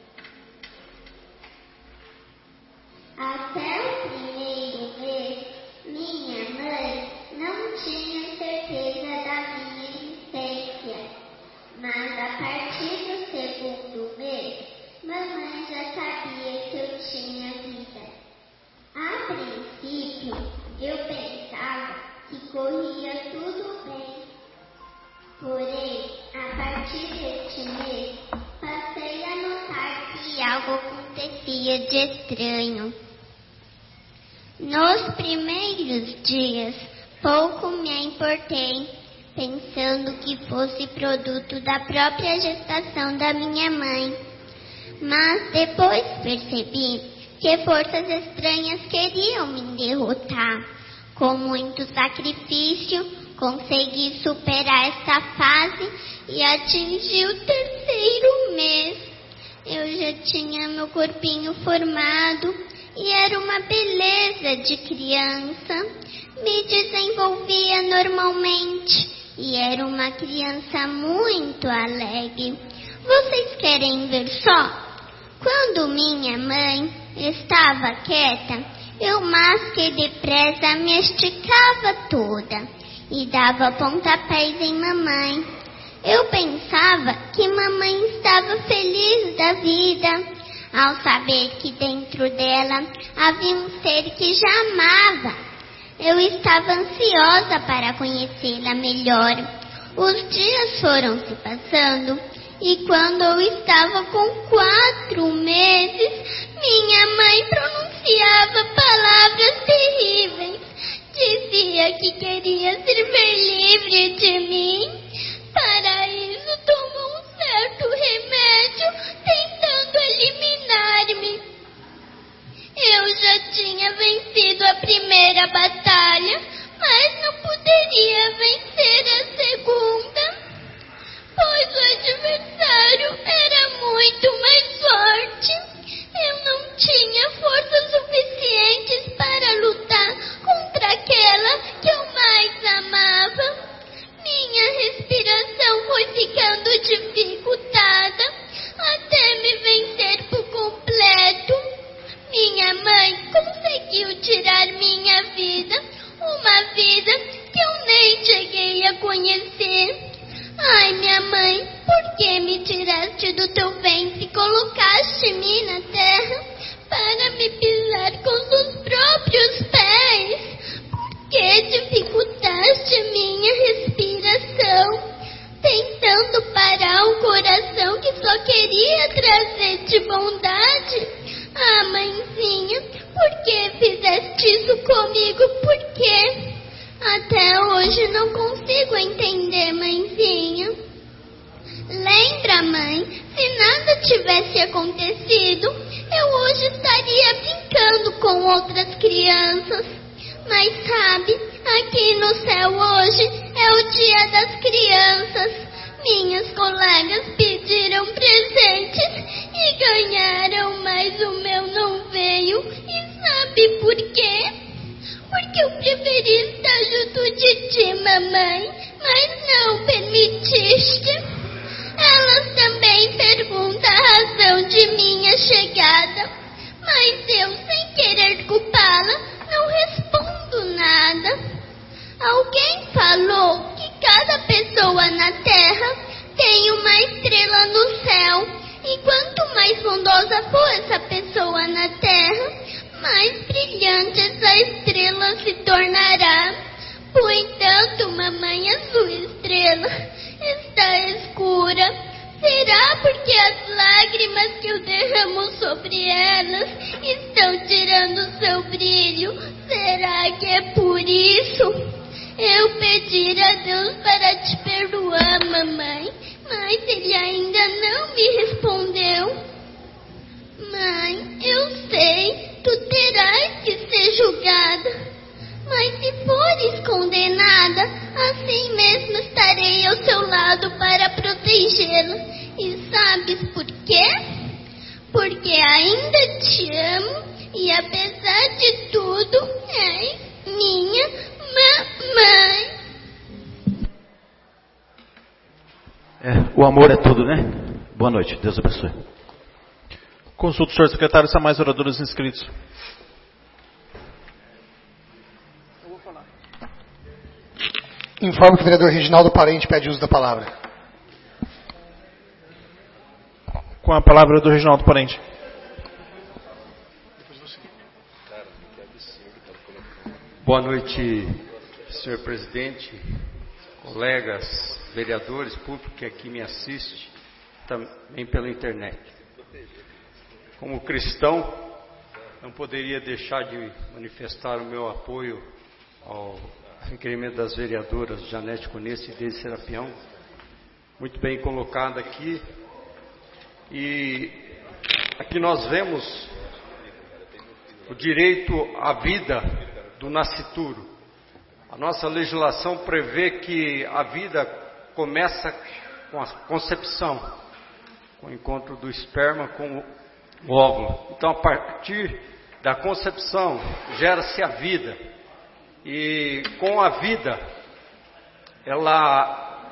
Até o primeiro mês, minha mãe não tinha certeza da minha existência. Mas a partir do segundo mês, mamãe já sabia que eu tinha vida. A princípio, eu pensava que corria tudo bem. Porém, a partir deste mês, passei a notar que algo acontecia de estranho. Nos primeiros dias, pouco me importei, pensando que fosse produto da própria gestação da minha mãe. Mas depois percebi que forças estranhas queriam me derrotar. Com muito sacrifício, consegui superar esta fase e atingi o terceiro mês. Eu já tinha meu corpinho formado e era uma beleza de criança. Me desenvolvia normalmente e era uma criança muito alegre. Vocês querem ver só? Quando minha mãe estava quieta, eu mais que depressa me esticava toda e dava pontapés em mamãe. Eu pensava que mamãe estava feliz da vida, ao saber que dentro dela havia um ser que já amava. Eu estava ansiosa para conhecê-la melhor. Os dias foram se passando e quando eu estava com 4 meses, minha mãe pronunciava palavras terríveis. Dizia que queria ser livre de mim. Para isso, tomou um certo remédio, tentando eliminar-me. Eu já tinha vencido a primeira batalha, mas não poderia vencer a segunda, pois o adversário era muito mais forte. Eu não tinha forças suficientes para lutar contra aquela que eu mais amava. Minha respiração foi ficando dificultada até me vencer por completo. Minha mãe conseguiu tirar minha vida, uma vida que eu nem cheguei a conhecer. Ai, minha mãe, por que me tiraste do teu ventre e colocaste-me na terra para me pisar com os próprios pés? Por que dificultaste minha respiração, tentando parar um coração que só queria trazer de bondade? Ah, mãezinha, por que fizeste isso comigo? Por quê? Até hoje não consigo entender, mãezinha. Lembra, mãe, se nada tivesse acontecido, eu hoje estaria brincando com outras crianças. Mas sabe, aqui no céu hoje é o dia das crianças. Minhas colegas pediram presentes e ganharam, mas o meu não veio. E sabe por quê? Porque eu preferi estar junto de ti, mamãe, mas não permitiste. Elas também perguntam a razão de minha chegada, mas eu, sem querer culpá-la, não respondo nada. Alguém falou que cada pessoa na Terra tem uma estrela no céu, e quanto mais bondosa for essa pessoa na Terra, mais brilhante essa estrela se tornará. No entanto, mamãe, a sua estrela está escura. Será porque as lágrimas que eu derramo sobre elas estão tirando seu brilho? Será que é por isso? Eu pedi a Deus para te perdoar, mamãe, mas Ele ainda não me respondeu. Mãe, eu sei, tu terás que ser julgada. Mas se fores condenada, assim mesmo estarei ao seu lado para protegê-la. E sabes por quê? Porque ainda te amo e apesar de tudo, és minha mamãe. O amor é tudo, né? Boa noite, Deus abençoe. Consulta o senhor secretário se há mais oradores inscritos. Informo que o vereador Reginaldo Parente pede uso da palavra. Com a palavra do Reginaldo Parente. Boa noite, senhor presidente, colegas, vereadores, público que aqui me assiste, também pela internet. Como cristão, não poderia deixar de manifestar o meu apoio ao requerimento das vereadoras Janete Conesse e Deise Serapião, muito bem colocado aqui. E aqui nós vemos o direito à vida do nascituro. A nossa legislação prevê que a vida começa com a concepção, com o encontro do esperma com o óvulo. Então, a partir da concepção, gera-se a vida. E com a vida, ela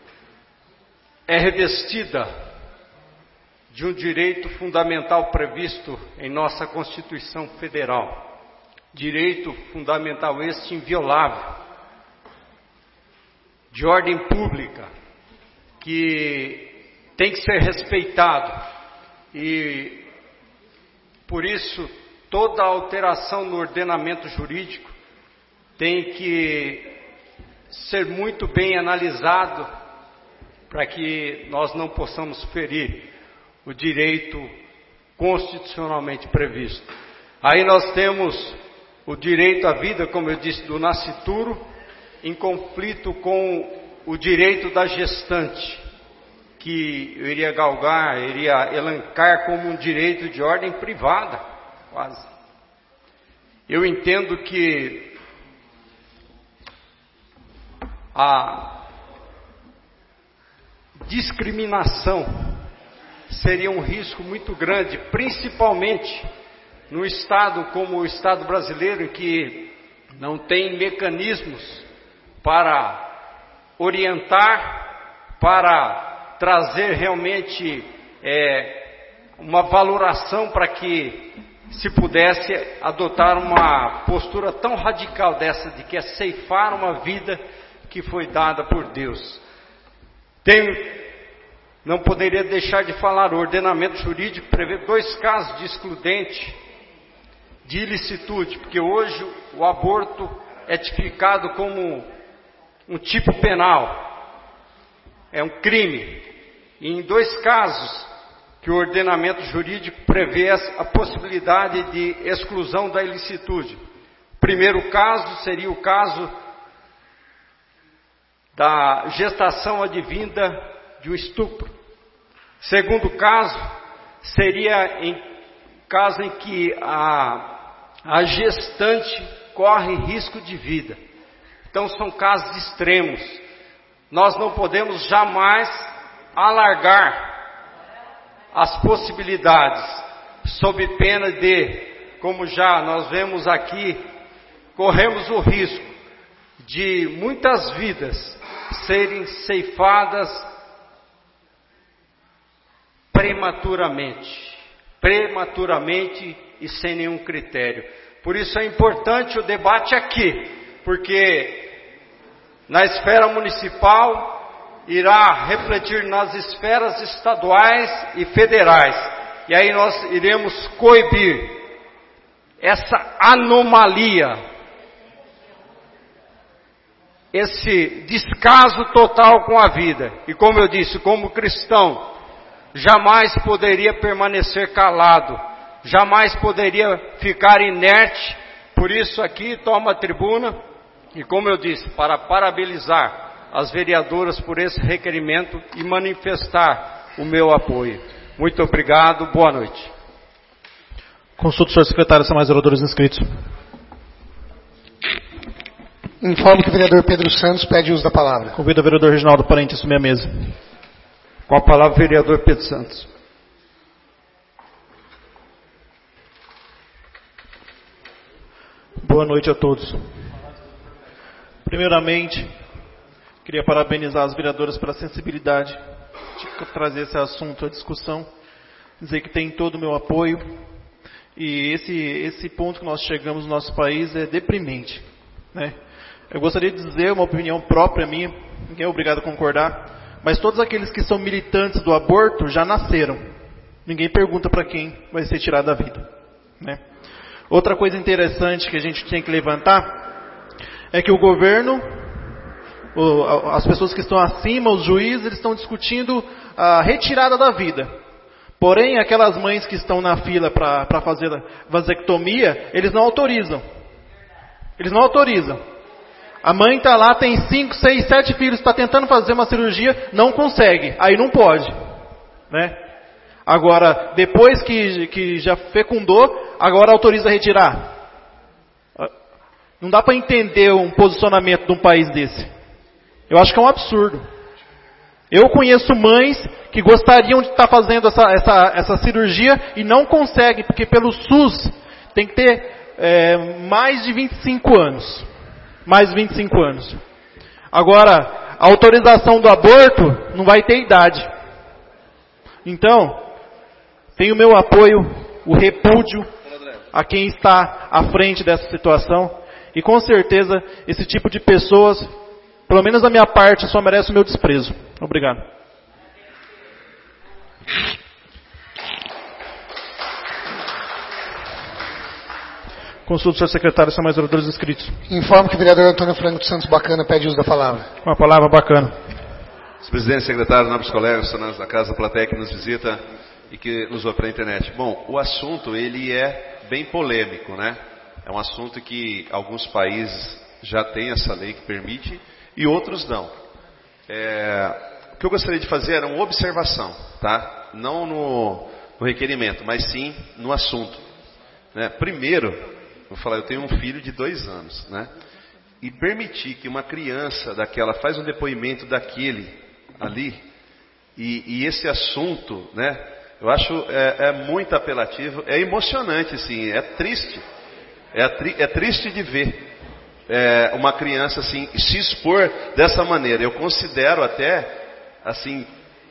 é revestida de um direito fundamental previsto em nossa Constituição Federal. Direito fundamental este inviolável, de ordem pública, que tem que ser respeitado. E, por isso, toda alteração no ordenamento jurídico tem que ser muito bem analisado para que nós não possamos ferir o direito constitucionalmente previsto. Aí nós temos o direito à vida, como eu disse, do nascituro, em conflito com o direito da gestante, que eu iria galgar, iria elencar como um direito de ordem privada, quase. Eu entendo que a discriminação seria um risco muito grande, principalmente no estado como o estado brasileiro, em que não tem mecanismos para orientar, para trazer realmente uma valoração para que se pudesse adotar uma postura tão radical dessa, de que é ceifar uma vida que foi dada por Deus. Não poderia deixar de falar, o ordenamento jurídico prevê 2 casos de excludente de ilicitude, porque hoje o aborto é tipificado como um tipo penal, é um crime. E em 2 casos que o ordenamento jurídico prevê a possibilidade de exclusão da ilicitude. O primeiro caso seria o caso da gestação advinda de um estupro. Segundo caso seria em caso em que a gestante corre risco de vida. Então são casos extremos. Nós não podemos jamais alargar as possibilidades, sob pena de, como já nós vemos aqui, corremos o risco de muitas vidas serem ceifadas prematuramente e sem nenhum critério. Por isso é importante o debate aqui, porque na esfera municipal irá refletir nas esferas estaduais e federais. E aí nós iremos coibir essa anomalia, esse descaso total com a vida. E como eu disse, como cristão, jamais poderia permanecer calado, jamais poderia ficar inerte. Por isso aqui tomo a tribuna e, como eu disse, para parabenizar as vereadoras por esse requerimento e manifestar o meu apoio. Muito obrigado, boa noite. Consulta o senhor secretário, são mais vereadores inscritos. Informo que o vereador Pedro Santos pede uso da palavra. Convido o vereador Reginaldo Parente a assumir a mesa. Com a palavra o vereador Pedro Santos. Boa noite a todos. Primeiramente, queria parabenizar as vereadoras pela sensibilidade de trazer esse assunto à discussão, dizer que tem todo o meu apoio, e esse ponto que nós chegamos no nosso país é deprimente, né? Eu gostaria de dizer uma opinião própria minha, ninguém é obrigado a concordar, mas todos aqueles que são militantes do aborto já nasceram, ninguém pergunta para quem vai ser tirado a vida, né? Outra coisa interessante que a gente tem que levantar é que o governo, as pessoas que estão acima, os juízes, eles estão discutindo a retirada da vida. Porém, aquelas mães que estão na fila para fazer a vasectomia, eles não autorizam. Eles não autorizam. A mãe está lá, tem 5, 6, 7 filhos, está tentando fazer uma cirurgia, não consegue. Aí não pode, né? Agora, depois que já fecundou, agora autoriza a retirar. Não dá para entender um posicionamento de um país desse. Eu acho que é um absurdo. Eu conheço mães que gostariam de estar fazendo essa cirurgia e não conseguem, porque pelo SUS tem que ter mais de 25 anos. Mais de 25 anos. Agora, a autorização do aborto não vai ter idade. Então, tem o meu apoio, o repúdio a quem está à frente dessa situação. E com certeza, esse tipo de pessoas, pelo menos da minha parte, só merece o meu desprezo. Obrigado. Consulta o senhor secretário, são mais vereadores inscritos. Informo que o vereador Antônio Franco dos Santos Bacana pede uso da palavra. Com a palavra, Bacana. Senhor presidente, secretário, nobres colegas, funcionários da Casa da Plateia que nos visita e que nos ouve pela internet. Bom, o assunto ele é bem polêmico, né? É um assunto que alguns países já têm essa lei que permite e outros não. O que eu gostaria de fazer era uma observação, tá? Não no requerimento, mas sim no assunto, né? Primeiro, vou falar, eu tenho um filho de 2 anos, né? E permitir que uma criança daquela faz um depoimento daquele ali, e esse assunto, né? Eu acho muito apelativo, é emocionante, assim, é triste. É triste de ver uma criança assim se expor dessa maneira. Eu considero até assim,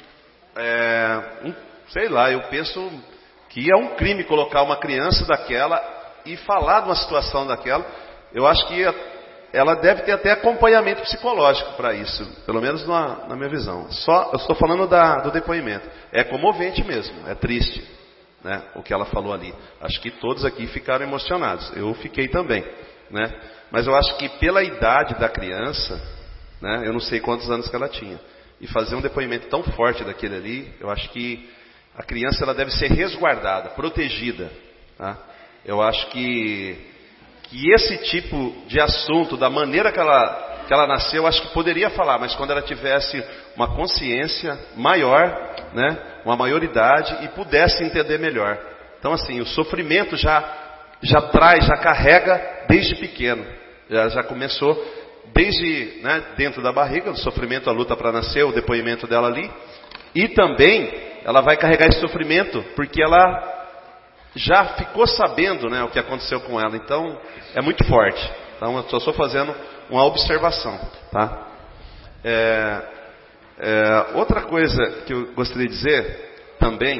sei lá, eu penso que é um crime colocar uma criança daquela e falar de uma situação daquela. Eu acho que ela deve ter até acompanhamento psicológico para isso, pelo menos na minha visão. Eu estou falando do depoimento. É comovente mesmo, é triste, né, o que ela falou ali. Acho que todos aqui ficaram emocionados. Eu fiquei também, né? Mas eu acho que pela idade da criança, né, eu não sei quantos anos que ela tinha, e fazer um depoimento tão forte daquele ali, eu acho que a criança ela deve ser resguardada, protegida, tá? Eu acho que esse tipo de assunto, da maneira que ela que ela nasceu, acho que poderia falar, mas quando ela tivesse uma consciência maior, né, uma maioridade e pudesse entender melhor. Então assim, o sofrimento já carrega desde pequeno, já começou desde, né, dentro da barriga, o sofrimento, a luta para nascer, o depoimento dela ali, e também ela vai carregar esse sofrimento porque ela já ficou sabendo, né, o que aconteceu com ela. Então é muito forte. Então eu só estou fazendo uma observação, tá? Outra coisa que eu gostaria de dizer também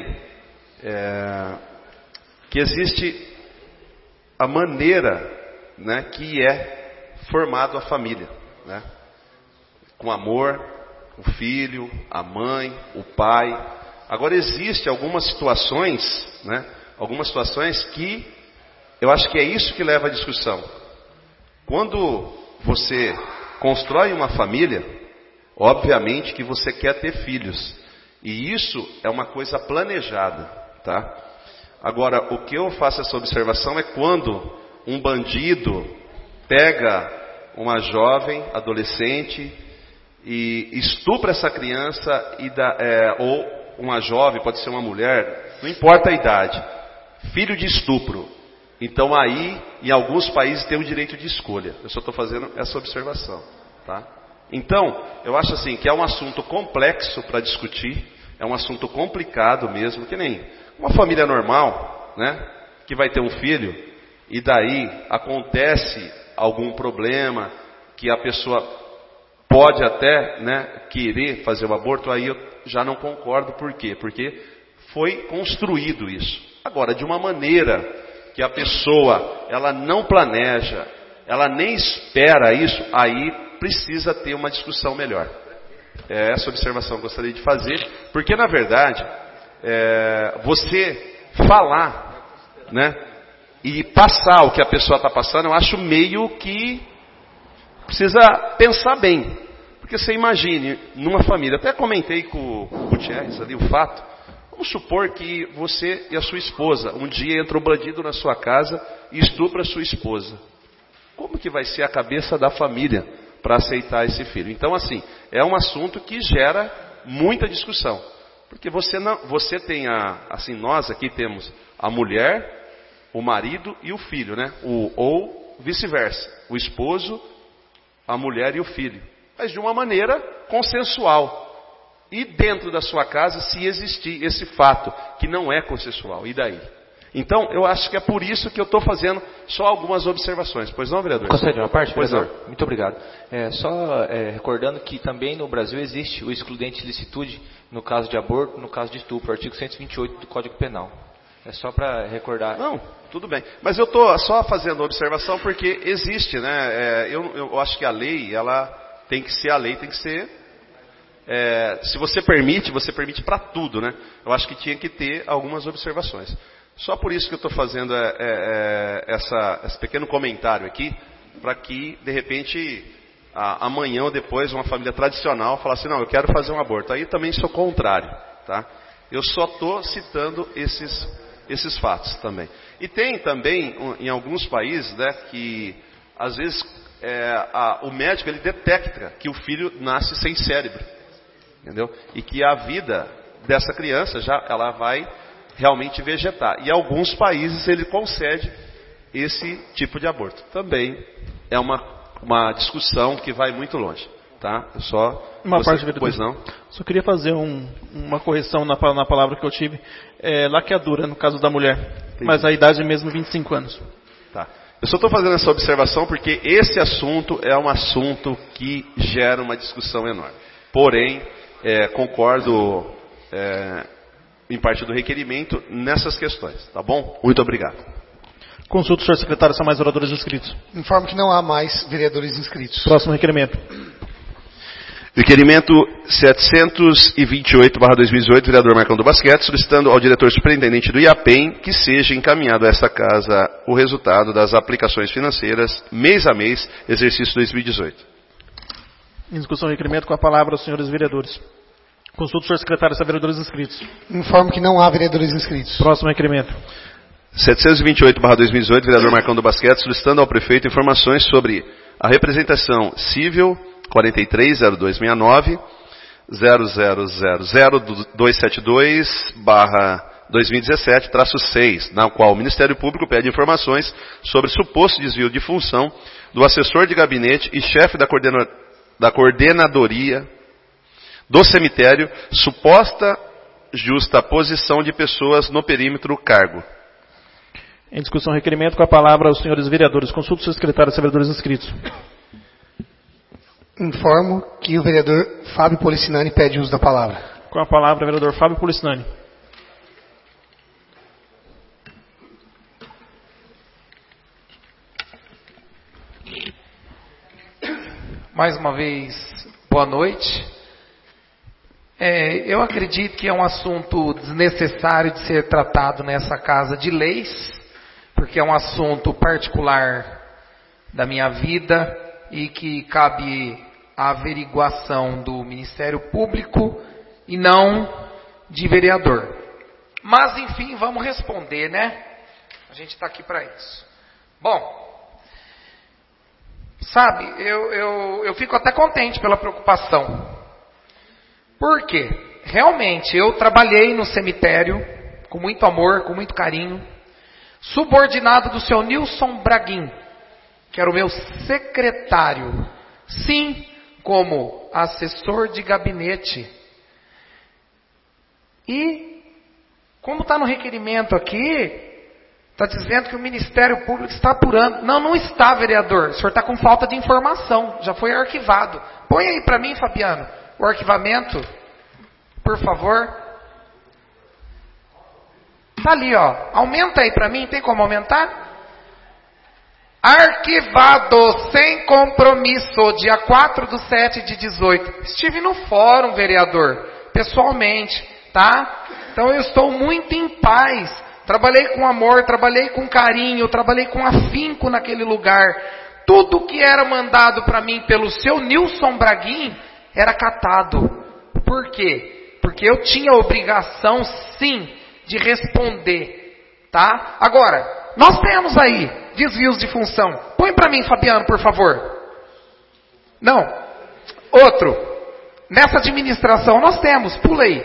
que existe a maneira, né, que é formado a família, né? Com amor, o filho, a mãe, o pai. Agora existe algumas situações, né? Algumas situações que eu acho que é isso que leva à discussão. Quando você constrói uma família, obviamente que você quer ter filhos. E isso é uma coisa planejada, tá? Agora, o que eu faço essa observação é quando um bandido pega uma jovem, adolescente, e estupra essa criança, ou uma jovem, pode ser uma mulher, não importa a idade, filho de estupro. Então aí, em alguns países tem o direito de escolha. Eu só estou fazendo essa observação, tá? Então, eu acho assim que é um assunto complexo para discutir, é um assunto complicado mesmo, que nem uma família normal, né, que vai ter um filho, e daí acontece algum problema, que a pessoa pode até, né, querer fazer o aborto, aí eu já não concordo. Por quê? Porque foi construído isso. Agora, de uma maneira que a pessoa, ela não planeja, ela nem espera isso, aí precisa ter uma discussão melhor. É essa observação que eu gostaria de fazer, porque na verdade, você falar, né, e passar o que a pessoa está passando, eu acho meio que precisa pensar bem. Porque você imagine, numa família, até comentei com o Gutierrez ali o fato, vamos supor que você e a sua esposa, um dia entra um bandido na sua casa e estupra a sua esposa. Como que vai ser a cabeça da família para aceitar esse filho? Então assim, é um assunto que gera muita discussão. Porque você tem assim, nós aqui temos a mulher, o marido e o filho, né? Ou vice-versa, o esposo, a mulher e o filho. Mas de uma maneira consensual. E dentro da sua casa, se existir esse fato, que não é consensual, e daí? Então, eu acho que é por isso que eu estou fazendo só algumas observações. Pois não, vereador? Concede uma parte, pois vereador? Não. Muito obrigado. Recordando que também no Brasil existe o excludente de licitude no caso de aborto, no caso de estupro, artigo 128 do Código Penal. É só para recordar. Não, tudo bem. Mas eu estou só fazendo observação porque existe, né? Eu acho que a lei, ela tem que ser a lei, tem que ser... se você permite para tudo, né? Eu acho que tinha que ter algumas observações. Só por isso que eu estou fazendo esse pequeno comentário aqui, para que, de repente, amanhã ou depois, uma família tradicional falasse assim, não, eu quero fazer um aborto. Aí também sou contrário, tá? Eu só estou citando esses fatos também. E tem também, em alguns países, né, que às vezes o médico ele detecta que o filho nasce sem cérebro, entendeu? E que a vida dessa criança ela vai realmente vegetar. E em alguns países ele concede esse tipo de aborto. Também é uma discussão que vai muito longe, tá? Eu só pois não. Só queria fazer uma correção na palavra que eu tive. Laqueadura, no caso da mulher. Entendi. Mas a idade é mesmo 25 anos. Tá. Eu só estou fazendo essa observação porque esse assunto é um assunto que gera uma discussão enorme. Porém, concordo em parte do requerimento nessas questões. Tá bom? Muito obrigado. Consulta o senhor secretário, são mais oradores inscritos. Informo que não há mais vereadores inscritos. Próximo requerimento. Requerimento 728/2018, vereador Marcão do Basquete, solicitando ao diretor superintendente do IAPEM que seja encaminhado a esta casa o resultado das aplicações financeiras mês a mês, exercício 2018. Em discussão, requerimento, com a palavra aos senhores vereadores. Consulta o senhor secretário, se há vereadores inscritos. Informo que não há vereadores inscritos. Próximo requerimento. 728/2018, vereador Marcão do Basquete, solicitando ao prefeito informações sobre A representação civil 430269 000272/2017-6, na qual o Ministério Público pede informações sobre suposto desvio de função do assessor de gabinete e chefe da coordenadoria do cemitério, suposta justa posição de pessoas no perímetro do cargo. Em discussão, requerimento, com a palavra aos senhores vereadores. Consulta o seu secretário e vereadores inscritos. Informo que o vereador Fábio Policinani pede uso da palavra. Com a palavra, o vereador Fábio Policinani. Mais uma vez, boa noite. Eu acredito que é um assunto desnecessário de ser tratado nessa casa de leis, porque é um assunto particular da minha vida e que cabe a averiguação do Ministério Público e não de vereador. Mas, enfim, vamos responder, né? A gente está aqui para isso. Bom, sabe, eu fico até contente pela preocupação. Por quê? Realmente, eu trabalhei no cemitério com muito amor, com muito carinho, subordinado do seu Nilson Braguin, que era o meu secretário. Sim, como assessor de gabinete. E, como está no requerimento aqui, está dizendo que o Ministério Público está apurando. Não, não está, vereador. O senhor está com falta de informação. Já foi arquivado. Põe aí para mim, Fabiano, o arquivamento, por favor. Está ali, ó. Aumenta aí para mim. Tem como aumentar? Arquivado sem compromisso, dia 4/7/18. Estive no fórum, vereador, pessoalmente, tá? Então eu estou muito em paz. Trabalhei com amor, trabalhei com carinho, trabalhei com afinco naquele lugar. Tudo que era mandado para mim pelo seu Nilson Braguin era catado. Por quê? Porque eu tinha a obrigação, sim, de responder, tá? Agora, nós temos aí desvios de função. Põe para mim, Fabiano, por favor. Não. Outro. Nessa administração nós temos. Pula aí.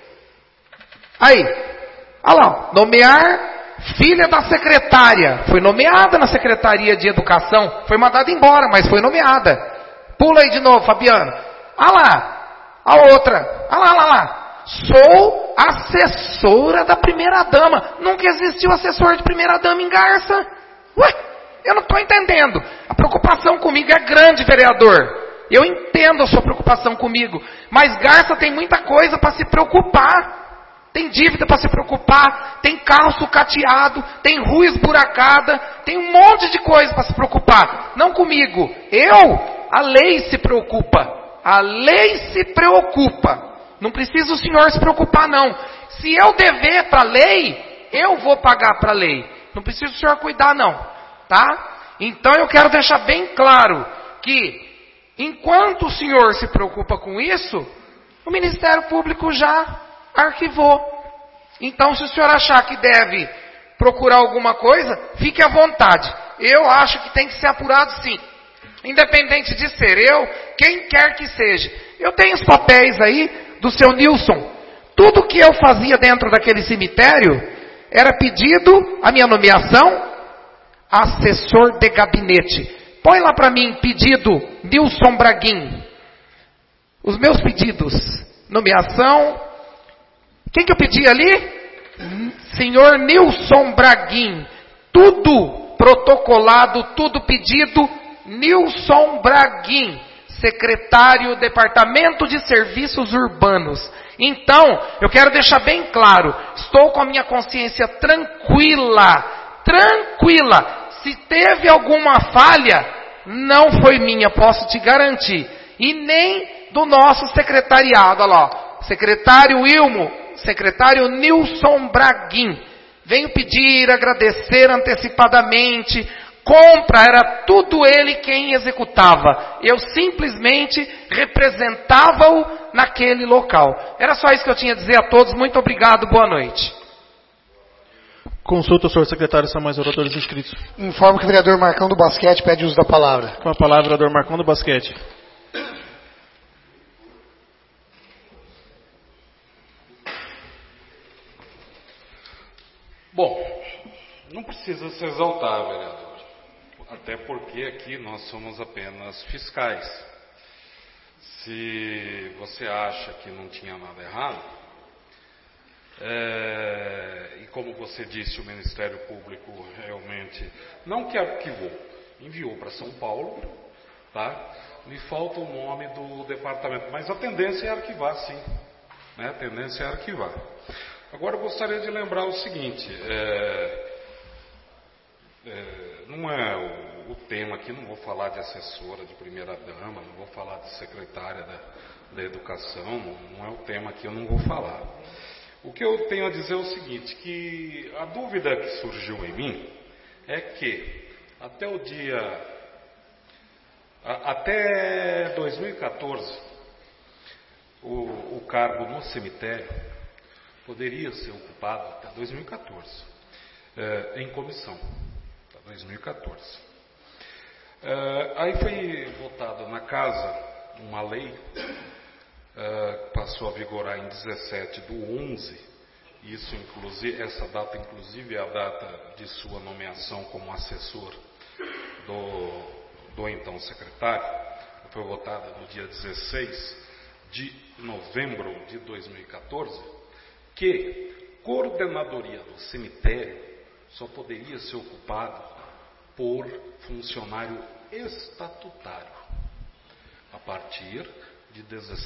Aí. Olha lá. Nomear filha da secretária. Foi nomeada na Secretaria de Educação. Foi mandada embora, mas foi nomeada. Pula aí de novo, Fabiano. Olha lá. A outra. Olha lá. Sou assessora da primeira-dama. Nunca existiu assessor de primeira-dama em Garça. Ué, eu não estou entendendo. A preocupação comigo é grande, vereador. Eu entendo a sua preocupação comigo. Mas Garça tem muita coisa para se preocupar. Tem dívida para se preocupar. Tem carro sucateado. Tem rua esburacada. Tem um monte de coisa para se preocupar. Não comigo. A lei se preocupa. A lei se preocupa. Não precisa o senhor se preocupar, não. Se eu dever para a lei, eu vou pagar para a lei. Não precisa o senhor cuidar, não. Tá? Então eu quero deixar bem claro que, enquanto o senhor se preocupa com isso, o Ministério Público já arquivou. Então, se o senhor achar que deve procurar alguma coisa, fique à vontade. Eu acho que tem que ser apurado, sim. Independente de ser eu, quem quer que seja. Eu tenho os papéis aí do seu Nilson. Tudo que eu fazia dentro daquele cemitério era pedido, a minha nomeação, assessor de gabinete. Põe lá para mim, pedido Nilson Braguin. Os meus pedidos, nomeação. Quem que eu pedi ali? Senhor Nilson Braguin. Tudo protocolado, tudo pedido, Nilson Braguin. Secretário, Departamento de Serviços Urbanos. Então, eu quero deixar bem claro, estou com a minha consciência tranquila. Se teve alguma falha, não foi minha, posso te garantir. E nem do nosso secretariado, olha lá, secretário Wilmo, secretário Nilson Braguin. Venho pedir, agradecer antecipadamente. Compra, era tudo ele quem executava. Eu simplesmente representava-o naquele local. Era só isso que eu tinha a dizer a todos. Muito obrigado, boa noite. Consulta o senhor secretário, são mais oradores inscritos. Informo que o vereador Marcão do Basquete pede uso da palavra. Com a palavra, o vereador Marcão do Basquete. Bom, não precisa se exaltar, vereador. Até porque aqui nós somos apenas fiscais. Se você acha que não tinha nada errado, e como você disse, o Ministério Público realmente não que arquivou, enviou para São Paulo, tá? Me falta o nome do departamento, mas a tendência é arquivar, sim. Né? A tendência é arquivar. Agora eu gostaria de lembrar o seguinte, não é o tema aqui, não vou falar de assessora, de primeira-dama, não vou falar de secretária da educação, não é o tema aqui, eu não vou falar. O que eu tenho a dizer é o seguinte, que a dúvida que surgiu em mim é que até 2014, o cargo no cemitério poderia ser ocupado até 2014, em comissão, até 2014. Aí foi votada na casa uma lei, passou a vigorar em 17/11, isso inclusive, essa data inclusive é a data de sua nomeação como assessor do então secretário, foi votada no dia 16 de novembro de 2014, que coordenadoria do cemitério só poderia ser ocupada por funcionário estatutário, a partir de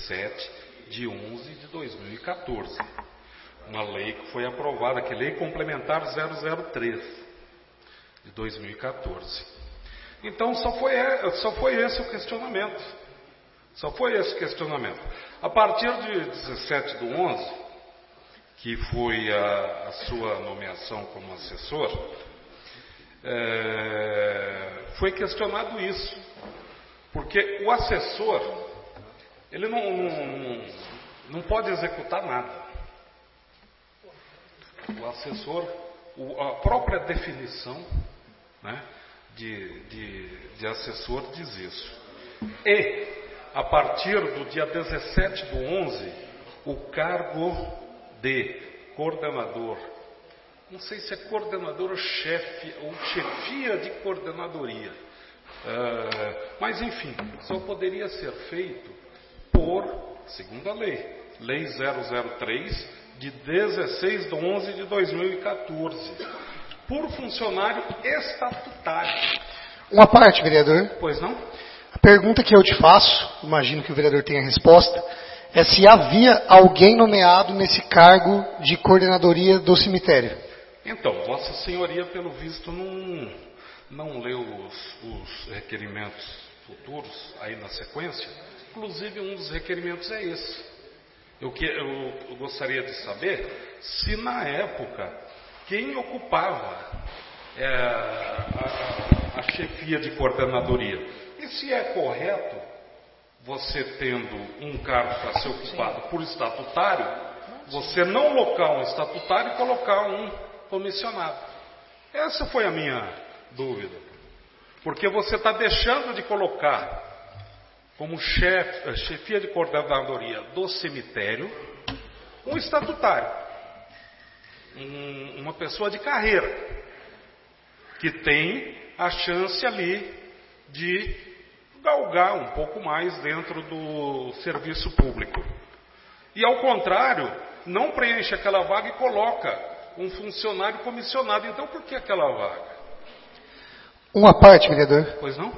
17/11/2014. Uma lei que foi aprovada, que é a Lei Complementar 003, de 2014. Então só foi esse o questionamento. Só foi esse o questionamento. A partir de 17/11, que foi a sua nomeação como assessor, foi questionado isso. Porque o assessor, ele não pode executar nada. O assessor, a própria definição, né, de assessor diz isso. E, a partir do dia 17/11, o cargo de coordenador, não sei se é coordenador ou chefe, ou chefia de coordenadoria, mas enfim, só poderia ser feito por, segundo a lei 003, de 16/11/2014, por funcionário estatutário. Uma parte, vereador. Pois não? A pergunta que eu te faço, imagino que o vereador tenha a resposta, é se havia alguém nomeado nesse cargo de coordenadoria do cemitério. Então, Vossa Senhoria, pelo visto, não leu os requerimentos futuros aí na sequência. Inclusive, um dos requerimentos é esse. Eu gostaria de saber se, na época, quem ocupava a chefia de coordenadoria. E se é correto, você tendo um cargo para ser ocupado por estatutário, você não locar um estatutário e colocar um comissionado. Essa foi a minha dúvida. Porque você está deixando de colocar como chefia de coordenadoria do cemitério um estatutário, uma pessoa de carreira, que tem a chance ali de galgar um pouco mais dentro do serviço público. E ao contrário, não preenche aquela vaga e coloca um funcionário comissionado. Então por que aquela vaga? Uma parte, vereador. Pois não?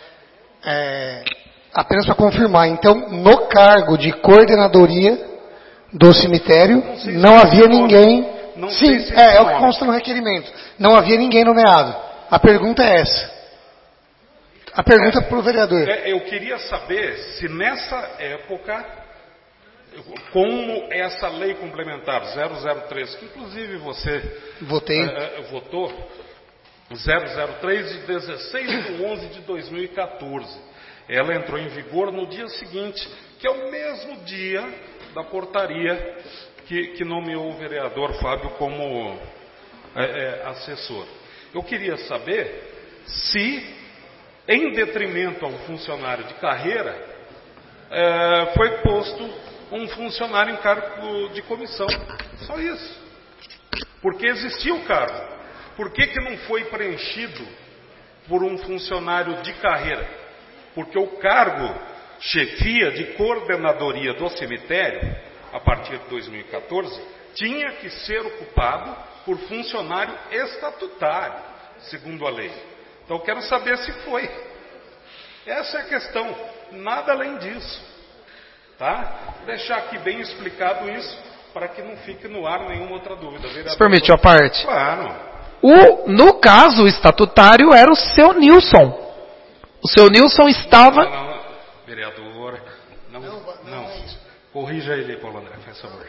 Apenas para confirmar, então, no cargo de coordenadoria do cemitério, não havia ninguém. Sim, é o que consta no requerimento. Não havia ninguém nomeado. A pergunta é essa. A pergunta para o vereador. Eu queria saber se nessa época, como essa lei complementar 003, que inclusive você votou, 003 de 16/11/2014, ela entrou em vigor no dia seguinte, que é o mesmo dia da portaria que nomeou o vereador Fábio como assessor. Eu queria saber se, em detrimento a um funcionário de carreira, foi posto um funcionário em cargo de comissão. Só isso. Porque existia o cargo. Por que não foi preenchido por um funcionário de carreira? Porque o cargo chefia de coordenadoria do cemitério, a partir de 2014, tinha que ser ocupado por funcionário estatutário, segundo a lei. Então eu quero saber se foi. Essa é a questão, nada além disso. Tá? Deixar aqui bem explicado isso, para que não fique no ar nenhuma outra dúvida. Se permite a parte? Claro. No caso, o estatutário era o seu Nilson. O seu Nilson estava... Não, vereador, não. Corrija ele, Paulo André, faz favor.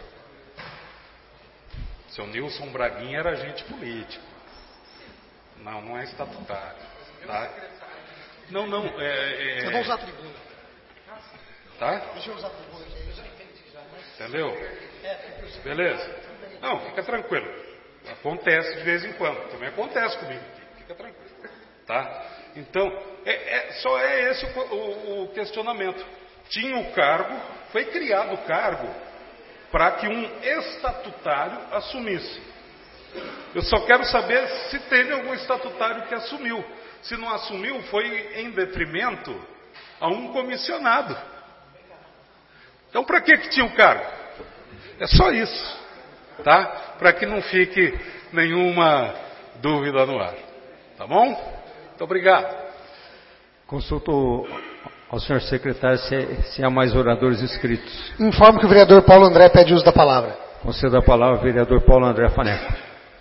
Seu Nilson Braguinha era agente político. Não é estatutário. Tá? Não. Eu vou usar a tribuna. Tá? Deixa eu usar a tribuna aqui. Entendeu? Beleza? Não, fica tranquilo. Acontece de vez em quando. Também acontece comigo aqui. Fica tranquilo. Tá? Então, só é esse o questionamento. Tinha o cargo, foi criado o cargo para que um estatutário assumisse. Eu só quero saber se teve algum estatutário que assumiu. Se não assumiu, foi em detrimento a um comissionado. Então, para que tinha o cargo? É só isso, tá? Para que não fique nenhuma dúvida no ar. Tá bom? Muito obrigado. Consulto ao senhor secretário se há mais oradores inscritos. Informo que o vereador Paulo André pede uso da palavra. Concedo a palavra ao vereador Paulo André Faneca.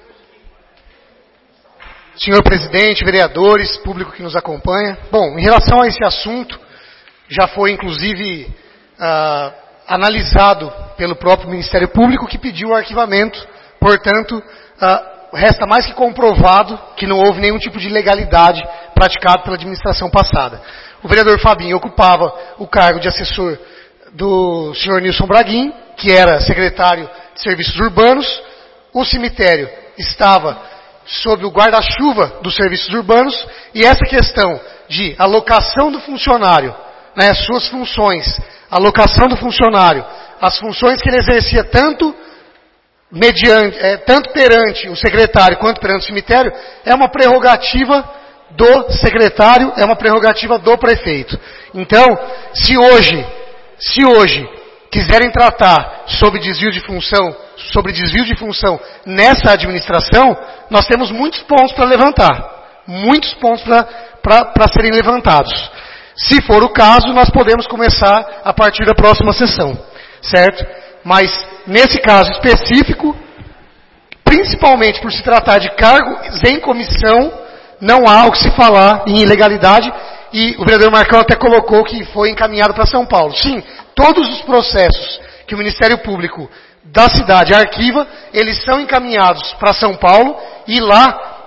Senhor presidente, vereadores, público que nos acompanha. Bom, em relação a esse assunto, já foi inclusive analisado pelo próprio Ministério Público, que pediu o arquivamento. Portanto, resta mais que comprovado que não houve nenhum tipo de ilegalidade praticado pela administração passada. O vereador Fabinho ocupava o cargo de assessor do senhor Nilson Braguin, que era secretário de Serviços Urbanos. O cemitério estava sob o guarda-chuva dos Serviços Urbanos, e essa questão de alocação do funcionário, né, suas funções, alocação do funcionário, as funções que ele exercia tanto perante o secretário quanto perante o cemitério, é uma prerrogativa do secretário, é uma prerrogativa do prefeito. Então, se hoje quiserem tratar sobre desvio de função nessa administração, nós temos muitos pontos para levantar, muitos pontos para serem levantados. Se for o caso, nós podemos começar a partir da próxima sessão, certo? Mas, nesse caso específico, principalmente por se tratar de cargos em comissão, não há o que se falar em ilegalidade, e o vereador Marcão até colocou que foi encaminhado para São Paulo. Sim, todos os processos que o Ministério Público da cidade arquiva, eles são encaminhados para São Paulo, e lá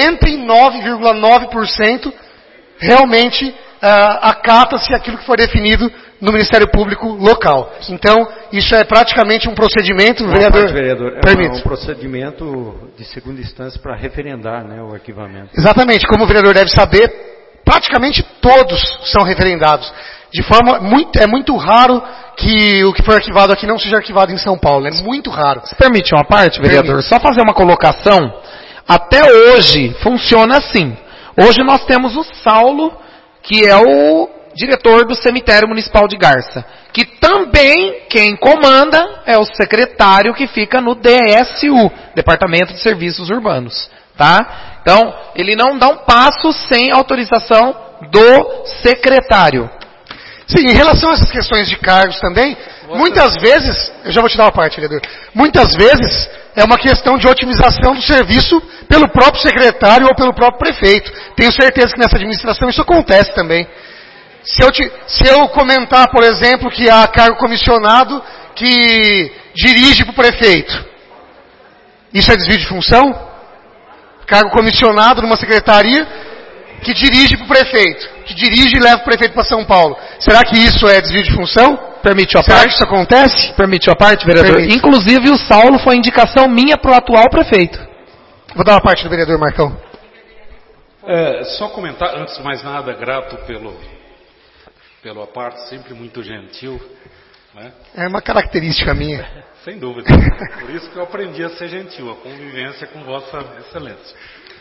99,9% realmente acata-se aquilo que foi definido no Ministério Público local. Então, isso é praticamente um procedimento, vereador, permite. É um procedimento de segunda instância para referendar, né, o arquivamento. Exatamente, como o vereador deve saber, praticamente todos são referendados. De forma é muito raro que o que foi arquivado aqui não seja arquivado em São Paulo. É muito raro. Se permite uma parte, vereador? Permite. Só fazer uma colocação. Até hoje funciona assim. Hoje nós temos o Saulo, que é o diretor do cemitério municipal de Garça. Que também quem comanda é o secretário que fica no DSU, Departamento de Serviços Urbanos. Tá? Então, ele não dá um passo sem autorização do secretário. Sim, em relação a essas questões de cargos também, muitas vezes, eu já vou te dar uma parte, vereador, muitas vezes é uma questão de otimização do serviço pelo próprio secretário ou pelo próprio prefeito. Tenho certeza que nessa administração isso acontece também. Se eu comentar, por exemplo, que há cargo comissionado que dirige para o prefeito, isso é desvio de função? Cargo comissionado numa secretaria que dirige para o prefeito, que dirige e leva o prefeito para São Paulo. Será que isso é desvio de função? Permite a Será parte? que isso acontece? Permite a parte, vereador? Permite. Inclusive o Saulo foi indicação minha para o atual prefeito. Vou dar uma parte do vereador Marcão. Só comentar, antes de mais nada, grato pela parte, sempre muito gentil. Né? É uma característica minha. Sem dúvida. Por isso que eu aprendi a ser gentil, a convivência com Vossa Excelência.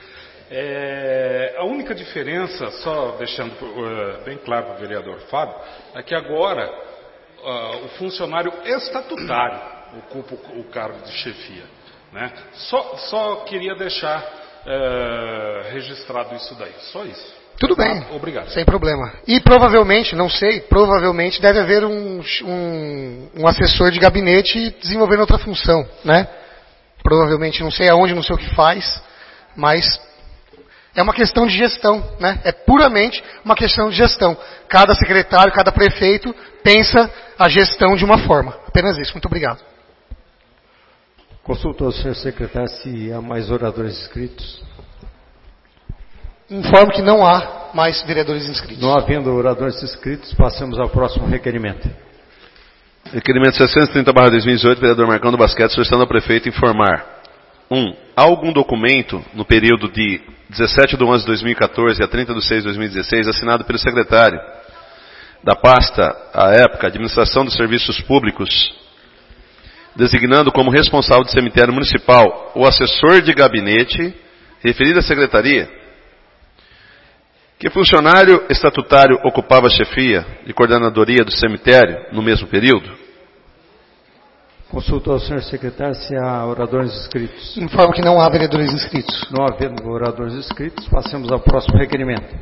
A única diferença, só deixando bem claro para o vereador Fábio, é que agora o funcionário estatutário ocupa o cargo de chefia. Né? Só queria deixar registrado isso daí, só isso. Tudo bem, obrigado. Sem problema. E provavelmente, não sei, provavelmente deve haver um assessor de gabinete desenvolvendo outra função, né? Provavelmente, não sei aonde, não sei o que faz, mas é uma questão de gestão, né? É puramente uma questão de gestão. Cada secretário, cada prefeito pensa a gestão de uma forma. Apenas isso. Muito obrigado. Consulta ao senhor secretário se há mais oradores inscritos. Informo que não há mais vereadores inscritos. Não havendo oradores inscritos, passamos ao próximo requerimento. Requerimento 630/2018, vereador Marcão do Basquete, solicitando ao prefeito informar. 1. Há algum documento no período de 17/11/2014 a 30/6/2016 assinado pelo secretário da pasta, à época, Administração dos Serviços Públicos, designando como responsável do cemitério municipal o assessor de gabinete referido à secretaria? Que funcionário estatutário ocupava a chefia de coordenadoria do cemitério no mesmo período? Consulta ao senhor secretário se há oradores inscritos. Informo que não há vereadores inscritos. Não havendo oradores inscritos, passamos ao próximo requerimento.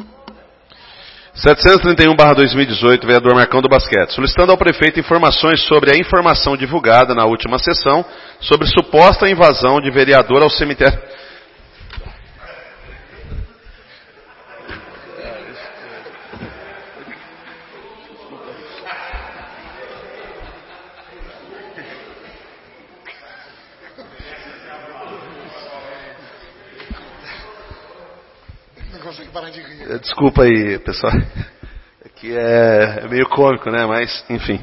731/2018, vereador Marcão do Basquete, solicitando ao prefeito informações sobre a informação divulgada na última sessão sobre suposta invasão de vereador ao cemitério. Desculpa aí, pessoal. Aqui é meio cômico, né? Mas, enfim.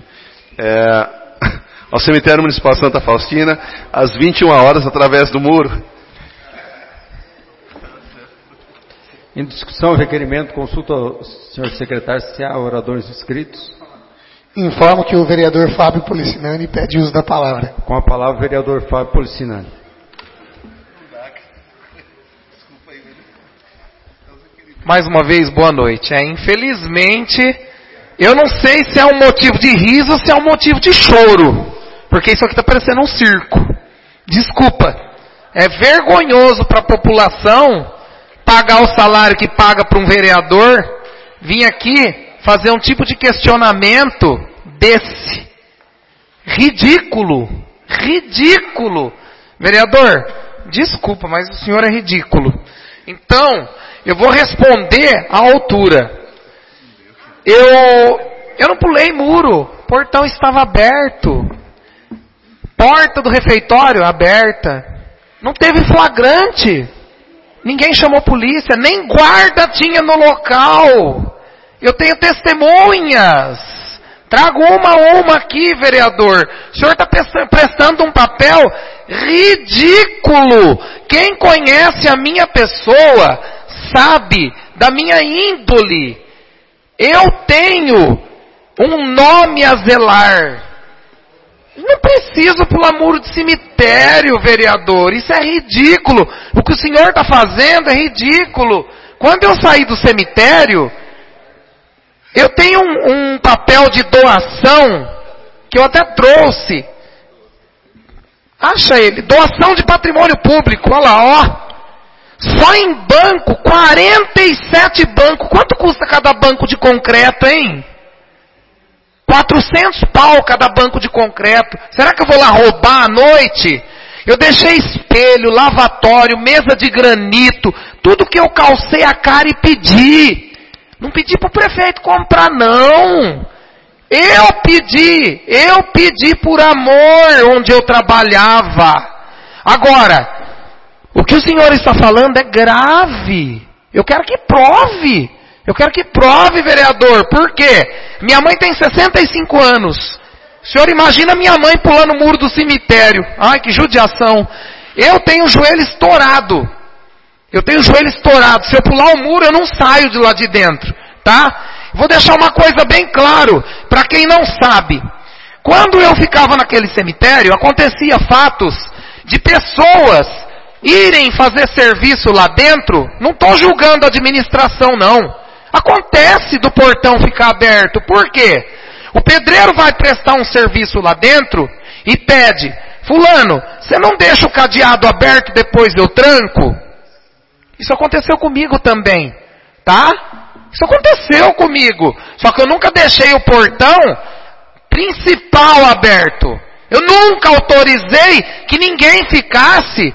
Ao cemitério municipal Santa Faustina, às 21 horas, através do muro. Em discussão, requerimento, consulta ao senhor secretário se há oradores inscritos. Informo que o vereador Fábio Policinani pede uso da palavra. Com a palavra, o vereador Fábio Policinani. Mais uma vez, boa noite. Infelizmente, eu não sei se é um motivo de riso ou se é um motivo de choro, porque isso aqui está parecendo um circo. Desculpa, é vergonhoso para a população pagar o salário que paga para um vereador, vir aqui fazer um tipo de questionamento desse. Ridículo. Ridículo. Vereador, desculpa, mas o senhor é ridículo. Então, eu vou responder à altura. Eu não pulei muro. O portão estava aberto. Porta do refeitório aberta. Não teve flagrante. Ninguém chamou polícia. Nem guarda tinha no local. Eu tenho testemunhas. Trago uma a uma aqui, vereador. O senhor está prestando um papel ridículo. Quem conhece a minha pessoa sabe da minha índole. Eu tenho um nome a zelar. Não preciso pular muro de cemitério, vereador. Isso é ridículo. O que o senhor está fazendo é ridículo. Quando eu saí do cemitério, eu tenho um papel de doação que eu até trouxe. Acha ele? Doação de patrimônio público. Olha lá, ó. Só em banco, 47 bancos. Quanto custa cada banco de concreto, hein? 400 pau cada banco de concreto. Será que eu vou lá roubar à noite? Eu deixei espelho, lavatório, mesa de granito, tudo que eu calcei a cara e pedi. Não pedi para o prefeito comprar, não. Eu pedi por amor onde eu trabalhava. Agora, o que o senhor está falando é grave. Eu quero que prove. Eu quero que prove, vereador. Por quê? Minha mãe tem 65 anos. O senhor imagina minha mãe pulando o muro do cemitério. Ai, que judiação. Eu tenho o joelho estourado. Se eu pular o muro, eu não saio de lá de dentro, tá? Vou deixar uma coisa bem claro, para quem não sabe. Quando eu ficava naquele cemitério, acontecia fatos de pessoas irem fazer serviço lá dentro. Não estou julgando a administração, não. Acontece do portão ficar aberto. Por quê? O pedreiro vai prestar um serviço lá dentro e pede: fulano, você não deixa o cadeado aberto, depois eu tranco? Isso aconteceu comigo também, tá? Isso aconteceu comigo. Só que eu nunca deixei o portão principal aberto. Eu nunca autorizei que ninguém ficasse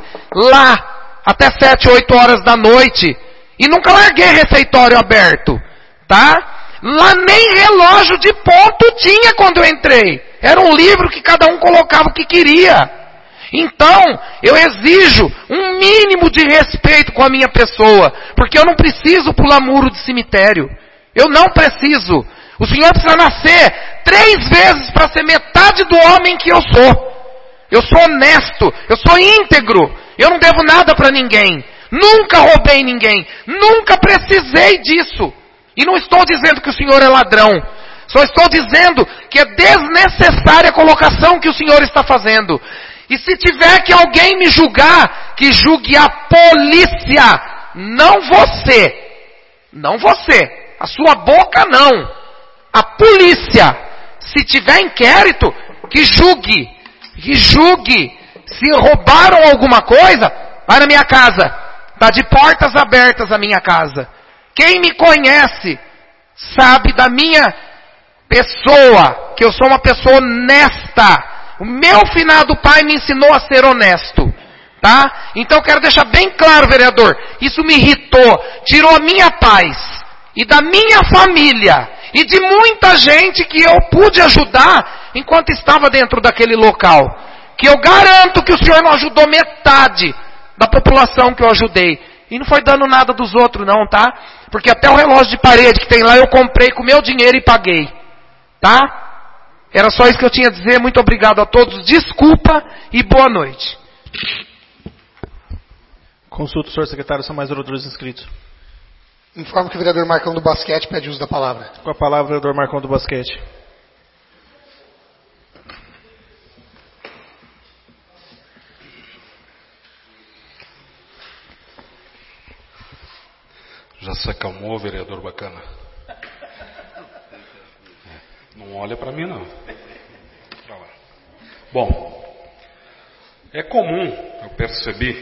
lá até 7, 8 horas da noite. E nunca larguei refeitório aberto, tá? Lá nem relógio de ponto tinha quando eu entrei. Era um livro que cada um colocava o que queria. Então, eu exijo um mínimo de respeito com a minha pessoa, porque eu não preciso pular muro de cemitério. Eu não preciso. O senhor precisa nascer 3 vezes para ser metade do homem que eu sou. Eu sou honesto, eu sou íntegro, eu não devo nada para ninguém. Nunca roubei ninguém, nunca precisei disso. E não estou dizendo que o senhor é ladrão. Só estou dizendo que é desnecessária a colocação que o senhor está fazendo. E se tiver que alguém me julgar, que julgue a polícia, não você. Não você. A sua boca não. A polícia. Se tiver inquérito, que julgue. Que julgue. Se roubaram alguma coisa, vai na minha casa. Está de portas abertas a minha casa. Quem me conhece sabe da minha pessoa, que eu sou uma pessoa honesta. O meu finado pai me ensinou a ser honesto, tá? Então eu quero deixar bem claro, vereador, isso me irritou, tirou a minha paz, e da minha família, e de muita gente que eu pude ajudar, enquanto estava dentro daquele local, que eu garanto que o senhor não ajudou metade da população que eu ajudei, e não foi dando nada dos outros não, tá? Porque até o relógio de parede que tem lá, eu comprei com meu dinheiro e paguei, tá? Era só isso que eu tinha a dizer. Muito obrigado a todos. Desculpa e boa noite. Consulta o senhor secretário, são mais oradores inscritos. Informo que o vereador Marcão do Basquete pede uso da palavra. Com a palavra, o vereador Marcão do Basquete. Já se acalmou, vereador bacana? Não olha para mim, não. Pra lá. Bom, é comum, eu percebi,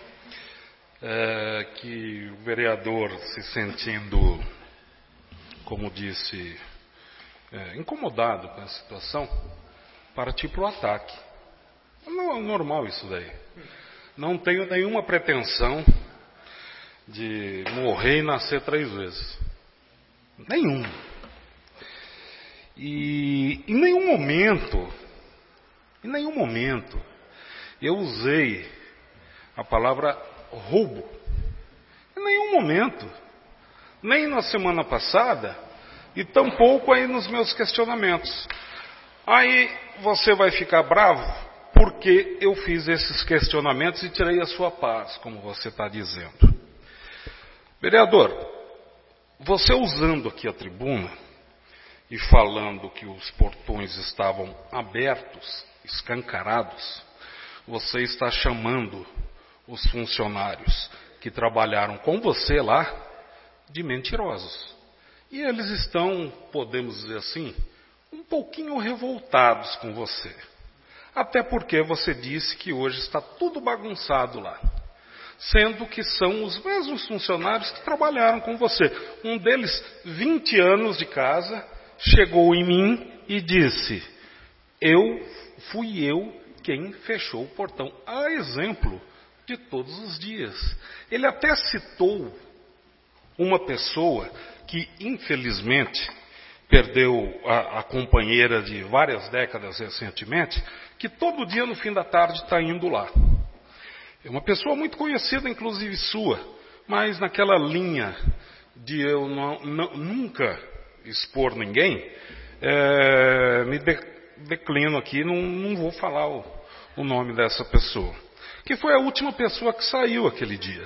que o vereador se sentindo, como disse, incomodado com a situação, partir para o ataque. Não é normal isso daí. Não tenho nenhuma pretensão de morrer e nascer 3 vezes. Nenhum. E em nenhum momento, eu usei a palavra roubo. Em nenhum momento. Nem na semana passada e tampouco aí nos meus questionamentos. Aí você vai ficar bravo porque eu fiz esses questionamentos e tirei a sua paz, como você está dizendo. Vereador, você usando aqui a tribuna e falando que os portões estavam abertos, escancarados, você está chamando os funcionários que trabalharam com você lá de mentirosos. E eles estão, podemos dizer assim, um pouquinho revoltados com você. Até porque você disse que hoje está tudo bagunçado lá. Sendo que são os mesmos funcionários que trabalharam com você. Um deles, 20 anos de casa, chegou em mim e disse: fui eu quem fechou o portão. A exemplo de todos os dias. Ele até citou uma pessoa que, infelizmente, perdeu a companheira de várias décadas recentemente, que todo dia no fim da tarde está indo lá. É uma pessoa muito conhecida, inclusive sua, mas naquela linha de eu nunca expor ninguém, me declino aqui, não vou falar o nome dessa pessoa. que foi a última pessoa que saiu aquele dia.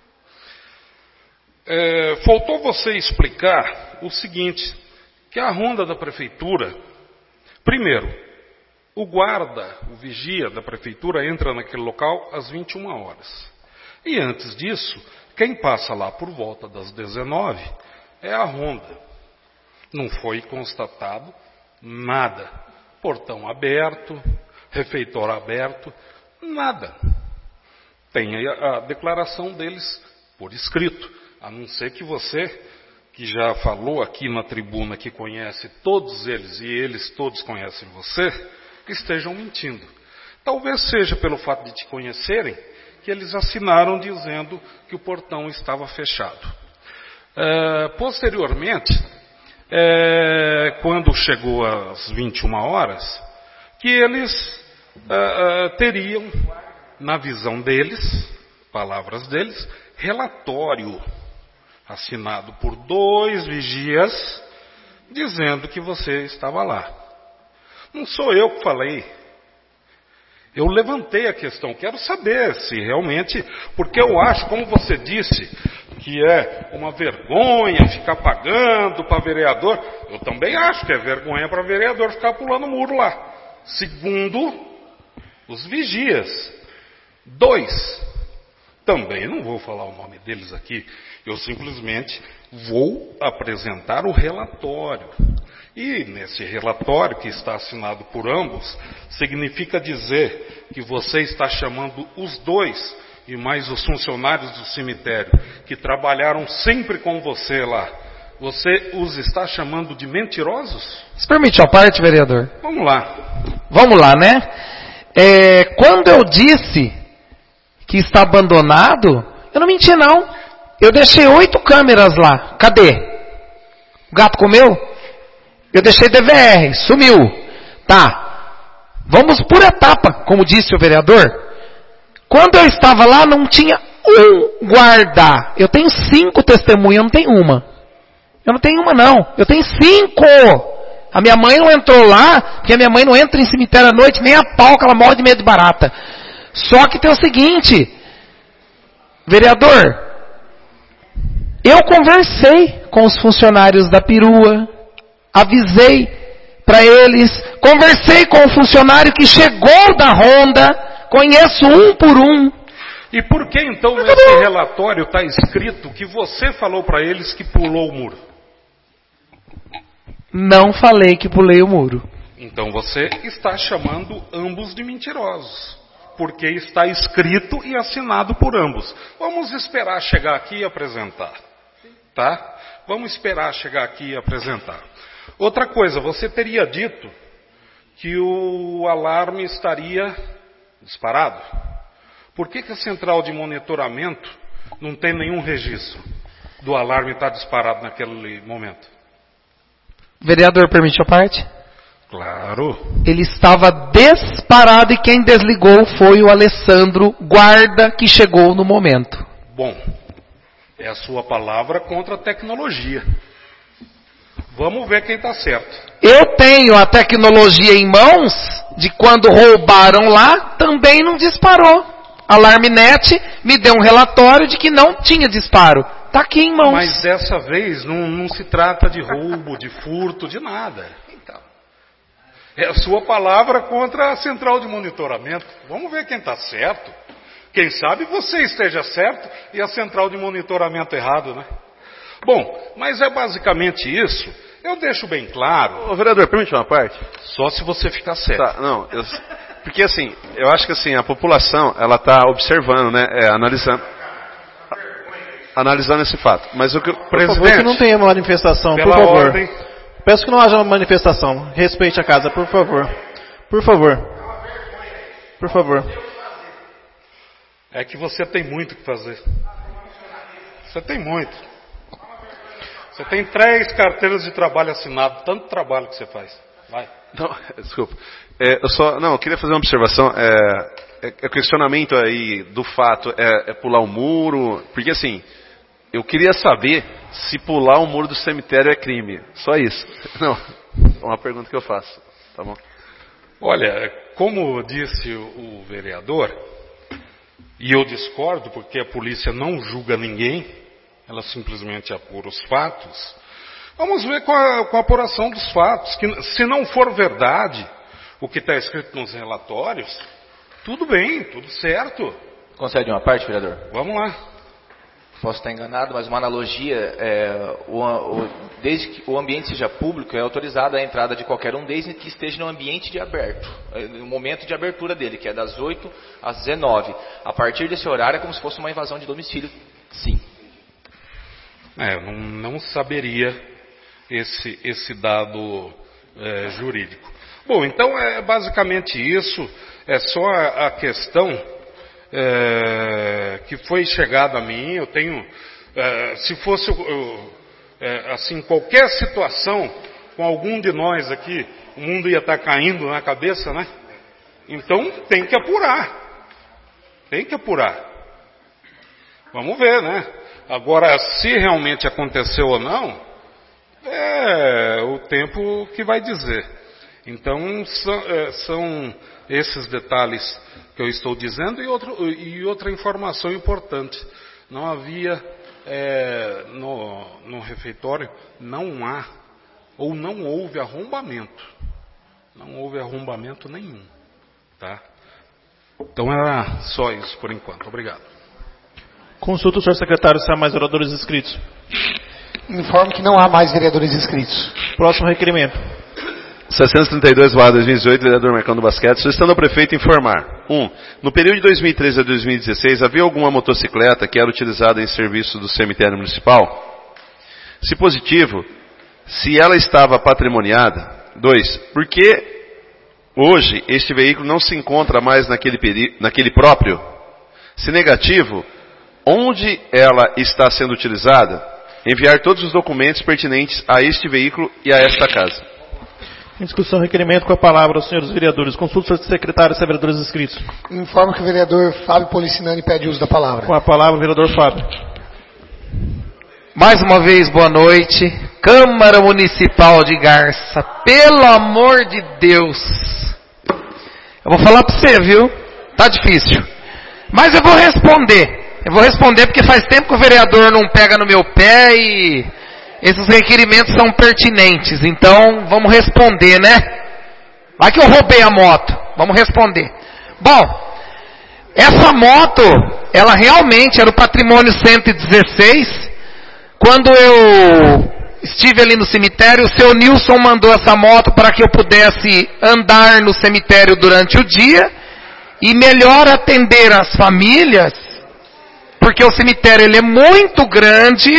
Faltou você explicar o seguinte, que a ronda da prefeitura, primeiro, o guarda, o vigia da prefeitura entra naquele local às 21 horas. E antes disso, quem passa lá por volta das 19 é a ronda. Não foi constatado nada. Portão aberto, refeitório aberto, nada. Tem a declaração deles por escrito. A não ser que você, que já falou aqui na tribuna que conhece todos eles e eles todos conhecem você, que estejam mentindo. Talvez seja pelo fato de te conhecerem que eles assinaram dizendo que o portão estava fechado. Posteriormente, quando chegou às 21 horas, que eles teriam, na visão deles, palavras deles, relatório assinado por 2 vigias, dizendo que você estava lá. Não sou eu que falei. Eu levantei a questão, quero saber se realmente, porque eu acho, como você disse, que é uma vergonha ficar pagando para vereador, eu também acho que é vergonha para vereador ficar pulando muro lá. Segundo os vigias. 2, também não vou falar o nome deles aqui, eu simplesmente vou apresentar o relatório. E nesse relatório, que está assinado por ambos, significa dizer que você está chamando os 2 e mais os funcionários do cemitério, que trabalharam sempre com você lá, você os está chamando de mentirosos? Se permite a parte, vereador? Vamos lá. Vamos lá, né? Quando eu disse que está abandonado, eu não menti não. Eu deixei 8 câmeras lá. Cadê? O gato comeu? Eu deixei DVR, sumiu. Tá. Vamos por etapa, como disse o vereador. Quando eu estava lá, não tinha um guarda. Eu tenho 5 testemunhas, eu não tenho uma. Eu não tenho uma não, eu tenho 5. A minha mãe não entrou lá, porque a minha mãe não entra em cemitério à noite, nem a pau, que ela morre de medo de barata. Só que tem o seguinte, vereador, eu conversei com os funcionários da perua, avisei para eles, conversei com o funcionário que chegou da ronda, conheço um por um. E por que então nesse relatório está escrito que você falou para eles que pulou o muro? Não falei que pulei o muro. Então você está chamando ambos de mentirosos. Porque está escrito e assinado por ambos. Vamos esperar chegar aqui e apresentar. Tá? Vamos esperar chegar aqui e apresentar. Outra coisa, você teria dito que o alarme estaria disparado. Por que a central de monitoramento não tem nenhum registro do alarme estar disparado naquele momento? Vereador, permite a parte? Claro. Ele estava disparado e quem desligou foi o Alessandro, guarda, que chegou no momento. Bom, é a sua palavra contra a tecnologia. Vamos ver quem está certo. Eu tenho a tecnologia em mãos, de quando roubaram lá, também não disparou. Alarmnet me deu um relatório de que não tinha disparo. Está aqui em mãos. Mas dessa vez não se trata de roubo, de furto, de nada. Então, é a sua palavra contra a central de monitoramento. Vamos ver quem está certo. Quem sabe você esteja certo e a central de monitoramento errado, né? Bom, mas é basicamente isso. Eu deixo bem claro. Ô, vereador, permite uma parte? Só se você ficar certo. Tá, não, porque assim, eu acho que assim, a população, ela está observando, né, analisando esse fato. Mas o que, por favor, que não tenha manifestação, por favor. Ordem. Peço que não haja manifestação. Respeite a casa, por favor. Por favor. Por favor. É que você tem muito o que fazer. Você tem muito. Você tem 3 carteiras de trabalho assinado, tanto trabalho que você faz. Vai. Não, desculpa. Eu queria fazer uma observação. O questionamento aí do fato é pular o muro, porque assim, eu queria saber se pular o muro do cemitério é crime. Só isso. Não, é uma pergunta que eu faço. Tá bom? Olha, como disse o vereador, E eu discordo, porque a polícia não julga ninguém, ela simplesmente apura os fatos. Vamos ver com a apuração dos fatos, que se não for verdade o que está escrito nos relatórios, tudo bem, tudo certo. Concede uma parte, vereador? Vamos lá. Posso estar enganado, mas uma analogia, desde que o ambiente seja público, é autorizada a entrada de qualquer um, desde que esteja no ambiente de aberto, no momento de abertura dele, que é das 8 às 19. A partir desse horário é como se fosse uma invasão de domicílio, sim. Eu não saberia esse dado jurídico. Bom, então é basicamente isso, é só a questão que foi chegada a mim. Eu tenho, se fosse assim, qualquer situação com algum de nós aqui, o mundo ia estar caindo na cabeça, né? Então tem que apurar, vamos ver, né? Agora, se realmente aconteceu ou não, é o tempo que vai dizer. Então são esses detalhes que eu estou dizendo. E outra informação importante: não havia no refeitório, não há ou não houve arrombamento. Não houve arrombamento nenhum, tá? Então era só isso por enquanto. Obrigado. Consulta o senhor secretário se há mais vereadores inscritos. Informo que não há mais vereadores inscritos. Próximo requerimento. 632/2018, vereador Marcão do Basquete, solicitando ao prefeito informar. 1. No período de 2013 a 2016, havia alguma motocicleta que era utilizada em serviço do cemitério municipal? Se positivo, se ela estava patrimoniada. 2. Por que hoje este veículo não se encontra mais naquele próprio? Se negativo, onde ela está sendo utilizada? Enviar todos os documentos pertinentes a este veículo e a esta casa. Em discussão, requerimento, com a palavra aos senhores vereadores. Consulta o secretário se há vereadores inscritos. Informo que o vereador Fábio Policinani pede uso da palavra. Com a palavra o vereador Fábio. Mais uma vez, boa noite. Câmara Municipal de Garça, pelo amor de Deus. Eu vou falar para você, viu? Tá difícil. Mas eu vou responder. Porque faz tempo que o vereador não pega no meu pé e esses requerimentos são pertinentes. Então, vamos responder, né? Vai que eu roubei a moto. Vamos responder. Bom, essa moto, ela realmente era o patrimônio 116. Quando eu estive ali no cemitério, o seu Nilson mandou essa moto para que eu pudesse andar no cemitério durante o dia e melhor atender as famílias. Porque o cemitério ele é muito grande,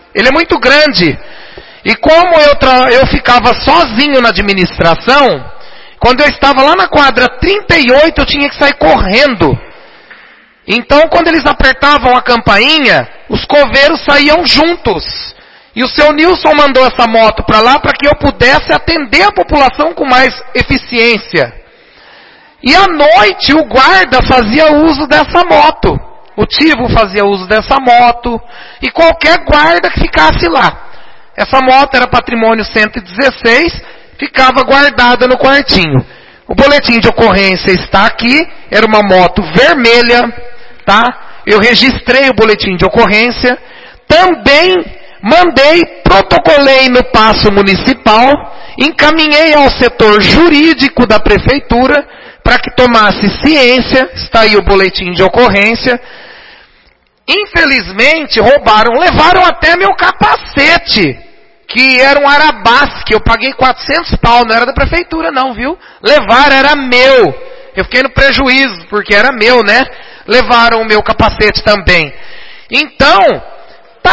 e como eu ficava sozinho na administração, quando eu estava lá na quadra 38 eu tinha que sair correndo. Então quando eles apertavam a campainha, os coveiros saíam juntos. E o seu Nilson mandou essa moto para lá para que eu pudesse atender a população com mais eficiência. E à noite o guarda fazia uso dessa moto. O Tivo fazia uso dessa moto e qualquer guarda que ficasse lá. Essa moto era patrimônio 116, ficava guardada no quartinho. O boletim de ocorrência está aqui, era uma moto vermelha, tá? Eu registrei o boletim de ocorrência, também protocolei no Paço Municipal, encaminhei ao setor jurídico da prefeitura para que tomasse ciência, está aí o boletim de ocorrência. Infelizmente, levaram até meu capacete, que era um Arabasque, eu paguei 400 pau, não era da prefeitura não, viu? Levaram, era meu. Eu fiquei no prejuízo, porque era meu, né? Levaram o meu capacete também. Então, tá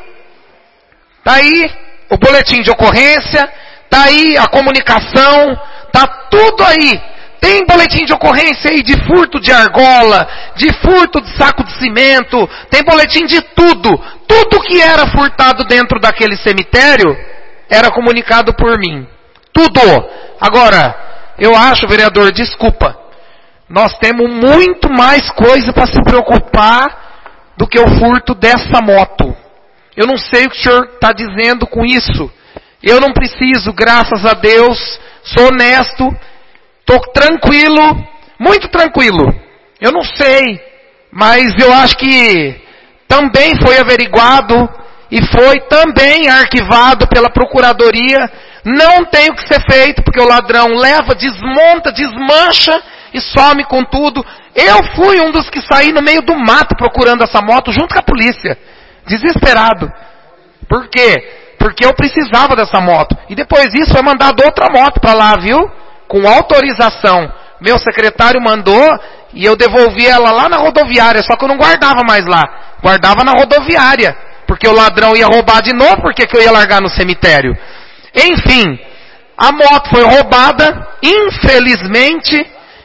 aí o boletim de ocorrência, tá aí a comunicação, tá tudo aí. Tem boletim de ocorrência aí de furto de argola, de furto de saco de cimento, tem boletim de tudo. Tudo que era furtado dentro daquele cemitério era comunicado por mim. Tudo. Agora, eu acho, vereador, desculpa, nós temos muito mais coisa para se preocupar do que o furto dessa moto. Eu não sei o que o senhor está dizendo com isso. Eu não preciso, graças a Deus, sou honesto. Estou tranquilo, muito tranquilo. Eu não sei mas eu acho que também foi averiguado e foi também arquivado pela Procuradoria. Não tem o que ser feito, porque o ladrão leva, desmonta, desmancha e some com tudo. Eu fui um dos que saí no meio do mato procurando essa moto junto com a polícia. Desesperado. Por quê? Porque eu precisava dessa moto. E depois disso foi mandado outra moto para lá, viu? Com autorização. Meu secretário mandou e eu devolvi ela lá na rodoviária. Só que eu não guardava mais lá. Guardava na rodoviária. Porque o ladrão ia roubar de novo, porque que eu ia largar no cemitério? Enfim, a moto foi roubada, infelizmente,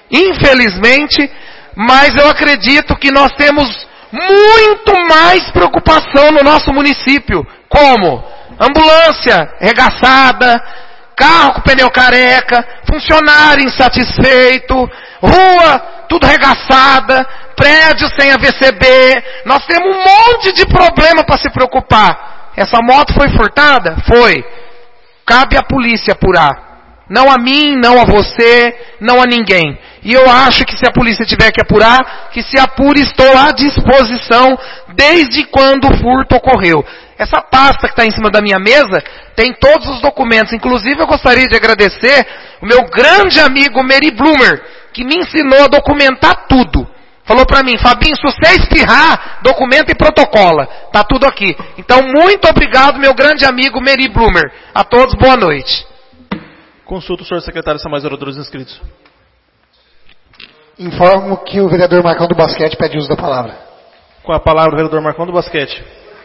mas eu acredito que nós temos muito mais preocupação no nosso município. Como? Ambulância regaçada, carro com pneu careca, funcionário insatisfeito, rua tudo regaçada, prédio sem AVCB. Nós temos um monte de problema para se preocupar. Essa moto foi furtada? Foi. Cabe à polícia apurar. Não a mim, não a você, não a ninguém. E eu acho que se a polícia tiver que apurar, que se apure, estou à disposição desde quando o furto ocorreu. Essa pasta que está em cima da minha mesa tem todos os documentos. Inclusive eu gostaria de agradecer o meu grande amigo Mary Bloomer, que me ensinou a documentar tudo. Falou para mim, Fabinho, se você espirrar, documenta e protocola. Tá tudo aqui. Então, muito obrigado, meu grande amigo Mary Bloomer. A todos, boa noite. Consulta o senhor secretário, são mais oradores inscritos. Informo que o vereador Marcão do Basquete pede uso da palavra. Com a palavra o vereador Marcão do Basquete.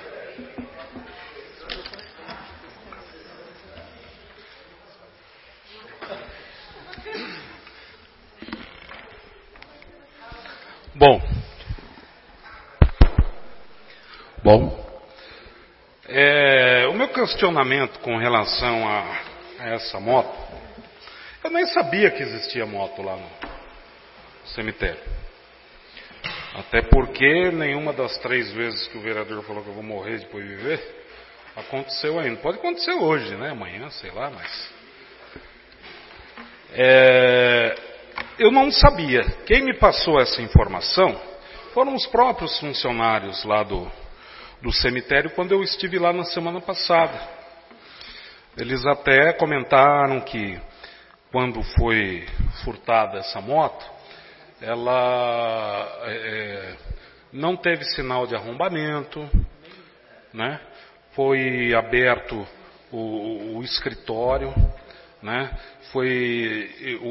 O meu questionamento com relação a essa moto, eu nem sabia que existia moto lá no cemitério. Até porque nenhuma das 3 vezes que o vereador falou que eu vou morrer e depois viver, aconteceu ainda. Pode acontecer hoje, né? Amanhã, sei lá, mas... eu não sabia. Quem me passou essa informação foram os próprios funcionários lá do cemitério quando eu estive lá na semana passada. Eles até comentaram que quando foi furtada essa moto, ela não teve sinal de arrombamento, né? Foi aberto o escritório, né? Foi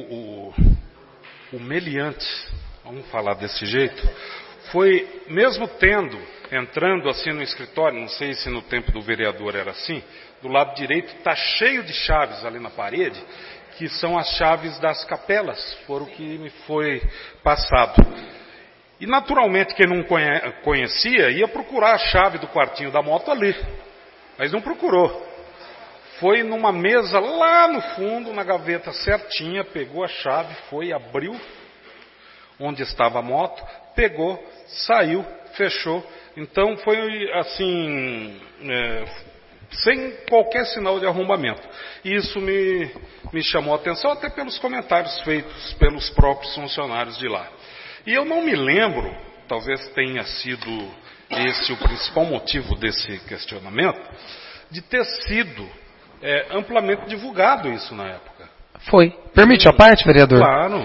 o meliante, vamos falar desse jeito, foi mesmo entrando assim no escritório, não sei se no tempo do vereador era assim, do lado direito está cheio de chaves ali na parede, que são as chaves das capelas, foram o que me foi passado. E naturalmente quem não conhecia ia procurar a chave do quartinho da moto ali, mas não procurou. Foi numa mesa lá no fundo, na gaveta certinha, pegou a chave, foi, abriu onde estava a moto, pegou, saiu, fechou. Então foi assim, sem qualquer sinal de arrombamento. E isso me chamou a atenção, até pelos comentários feitos pelos próprios funcionários de lá. E eu não me lembro, talvez tenha sido esse o principal motivo desse questionamento, de ter sido amplamente divulgado isso na época. Foi. Permite a parte, vereador? Claro.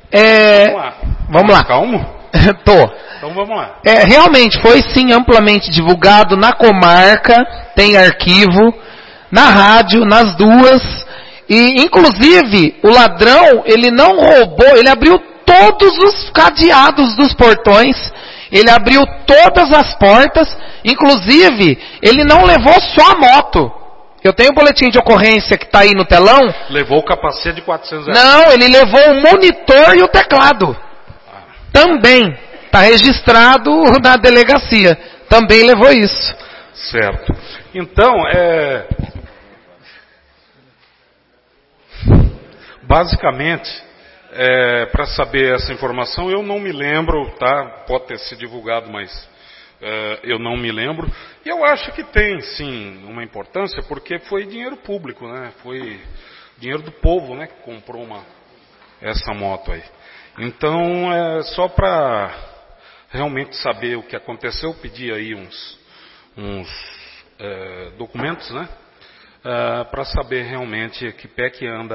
Vamos lá. Calmo? Tô. Então vamos lá. Realmente foi sim amplamente divulgado na comarca, tem arquivo, na rádio, nas duas. E inclusive o ladrão, ele não roubou, ele abriu todos os cadeados dos portões, ele abriu todas as portas, inclusive ele não levou só a moto. Eu tenho o boletim de ocorrência que está aí no telão. Levou o capacete de 400 reais. Não, ele levou o monitor e o teclado. Também. Está registrado na delegacia. Também levou isso. Certo. Então, basicamente, para saber essa informação, eu não me lembro, tá? Pode ter sido divulgado, mas eu não me lembro. E eu acho que tem, sim, uma importância, porque foi dinheiro público, né? Foi dinheiro do povo, né? Que comprou essa moto aí. Então, só para realmente saber o que aconteceu, pedi aí uns documentos, né? Para saber realmente que pé que anda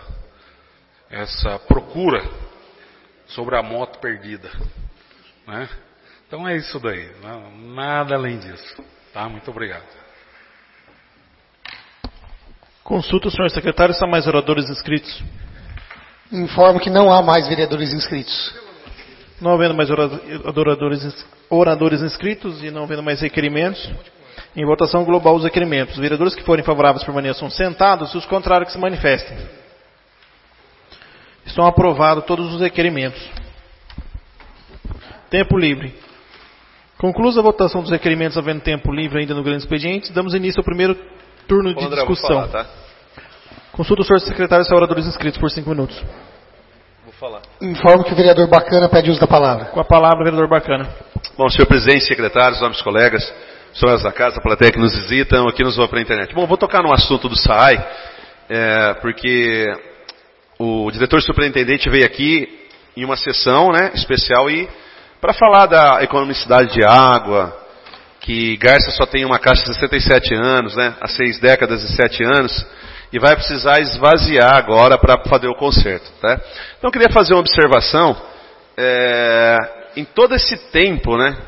essa procura sobre a moto perdida, né? Então é isso daí, nada além disso, tá? Muito obrigado. Consulta o senhor secretário se há mais oradores inscritos. Informo que não há mais vereadores inscritos. Não havendo mais oradores inscritos e não havendo mais requerimentos, em votação global os requerimentos. Os vereadores que forem favoráveis permaneçam sentados e os contrários que se manifestem. Estão aprovados todos os requerimentos. Tempo livre. Conclusa a votação dos requerimentos havendo tempo livre ainda no grande expediente, damos início ao primeiro turno de discussão. Vou falar, tá? Consulta o senhor secretário se há oradores inscritos por 5 minutos. Vou falar. Informo que o vereador Bacana pede uso da palavra. Com a palavra, vereador Bacana. Bom, senhor presidente, secretários, nobres colegas, senhoras da casa, a plateia que nos visitam, aqui nos vão pela internet. Bom, vou tocar no assunto do SAAI, porque o diretor superintendente veio aqui em uma sessão, né, especial para falar da economicidade de água, que Garça só tem uma caixa de 67 anos, né, há 6 décadas e 7 anos, e vai precisar esvaziar agora para fazer o conserto. Tá? Então eu queria fazer uma observação, em todo esse tempo, né,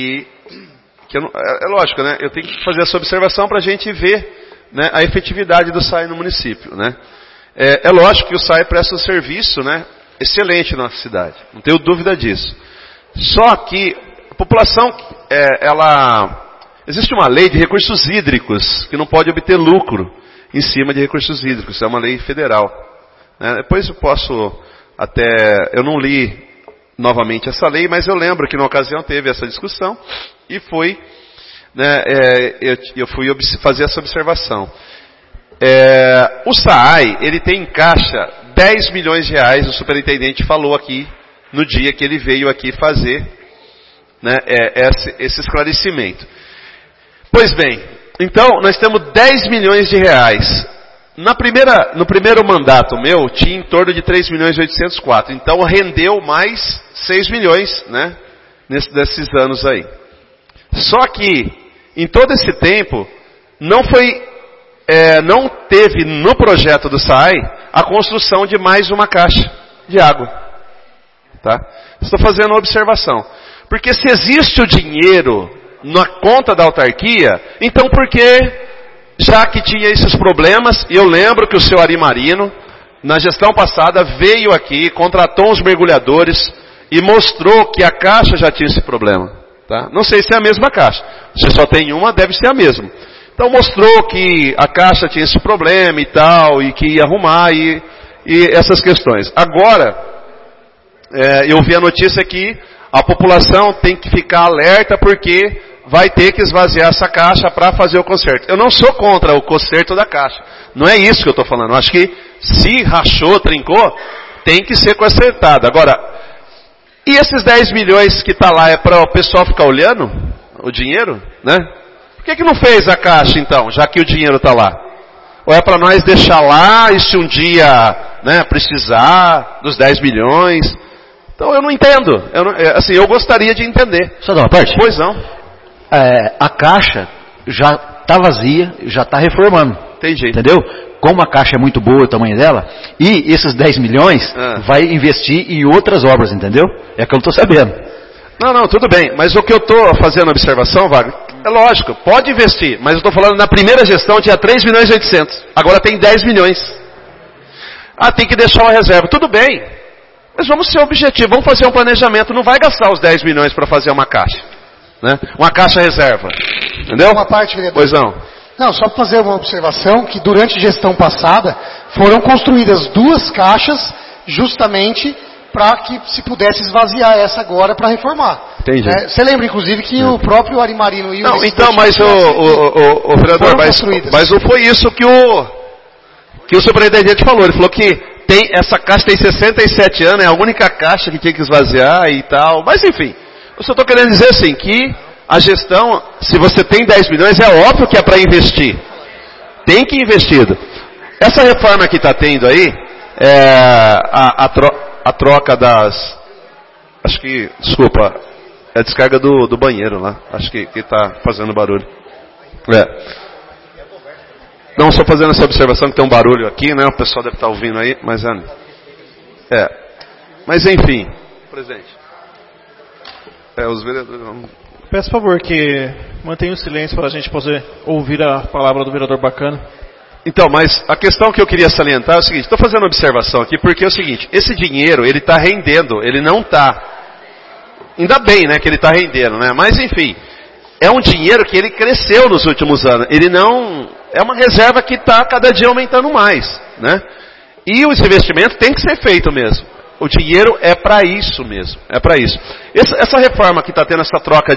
é lógico, né, eu tenho que fazer essa observação para a gente ver, né, a efetividade do SAAI no município. Né? É lógico que o SAAI presta um serviço, né, excelente na nossa cidade, não tenho dúvida disso. Só que a população, existe uma lei de recursos hídricos que não pode obter lucro em cima de recursos hídricos, é uma lei federal. Depois eu posso eu não li novamente essa lei, mas eu lembro que na ocasião teve essa discussão e foi, né, eu fui fazer essa observação. O SAAI, ele tem em caixa 10 milhões de reais, o superintendente falou aqui, no dia que ele veio aqui fazer, né, esse esclarecimento. Pois bem, então nós temos 10 milhões de reais. No primeiro mandato meu, tinha em torno de 3 milhões e 804. Então rendeu mais 6 milhões, né, nesses anos aí. Só que, em todo esse tempo, não teve no projeto do SAAI a construção de mais uma caixa de água. Tá? Estou fazendo uma observação. Porque se existe o dinheiro na conta da autarquia, então por que, já que tinha esses problemas, e eu lembro que o seu Ari Marino, na gestão passada, veio aqui, contratou uns mergulhadores e mostrou que a caixa já tinha esse problema. Tá? Não sei se é a mesma caixa. Se só tem uma, deve ser a mesma. Então mostrou que a caixa tinha esse problema e tal, e que ia arrumar e essas questões. Agora, eu vi a notícia que a população tem que ficar alerta porque vai ter que esvaziar essa caixa para fazer o conserto. Eu não sou contra o conserto da caixa. Não é isso que eu estou falando. Eu acho que se rachou, trincou, tem que ser consertado. Agora, e esses 10 milhões que está lá é para o pessoal ficar olhando o dinheiro? Né? Por que não fez a caixa então, já que o dinheiro está lá? Ou é para nós deixar lá e se um dia, né, precisar dos 10 milhões... Então eu não entendo. Eu gostaria de entender. Só dar uma parte? Pois não. A caixa já está vazia, já está reformando. Entendi. Entendeu? Como a caixa é muito boa, o tamanho dela, e esses 10 milhões vai investir em outras obras, entendeu? É que eu não estou sabendo. Não, tudo bem. Mas o que eu estou fazendo observação, Wagner, é lógico, pode investir. Mas eu estou falando, na primeira gestão tinha 3 milhões e 800. Agora tem 10 milhões. Tem que deixar uma reserva. Tudo bem. Mas vamos ser objetivos, vamos fazer um planejamento. Não vai gastar os 10 milhões para fazer uma caixa. Né? Uma caixa reserva. Entendeu? Uma parte, vereador. Pois não. Não, só para fazer uma observação, que durante a gestão passada foram construídas 2 caixas justamente para que se pudesse esvaziar essa agora para reformar. Entendi. Você lembra, inclusive, que o próprio Ari Marino e o... Não, então, mas o vereador, mas não foi isso que o superintendente falou. Ele falou que essa caixa tem 67 anos, é a única caixa que tinha que esvaziar e tal. Mas enfim, eu só estou querendo dizer assim, que a gestão, se você tem 10 milhões, é óbvio que é para investir. Tem que ir investido. Essa reforma que está tendo aí, a troca das... Acho que, desculpa, É a descarga do banheiro lá. Acho que está fazendo barulho. Não, só fazendo essa observação que tem um barulho aqui, né? O pessoal deve estar ouvindo aí, mas Mas enfim, presente. Os vereadores. Peço por favor que mantenha o silêncio para a gente poder ouvir a palavra do vereador Bacana. Então, mas a questão que eu queria salientar é o seguinte, estou fazendo uma observação aqui, porque é o seguinte, esse dinheiro, ele está rendendo, ele não está. Ainda bem, né, que ele está rendendo, né? Mas enfim, é um dinheiro que ele cresceu nos últimos anos. Ele não... É uma reserva que está cada dia aumentando mais, né? E esse investimento tem que ser feito mesmo. O dinheiro é para isso mesmo, é para isso. Essa reforma que está tendo essa troca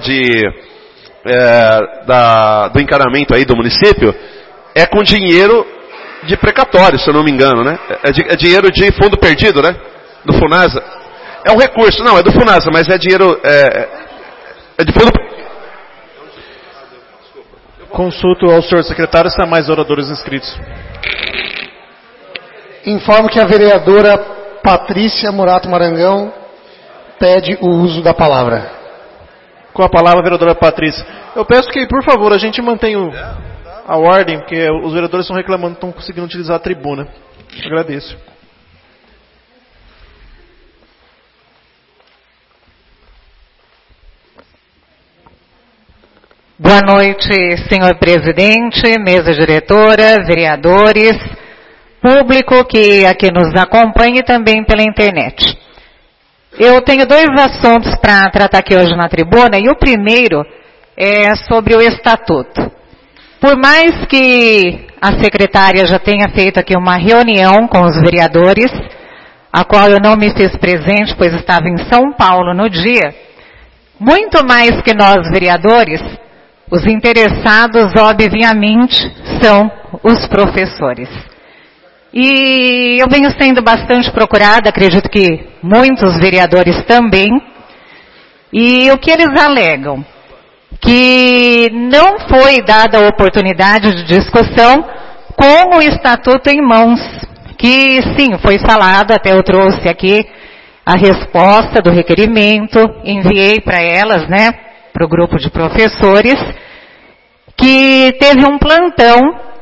do encanamento aí do município, é com dinheiro de precatório, se eu não me engano, né? É dinheiro de fundo perdido, né? Do Funasa. É um recurso, não, é do Funasa, mas é dinheiro... É de fundo perdido. Consulto ao senhor secretário se há mais oradores inscritos. Informo que a vereadora Patrícia Morato Marangão pede o uso da palavra. Com a palavra, vereadora Patrícia. Eu peço que, por favor, a gente mantenha a ordem, porque os vereadores estão reclamando, estão conseguindo utilizar a tribuna. Agradeço. Boa noite, senhor presidente, mesa diretora, vereadores, público que aqui nos acompanha e também pela internet. Eu tenho 2 assuntos para tratar aqui hoje na tribuna, e o primeiro é sobre o estatuto. Por mais que a secretária já tenha feito aqui uma reunião com os vereadores, a qual eu não me fiz presente, pois estava em São Paulo no dia, muito mais que nós vereadores, os interessados, obviamente, são os professores. E eu venho sendo bastante procurada, acredito que muitos vereadores também, e o que eles alegam? Que não foi dada a oportunidade de discussão com o estatuto em mãos, que sim, foi falado, até eu trouxe aqui a resposta do requerimento, enviei para elas, né, para o grupo de professores, que teve um plantão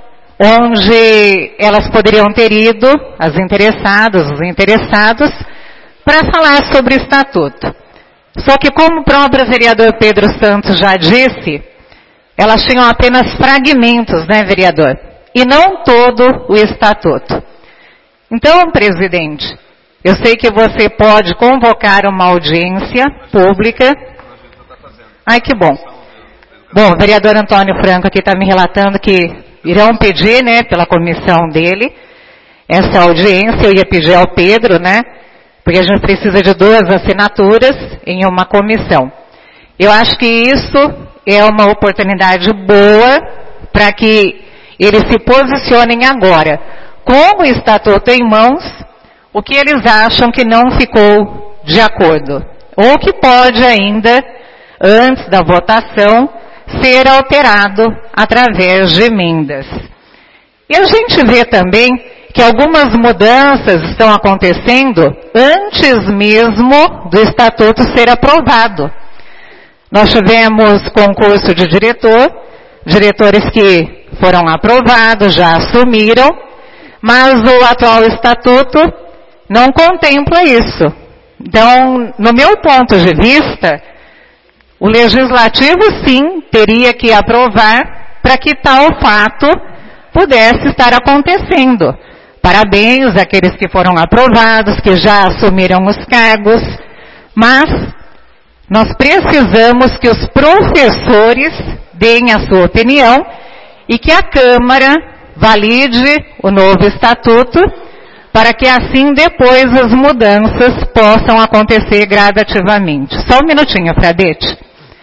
onde elas poderiam ter ido, as interessadas, os interessados, para falar sobre o estatuto. Só que, como o próprio vereador Pedro Santos já disse, elas tinham apenas fragmentos, né, vereador? E não todo o estatuto. Então, presidente, eu sei que você pode convocar uma audiência pública. Ai, que bom. Bom, o vereador Antônio Franco aqui está me relatando que irão pedir, né, pela comissão dele, essa audiência. Eu ia pedir ao Pedro, né, porque a gente precisa de 2 assinaturas em uma comissão. Eu acho que isso é uma oportunidade boa para que eles se posicionem agora, com o estatuto em mãos, o que eles acham que não ficou de acordo, ou que pode ainda, antes da votação, ser alterado através de emendas. E a gente vê também que algumas mudanças estão acontecendo antes mesmo do estatuto ser aprovado. Nós tivemos concurso de diretores que foram aprovados, já assumiram, mas o atual estatuto não contempla isso. Então, no meu ponto de vista, o legislativo sim teria que aprovar para que tal fato pudesse estar acontecendo. Parabéns àqueles que foram aprovados, que já assumiram os cargos, mas nós precisamos que os professores deem a sua opinião e que a Câmara valide o novo estatuto, para que assim depois as mudanças possam acontecer gradativamente. Só um minutinho, Fradete.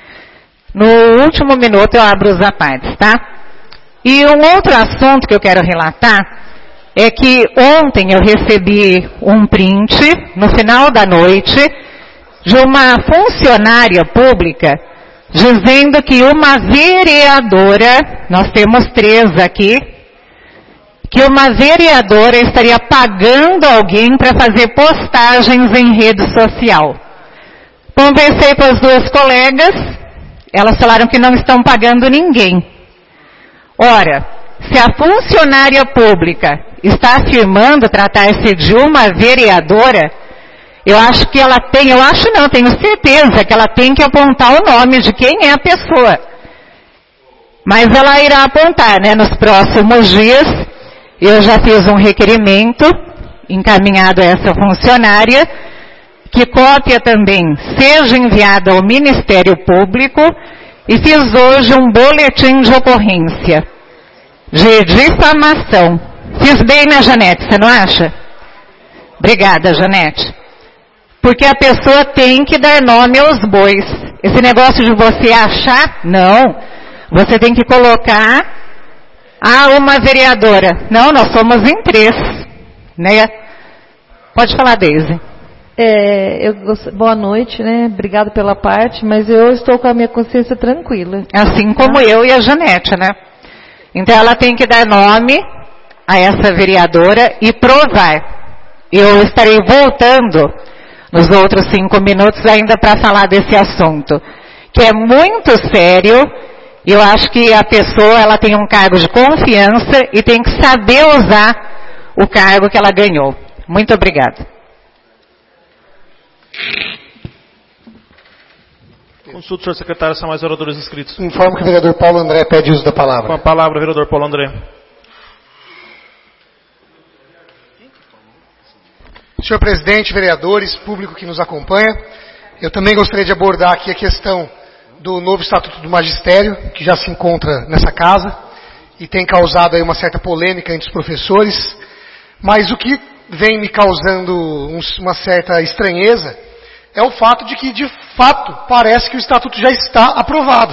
No último minuto eu abro os apartes, tá? E um outro assunto que eu quero relatar é que ontem eu recebi um print, no final da noite, de uma funcionária pública, dizendo que uma vereadora, nós temos 3 aqui, que uma vereadora estaria pagando alguém para fazer postagens em rede social. Conversei com as duas colegas, elas falaram que não estão pagando ninguém. Ora, se a funcionária pública está afirmando tratar-se de uma vereadora, eu acho que ela tem, tenho certeza que ela tem que apontar o nome de quem é a pessoa. Mas ela irá apontar, né, nos próximos dias. Eu já fiz um requerimento encaminhado a essa funcionária, que cópia também seja enviada ao Ministério Público, e fiz hoje um boletim de ocorrência de difamação. Fiz bem, né, Janete? Você não acha? Obrigada, Janete. Porque a pessoa tem que dar nome aos bois. Esse negócio de você achar, não. Você tem que colocar, uma vereadora. Não, nós somos em 3. Né? Pode falar, Deise. Boa noite, né? Obrigado pela parte, mas eu estou com a minha consciência tranquila. Assim como eu e a Janete, né? Então ela tem que dar nome a essa vereadora e provar. Eu estarei voltando nos outros 5 minutos ainda para falar desse assunto, que é muito sério. Eu acho que a pessoa, ela tem um cargo de confiança e tem que saber usar o cargo que ela ganhou. Muito obrigada. Consulta, senhor secretário, são mais oradores inscritos. Informo que o vereador Paulo André pede uso da palavra. Com a palavra, vereador Paulo André. Senhor presidente, vereadores, público que nos acompanha, eu também gostaria de abordar aqui a questão do novo Estatuto do Magistério, que já se encontra nessa casa e tem causado aí uma certa polêmica entre os professores, mas o que vem me causando uma certa estranheza é o fato de que, de fato, parece que o Estatuto já está aprovado.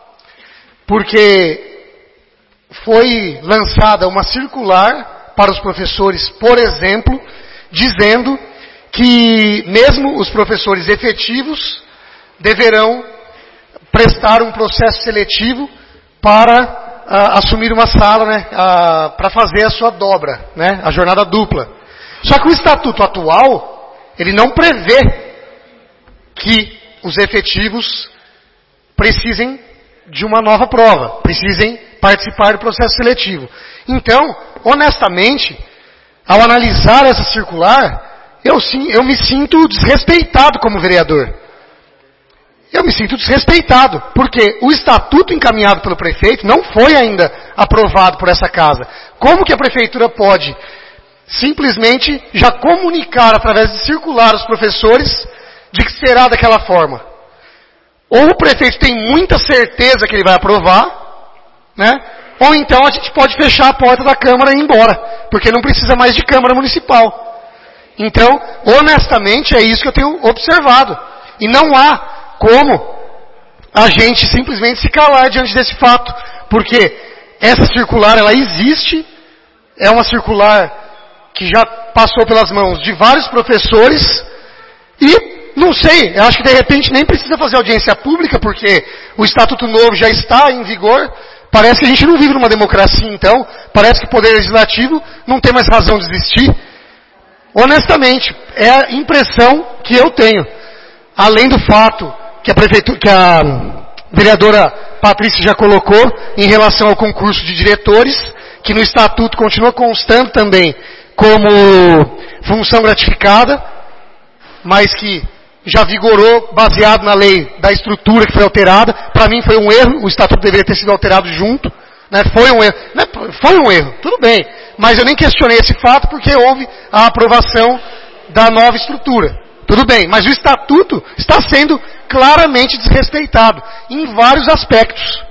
Porque foi lançada uma circular para os professores, por exemplo, dizendo que mesmo os professores efetivos deverão prestar um processo seletivo para assumir uma sala, né, para fazer a sua dobra, né, a jornada dupla. Só que o Estatuto atual, ele não prevê que os efetivos precisem de uma nova prova, precisem participar do processo seletivo. Então, honestamente, ao analisar essa circular, eu me sinto desrespeitado como vereador. Eu me sinto desrespeitado, porque o estatuto encaminhado pelo prefeito não foi ainda aprovado por essa casa. Como que a prefeitura pode simplesmente já comunicar através de circular aos professores de que será daquela forma? Ou o prefeito tem muita certeza que ele vai aprovar, né? Ou então a gente pode fechar a porta da Câmara e ir embora, porque não precisa mais de Câmara Municipal. Então, honestamente, é isso que eu tenho observado. E não há como a gente simplesmente se calar diante desse fato, porque essa circular, ela existe, é uma circular que já passou pelas mãos de vários professores, e não sei, eu acho que de repente nem precisa fazer audiência pública, porque o Estatuto Novo já está em vigor. Parece que a gente não vive numa democracia, então, parece que o Poder Legislativo não tem mais razão de existir. Honestamente, é a impressão que eu tenho. Além do fato que a vereadora Patrícia já colocou em relação ao concurso de diretores, que no Estatuto continua constando também como função gratificada, mas que já vigorou baseado na lei da estrutura que foi alterada. Para mim foi um erro, o Estatuto deveria ter sido alterado junto, né? Foi um erro, né? Foi um erro, tudo bem, mas eu nem questionei esse fato porque houve a aprovação da nova estrutura. Tudo bem, mas o Estatuto está sendo claramente desrespeitado em vários aspectos.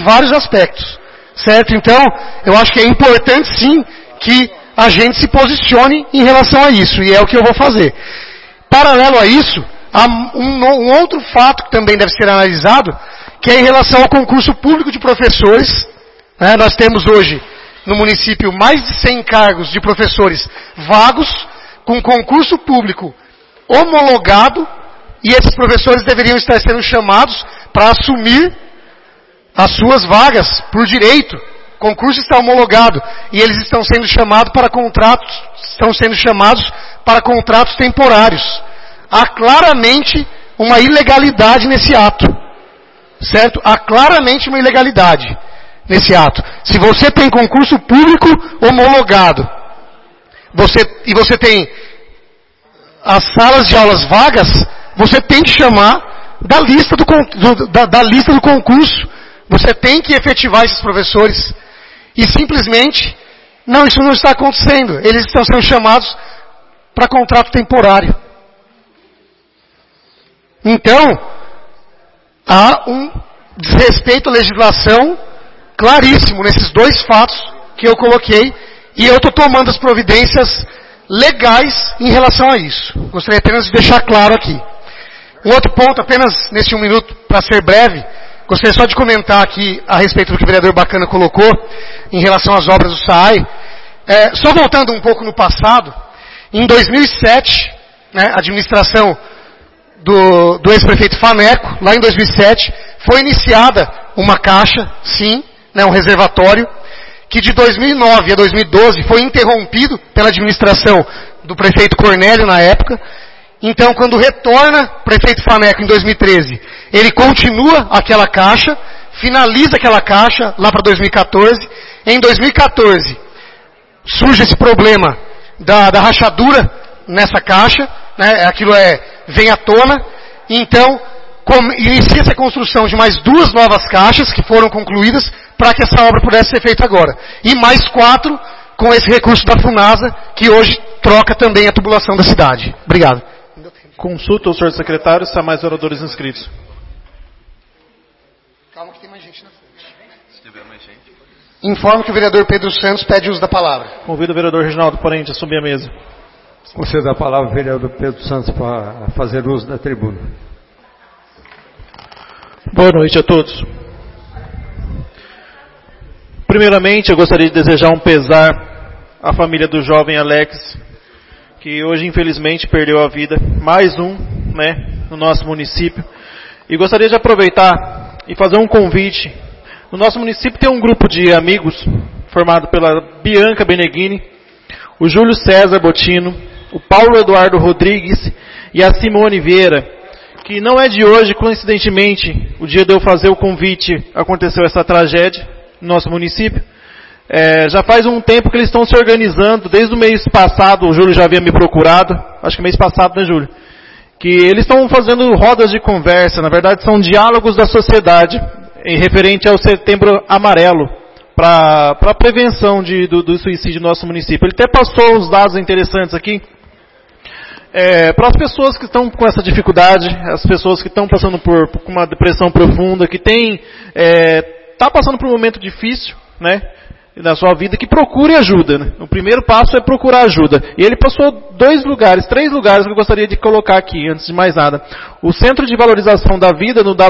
Certo? Então, eu acho que é importante sim que a gente se posicione em relação a isso, e é o que eu vou fazer. Paralelo a isso, há um outro fato que também deve ser analisado, que é em relação ao concurso público de professores. Nós temos hoje no município mais de 100 cargos de professores vagos, com concurso público homologado, e esses professores deveriam estar sendo chamados para assumir as suas vagas por direito. O concurso está homologado e eles estão sendo chamados para contratos temporários. Há claramente uma ilegalidade nesse ato. Certo? Há claramente uma ilegalidade nesse ato. Se você tem concurso público homologado, e você tem as salas de aulas vagas, você tem que chamar da lista do concurso. Você tem que efetivar esses professores. E simplesmente, não, isso não está acontecendo. Eles estão sendo chamados para contrato temporário. Então, há um desrespeito à legislação claríssimo nesses dois fatos que eu coloquei, e eu estou tomando as providências legais em relação a isso. Gostaria apenas de deixar claro aqui. Um outro ponto, apenas nesse 1 minuto, para ser breve, gostaria só de comentar aqui a respeito do que o vereador Bacana colocou em relação às obras do SAAI. Só voltando um pouco no passado, em 2007, a administração do ex-prefeito Faneco, lá em 2007, foi iniciada uma caixa, sim, um reservatório, que de 2009 a 2012 foi interrompido pela administração do prefeito Cornélio na época. Então, quando retorna o prefeito Faneco em 2013, ele continua aquela caixa, finaliza aquela caixa lá para 2014. Em 2014, surge esse problema da rachadura nessa caixa, aquilo vem à tona. Então, inicia-se a construção de mais 2 novas caixas que foram concluídas para que essa obra pudesse ser feita agora. E mais 4 com esse recurso da FUNASA, que hoje troca também a tubulação da cidade. Obrigado. Consulta o senhor secretário se há mais oradores inscritos. Calma que tem mais gente na frente. Se tiver mais gente. Informo que o vereador Pedro Santos pede uso da palavra. Convido o vereador Reginaldo Parente a subir a mesa. Concedo a palavra ao vereador Pedro Santos para fazer uso da tribuna. Boa noite a todos. Primeiramente, eu gostaria de desejar um pesar à família do jovem Alex, que hoje infelizmente perdeu a vida, mais um, no nosso município. E gostaria de aproveitar e fazer um convite. No nosso município tem um grupo de amigos, formado pela Bianca Beneghini, o Júlio César Botino, o Paulo Eduardo Rodrigues e a Simone Vieira, que não é de hoje, coincidentemente, o dia de eu fazer o convite, aconteceu essa tragédia no nosso município. Já faz um tempo que eles estão se organizando, desde o mês passado, o Júlio já havia me procurado, acho que mês passado, né, Júlio? Que eles estão fazendo rodas de conversa, na verdade são diálogos da sociedade, em referente ao Setembro Amarelo, para a prevenção do suicídio no nosso município. Ele até passou uns dados interessantes aqui, para as pessoas que estão com essa dificuldade, as pessoas que estão passando por uma depressão profunda, que está passando por um momento difícil, na sua vida, que procure ajuda. O primeiro passo é procurar ajuda. E ele passou 3 lugares que eu gostaria de colocar aqui, antes de mais nada. O Centro de Valorização da Vida, no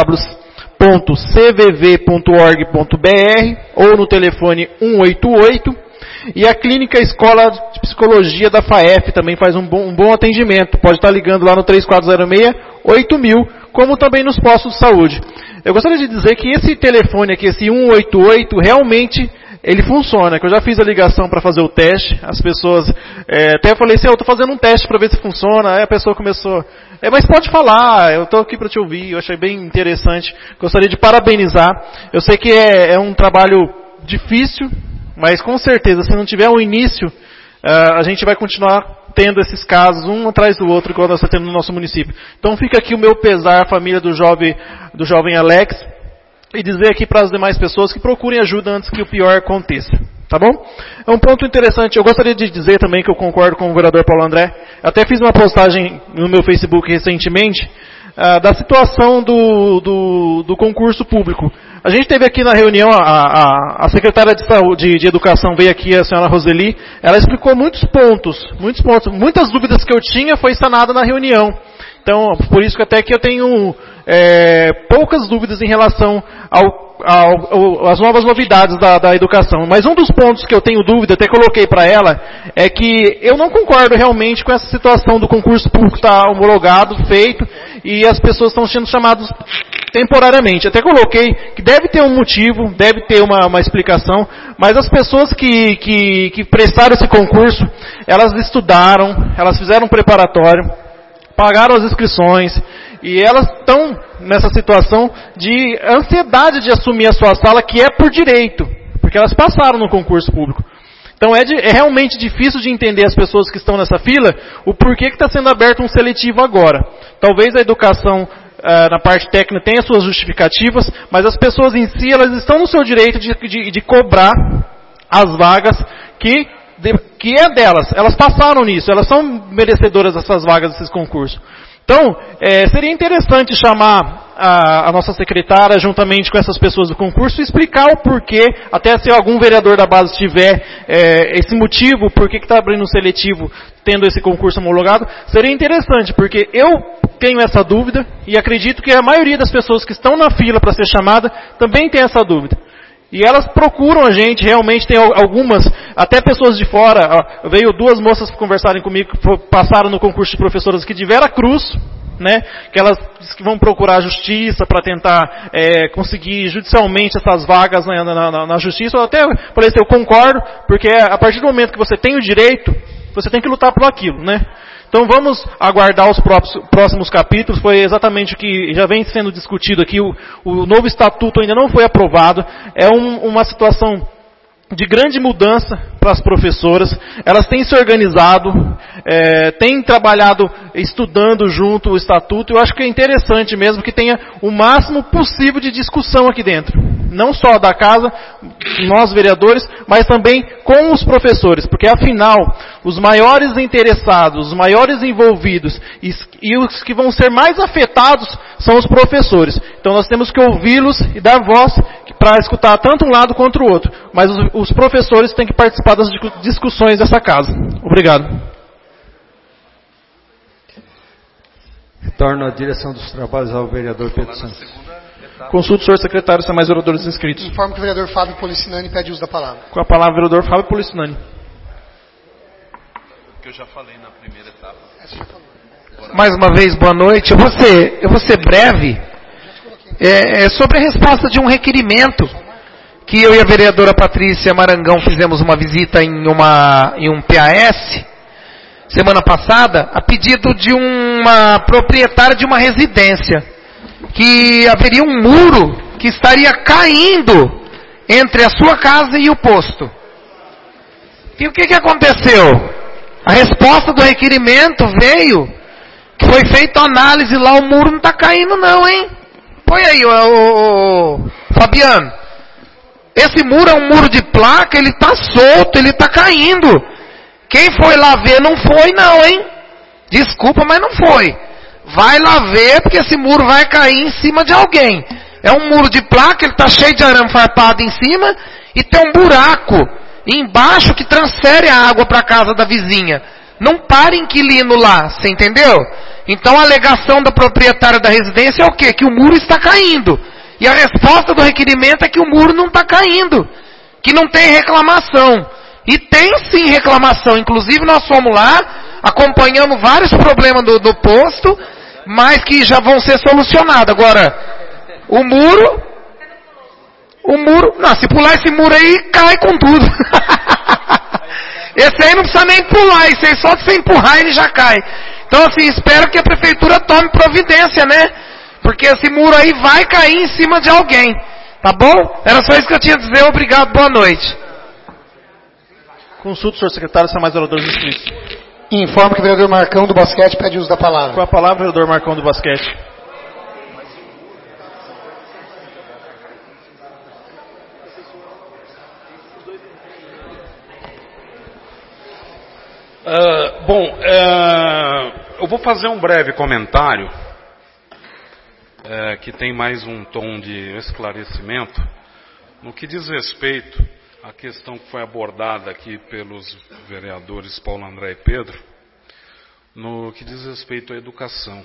www.cvv.org.br, ou no telefone 188, e a Clínica Escola de Psicologia da FAEF também faz um bom atendimento. Pode estar ligando lá no 3406-8000, como também nos postos de saúde. Eu gostaria de dizer que esse telefone aqui, esse 188, realmente ele funciona, que eu já fiz a ligação para fazer o teste, as pessoas, até eu falei assim, eu estou fazendo um teste para ver se funciona, aí a pessoa começou, mas pode falar, eu estou aqui para te ouvir, eu achei bem interessante, gostaria de parabenizar, eu sei que é um trabalho difícil, mas com certeza, se não tiver um início, a gente vai continuar tendo esses casos, um atrás do outro, igual nós estamos tendo no nosso município. Então fica aqui o meu pesar, a família do jovem Alex, e dizer aqui para as demais pessoas que procurem ajuda antes que o pior aconteça. Tá bom? É um ponto interessante. Eu gostaria de dizer também que eu concordo com o vereador Paulo André. Até fiz uma postagem no meu Facebook recentemente da situação do concurso público. A gente teve aqui na reunião, a secretária de Saúde, de Educação veio aqui, a senhora Roseli, ela explicou muitos pontos, muitas dúvidas que eu tinha foi sanada na reunião. Então, por isso que até que eu tenho poucas dúvidas em relação às novas novidades da educação. Mas um dos pontos que eu tenho dúvida, até coloquei para ela, é que eu não concordo realmente com essa situação do concurso público estar homologado, feito, e as pessoas estão sendo chamadas temporariamente. Até coloquei que deve ter um motivo, deve ter uma explicação, mas as pessoas que prestaram esse concurso, elas estudaram, elas fizeram um preparatório, pagaram as inscrições, E elas estão nessa situação de ansiedade de assumir a sua sala, que é por direito, porque elas passaram no concurso público. Então é realmente difícil de entender as pessoas que estão nessa fila, o porquê que está sendo aberto um seletivo agora. Talvez a educação na parte técnica tenha suas justificativas, mas as pessoas em si, elas estão no seu direito de cobrar as vagas que é delas. Elas passaram nisso, elas são merecedoras dessas vagas, desses concursos. Então, seria interessante chamar a nossa secretária, juntamente com essas pessoas do concurso, e explicar o porquê, até se algum vereador da base tiver esse motivo, por que está abrindo um seletivo, tendo esse concurso homologado, seria interessante, porque eu tenho essa dúvida, e acredito que a maioria das pessoas que estão na fila para ser chamada, também tem essa dúvida. E elas procuram a gente, realmente tem algumas, até pessoas de fora, veio 2 moças conversarem comigo, que passaram no concurso de professoras aqui de Vera Cruz, né, que elas que vão procurar a justiça para tentar conseguir judicialmente essas vagas na justiça. Eu até falei assim, eu concordo, porque a partir do momento que você tem o direito, você tem que lutar por aquilo, né? Então vamos aguardar os próximos capítulos, foi exatamente o que já vem sendo discutido aqui, o novo estatuto ainda não foi aprovado, é uma situação de grande mudança para as professoras, elas têm se organizado, têm trabalhado estudando junto o estatuto, eu acho que é interessante mesmo que tenha o máximo possível de discussão aqui dentro, não só da casa, nós vereadores, mas também com os professores, porque afinal, os maiores interessados, os maiores envolvidos e os que vão ser mais afetados são os professores. Então nós temos que ouvi-los e dar voz para escutar tanto um lado quanto o outro. Mas os professores têm que participar das discussões dessa casa. Obrigado. Retorno à direção dos trabalhos ao vereador Pedro Santos. Consulta o senhor secretário se há mais vereadores inscritos. Informo que o vereador Fábio Policinani pede uso da palavra. Com a palavra, o vereador Fábio Policinani. Que eu já falei na primeira etapa. Mais uma vez, boa noite. Eu vou ser breve. Sobre a resposta de um requerimento que eu e a vereadora Patrícia Marangão fizemos uma visita em um PAS semana passada, a pedido de uma proprietária de uma residência, que haveria um muro que estaria caindo entre a sua casa e o posto. E o que aconteceu? A resposta do requerimento veio que foi feita análise lá, o muro não está caindo não, hein? Põe aí, Fabiano. Esse muro é um muro de placa, ele está solto, ele está caindo. Quem foi lá ver não foi não, hein? Desculpa, mas não foi. Vai lá ver, porque esse muro vai cair em cima de alguém. É um muro de placa, ele está cheio de arame farpado em cima e tem um buraco embaixo que transfere a água para a casa da vizinha. Não para inquilino lá, você entendeu? Então a alegação da proprietária da residência é o quê? Que o muro está caindo. E a resposta do requerimento é que o muro não está caindo. Que não tem reclamação. E tem sim reclamação. Inclusive nós fomos lá, acompanhamos vários problemas do posto, mas que já vão ser solucionados. Agora, o muro, não, se pular esse muro aí, cai com tudo. Esse aí não precisa nem pular, esse aí só de você empurrar ele já cai. Então assim, espero que a prefeitura tome providência, né? Porque esse muro aí vai cair em cima de alguém. Tá bom? Era só isso que eu tinha a dizer. Obrigado, boa noite. Consulta o senhor secretário se há mais vereadores inscritos. Informo que o vereador Marcão do Basquete pede uso da palavra. Com a palavra, o vereador Marcão do Basquete. Eu vou fazer um breve comentário que tem mais um tom de esclarecimento no que diz respeito à questão que foi abordada aqui pelos vereadores Paulo André e Pedro, no que diz respeito à educação.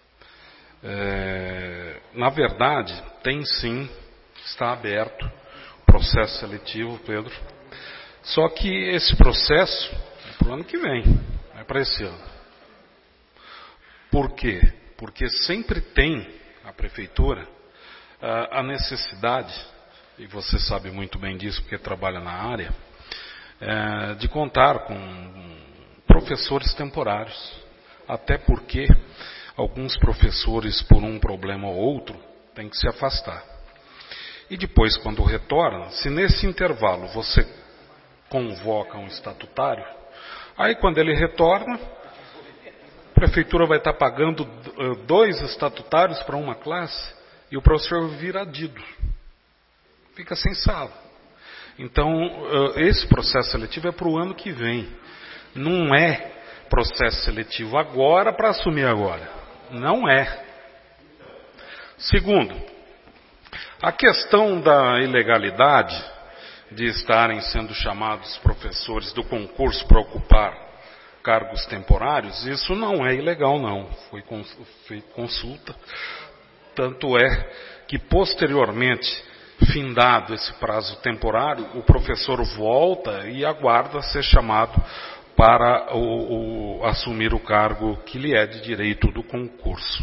Na verdade, tem sim, está aberto o processo seletivo, Pedro, só que esse processo é para o ano que vem, não é para esse ano. Por quê? Porque sempre tem a prefeitura a necessidade, e você sabe muito bem disso porque trabalha na área, de contar com professores temporários. Até porque alguns professores, por um problema ou outro, têm que se afastar. E depois, quando retorna, se nesse intervalo você convoca um estatutário, aí quando ele retorna, a prefeitura vai estar pagando 2 estatutários para uma classe e o professor vira adido. Fica sem sala. Então, esse processo seletivo é para o ano que vem. Não é processo seletivo agora para assumir agora. Não é. Segundo, a questão da ilegalidade de estarem sendo chamados professores do concurso para ocupar cargos temporários, isso não é ilegal, não. Foi feita consulta. Tanto é que, posteriormente, findado esse prazo temporário, o professor volta e aguarda ser chamado para assumir o cargo que lhe é de direito do concurso.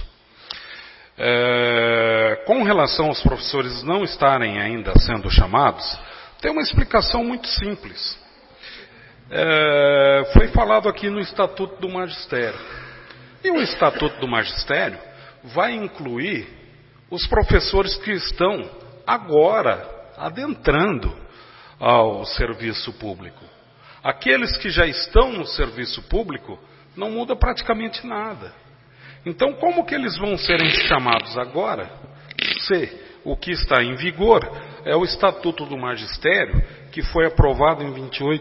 Com relação aos professores não estarem ainda sendo chamados, tem uma explicação muito simples. Foi falado aqui no Estatuto do Magistério. E o Estatuto do Magistério vai incluir os professores que estão agora adentrando ao serviço público. Aqueles que já estão no serviço público não muda praticamente nada. Então, como que eles vão serem chamados agora? Se o que está em vigor é o Estatuto do Magistério, que foi aprovado em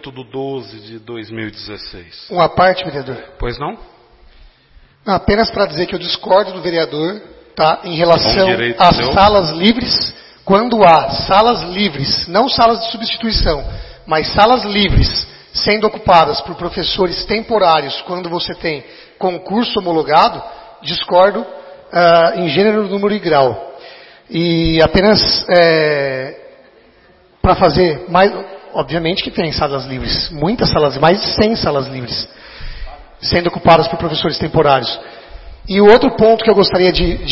28/12/2016. Uma parte, vereador. Pois não? Não, apenas para dizer que eu discordo do vereador, tá, em relação às salas livres, quando há salas livres, não salas de substituição, mas salas livres sendo ocupadas por professores temporários, quando você tem concurso homologado, discordo em gênero, número e grau. E apenas para fazer mais, obviamente que tem salas livres, muitas salas, mais de 100 salas livres, sendo ocupadas por professores temporários. E o outro ponto que eu gostaria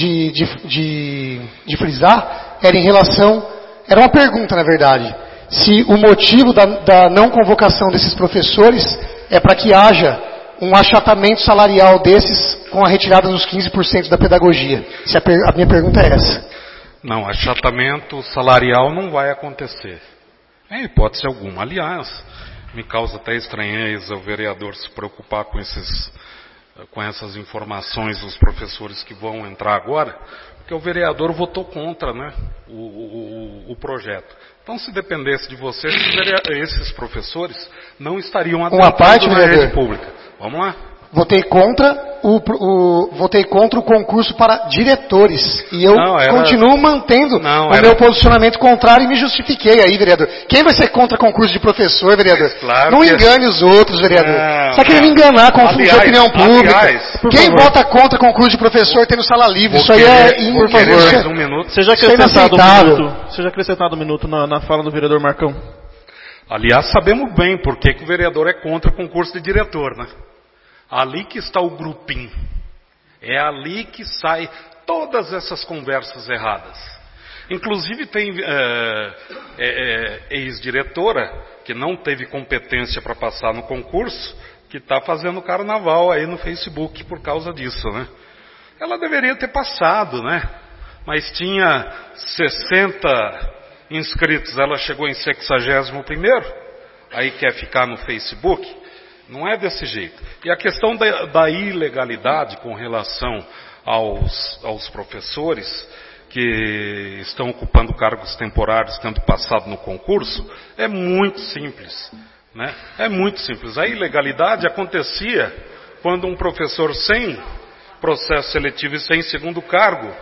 de frisar era em relação, era uma pergunta na verdade, se o motivo da não convocação desses professores é para que haja um achatamento salarial desses com a retirada dos 15% da pedagogia. Se a minha pergunta é essa. Não, achatamento salarial não vai acontecer. Em hipótese alguma. Aliás, me causa até estranheza o vereador se preocupar com essas informações dos professores que vão entrar agora, porque o vereador votou contra, né, o projeto. Então, se dependesse de vocês, esses professores não estariam adentrando na rede pública. Vamos lá? Votei contra o concurso para diretores. E eu continuo mantendo o meu posicionamento contrário e me justifiquei aí, vereador. Quem vai ser contra concurso de professor, vereador? Claro não engane os outros, vereador. Você está querendo me enganar, confundir a opinião pública. Quem vota contra concurso de professor tendo sala livre? Isso aí é mais um minuto. Seja acrescentado um minuto na fala do vereador Marcão. Aliás, sabemos bem por que o vereador é contra concurso de diretor, né? Ali que está o grupinho. É ali que sai todas essas conversas erradas. Inclusive tem ex-diretora que não teve competência para passar no concurso, que está fazendo carnaval aí no Facebook por causa disso, né? Ela deveria ter passado, né? Mas tinha 60 inscritos, ela chegou em 61º, aí quer ficar no Facebook. Não é desse jeito. E a questão da ilegalidade com relação aos professores que estão ocupando cargos temporários tendo passado no concurso é muito simples, né? É muito simples. A ilegalidade acontecia quando um professor sem processo seletivo e sem segundo cargo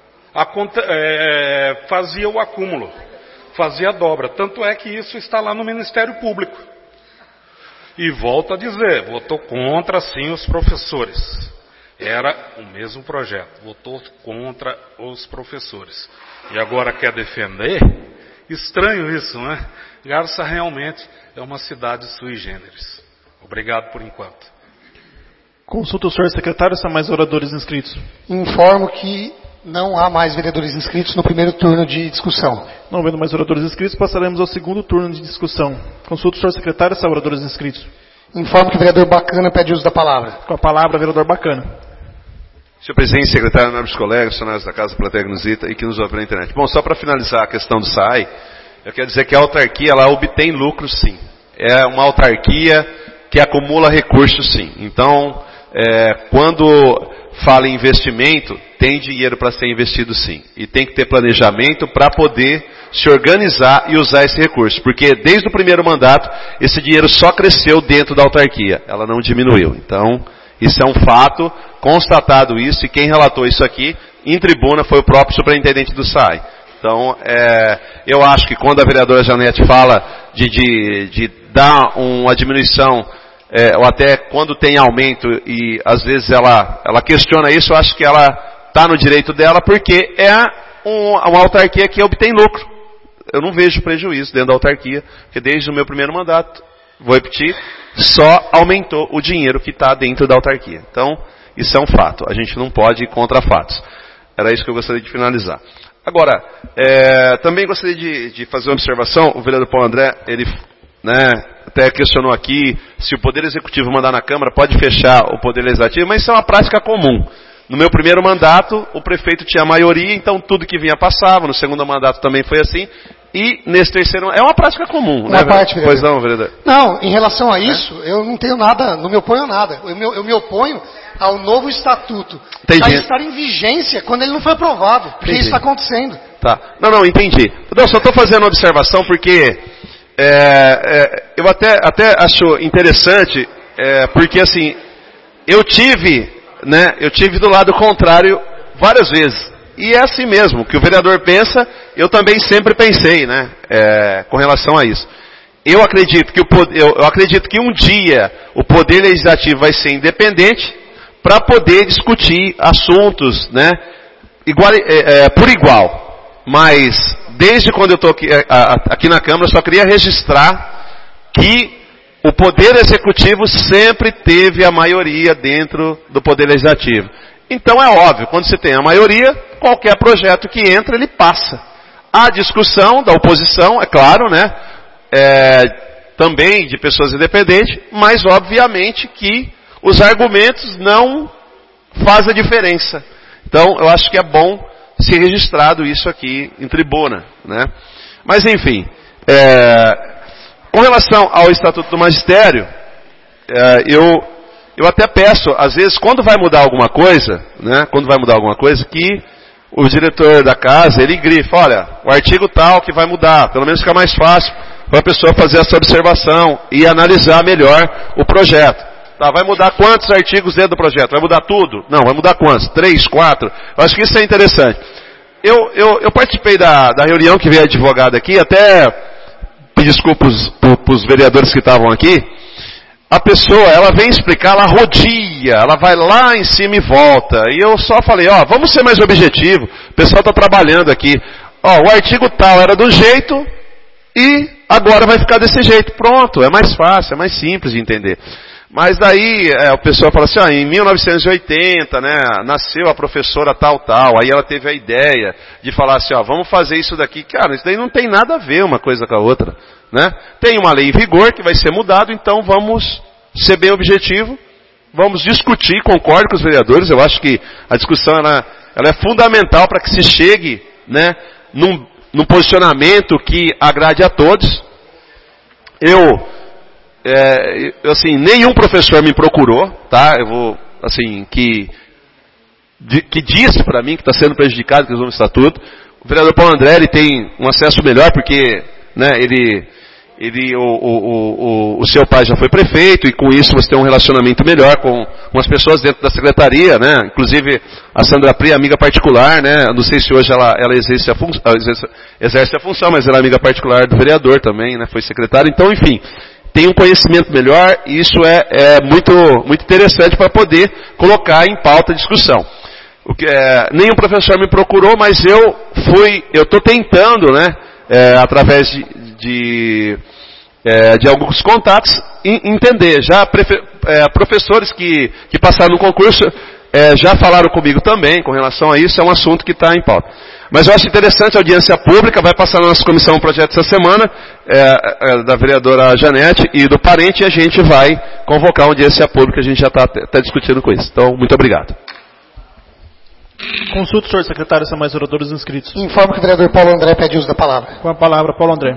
fazia o acúmulo, fazia a dobra. Tanto é que isso está lá no Ministério Público. E volto a dizer, votou contra sim os professores. Era o mesmo projeto, votou contra os professores. E agora quer defender? Estranho isso, né? Garça realmente é uma cidade sui generis. Obrigado por enquanto. Consulta o senhor secretário se há mais oradores inscritos. Informo que não há mais vereadores inscritos no primeiro turno de discussão. Não havendo mais oradores inscritos, passaremos ao segundo turno de discussão. Consulta o senhor secretário se há oradores inscritos. Informo que o vereador Bacana pede uso da palavra. Com a palavra, vereador Bacana. Senhor presidente, secretário, nobres colegas, funcionários da Casa Plateia que nos visita e que nos ouve pela internet. Bom, só para finalizar a questão do SAI, eu quero dizer que a autarquia ela obtém lucro, sim. É uma autarquia que acumula recursos, sim. Então, quando fala em investimento, tem dinheiro para ser investido, sim. E tem que ter planejamento para poder se organizar e usar esse recurso. Porque desde o primeiro mandato, esse dinheiro só cresceu dentro da autarquia. Ela não diminuiu. Então, isso é um fato, constatado isso, e quem relatou isso aqui, em tribuna, foi o próprio superintendente do SAI. Então, eu acho que quando a vereadora Janete fala de dar uma diminuição, ou até quando tem aumento, e às vezes ela questiona isso, eu acho que ela está no direito dela, porque é uma autarquia que obtém lucro. Eu não vejo prejuízo dentro da autarquia, porque desde o meu primeiro mandato, vou repetir, só aumentou o dinheiro que está dentro da autarquia. Então, isso é um fato. A gente não pode ir contra fatos. Era isso que eu gostaria de finalizar. Agora, também gostaria de fazer uma observação. O vereador Paulo André, ele até questionou aqui se o Poder Executivo mandar na Câmara pode fechar o Poder Legislativo, mas isso é uma prática comum. No meu primeiro mandato, o prefeito tinha maioria, então tudo que vinha passava. No segundo mandato também foi assim. E nesse terceiro, é uma prática comum, né? Pois não, vereador? Não, em relação a isso, eu não tenho nada, não me oponho a nada. Eu me oponho ao novo estatuto. Para estar em vigência quando ele não foi aprovado. Porque isso está acontecendo. Tá. Não, entendi. Eu só estou fazendo uma observação porque eu até acho interessante, porque assim, eu tive do lado contrário várias vezes. E é assim mesmo, o que o vereador pensa, eu também sempre pensei, com relação a isso. Eu acredito que um dia o Poder Legislativo vai ser independente para poder discutir assuntos, por igual. Mas, desde quando eu estou aqui na Câmara, eu só queria registrar que o Poder Executivo sempre teve a maioria dentro do Poder Legislativo. Então é óbvio, quando você tem a maioria, qualquer projeto que entra, ele passa. Há discussão da oposição, é claro, também de pessoas independentes, mas obviamente que os argumentos não fazem a diferença. Então eu acho que é bom ser registrado isso aqui em tribuna. Mas enfim, com relação ao Estatuto do Magistério, eu até peço, às vezes, quando vai mudar alguma coisa, que o diretor da casa, ele grifa, olha, o artigo tal que vai mudar, pelo menos fica mais fácil para a pessoa fazer essa observação e analisar melhor o projeto. Tá, vai mudar quantos artigos dentro do projeto? Vai mudar tudo? Não, vai mudar quantos? 3, 4? Eu acho que isso é interessante. Eu participei da reunião que veio a advogada aqui, até pedir desculpas para os vereadores que estavam aqui. A pessoa, ela vem explicar, ela rodia, ela vai lá em cima e volta. E eu só falei, vamos ser mais objetivo. O pessoal está trabalhando aqui. O artigo tal era do jeito e agora vai ficar desse jeito. Pronto, é mais fácil, é mais simples de entender. Mas daí o pessoal fala assim, em 1980, nasceu a professora tal. Aí ela teve a ideia de falar assim, vamos fazer isso daqui. Cara, isso daí não tem nada a ver uma coisa com a outra. Tem uma lei em vigor que vai ser mudado, então vamos ser bem objetivo, vamos discutir, concordo com os vereadores, eu acho que a discussão ela é fundamental para que se chegue num posicionamento que agrade a todos. Nenhum professor me procurou, que disse para mim que está sendo prejudicado com o estatuto. O vereador Paulo André, ele tem um acesso melhor, porque o seu pai já foi prefeito, e com isso você tem um relacionamento melhor com as pessoas dentro da secretaria, Inclusive, a Sandra Pri é amiga particular, Não sei se hoje ela exerce a função, mas ela é amiga particular do vereador também, Foi secretária. Então, enfim, tem um conhecimento melhor, e isso é muito, muito interessante para poder colocar em pauta a discussão. Nenhum professor me procurou, mas eu estou tentando, através de alguns contatos, entender. Já professores que passaram no concurso já falaram comigo também com relação a isso, é um assunto que está em pauta. Mas eu acho interessante a audiência pública, vai passar na nossa comissão projeto essa semana, da vereadora Janete e do parente, e a gente vai convocar uma audiência pública, a gente já está discutindo com isso. Então, muito obrigado. Consulta o senhor secretário se há mais oradores inscritos. Informo que o vereador Paulo André pede uso da palavra. Com a palavra, Paulo André.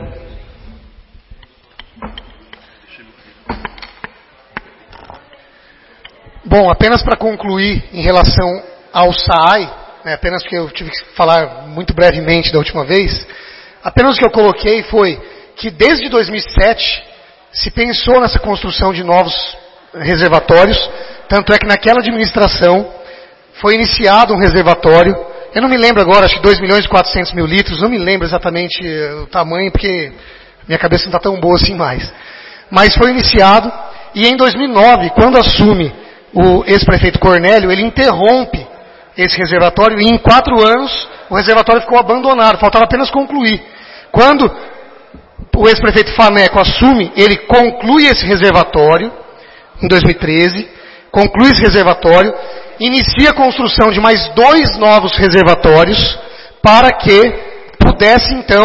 Bom, apenas para concluir em relação ao SAAI, né, apenas porque eu tive que falar muito brevemente da última vez, apenas o que eu coloquei foi que desde 2007 se pensou nessa construção de novos reservatórios, tanto é que naquela administração foi iniciado um reservatório, eu não me lembro agora, acho que 2.400.000 litros, não me lembro exatamente o tamanho, porque minha cabeça não está tão boa assim mais. Mas foi iniciado, e em 2009, quando assume o ex-prefeito Cornélio, ele interrompe esse reservatório, e em 4 anos o reservatório ficou abandonado, faltava apenas concluir. Quando o ex-prefeito Faneco assume, ele conclui esse reservatório, em 2013, conclui esse reservatório, inicia a construção de mais 2 novos reservatórios, para que pudesse então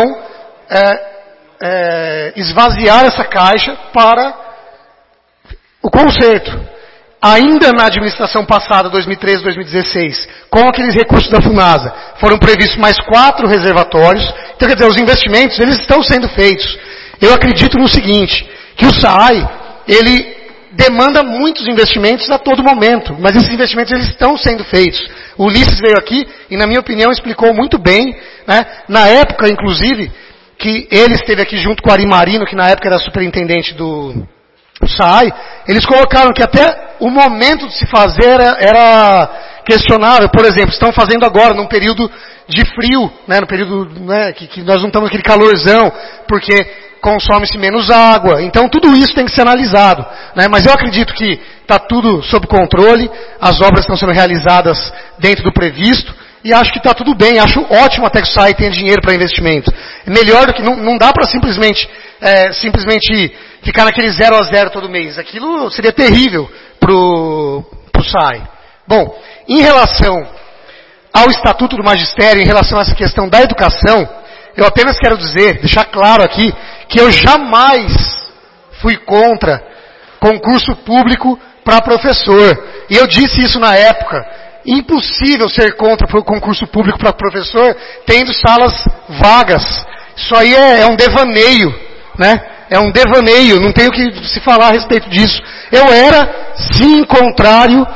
esvaziar essa caixa para o conserto. Ainda na administração passada, 2013, 2016, com aqueles recursos da FUNASA, foram previstos mais 4 reservatórios. Então, quer dizer, os investimentos, eles estão sendo feitos. Eu acredito no seguinte, que o SAAI, ele demanda muitos investimentos a todo momento, mas esses investimentos, eles estão sendo feitos. O Ulisses veio aqui e, na minha opinião, explicou muito bem, né? Na época, inclusive, que ele esteve aqui junto com o Ari Marino, que na época era superintendente do SAAI, eles colocaram que até o momento de se fazer era questionável. Por exemplo, estão fazendo agora, num período de frio, né, no período, né, que nós não estamos naquele calorzão, porque consome-se menos água. Então tudo isso tem que ser analisado, né? Mas eu acredito que está tudo sob controle, as obras estão sendo realizadas dentro do previsto, e acho que está tudo bem, acho ótimo até que o SAAI tenha dinheiro para investimento. Melhor do que, não dá para simplesmente ficar naquele 0 a 0 todo mês. Aquilo seria terrível pro SAAI. Bom, em relação ao Estatuto do Magistério, em relação a essa questão da educação, eu apenas quero dizer, deixar claro aqui, que eu jamais fui contra concurso público para professor. E eu disse isso na época. Impossível ser contra o concurso público para professor, tendo salas vagas. Isso aí é um devaneio, né? É um devaneio, não tenho o que se falar a respeito disso. Eu era, sim, contrário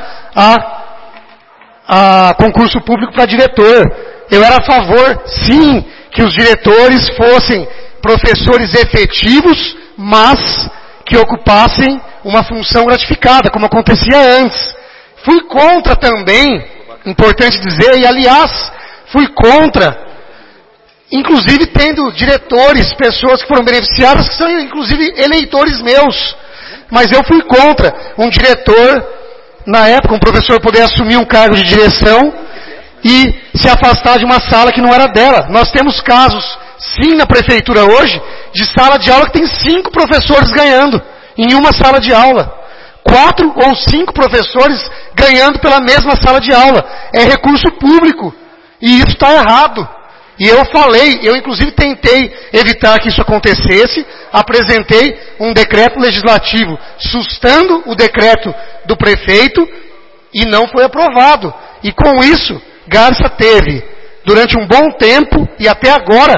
a concurso público para diretor. Eu era a favor, sim, que os diretores fossem professores efetivos, mas que ocupassem uma função gratificada, como acontecia antes. Fui contra também, importante dizer, e aliás, fui contra, inclusive tendo diretores, pessoas que foram beneficiadas, que são inclusive eleitores meus. Mas eu fui contra um diretor, na época, um professor poder assumir um cargo de direção e se afastar de uma sala que não era dela. Nós temos casos, sim, na prefeitura hoje, de sala de aula que tem 5 professores ganhando em uma sala de aula. 4 ou 5 professores ganhando pela mesma sala de aula. É recurso público. E isso está errado. E eu falei, eu inclusive tentei evitar que isso acontecesse, apresentei um decreto legislativo sustando o decreto do prefeito e não foi aprovado. E com isso, Garça teve, durante um bom tempo e até agora,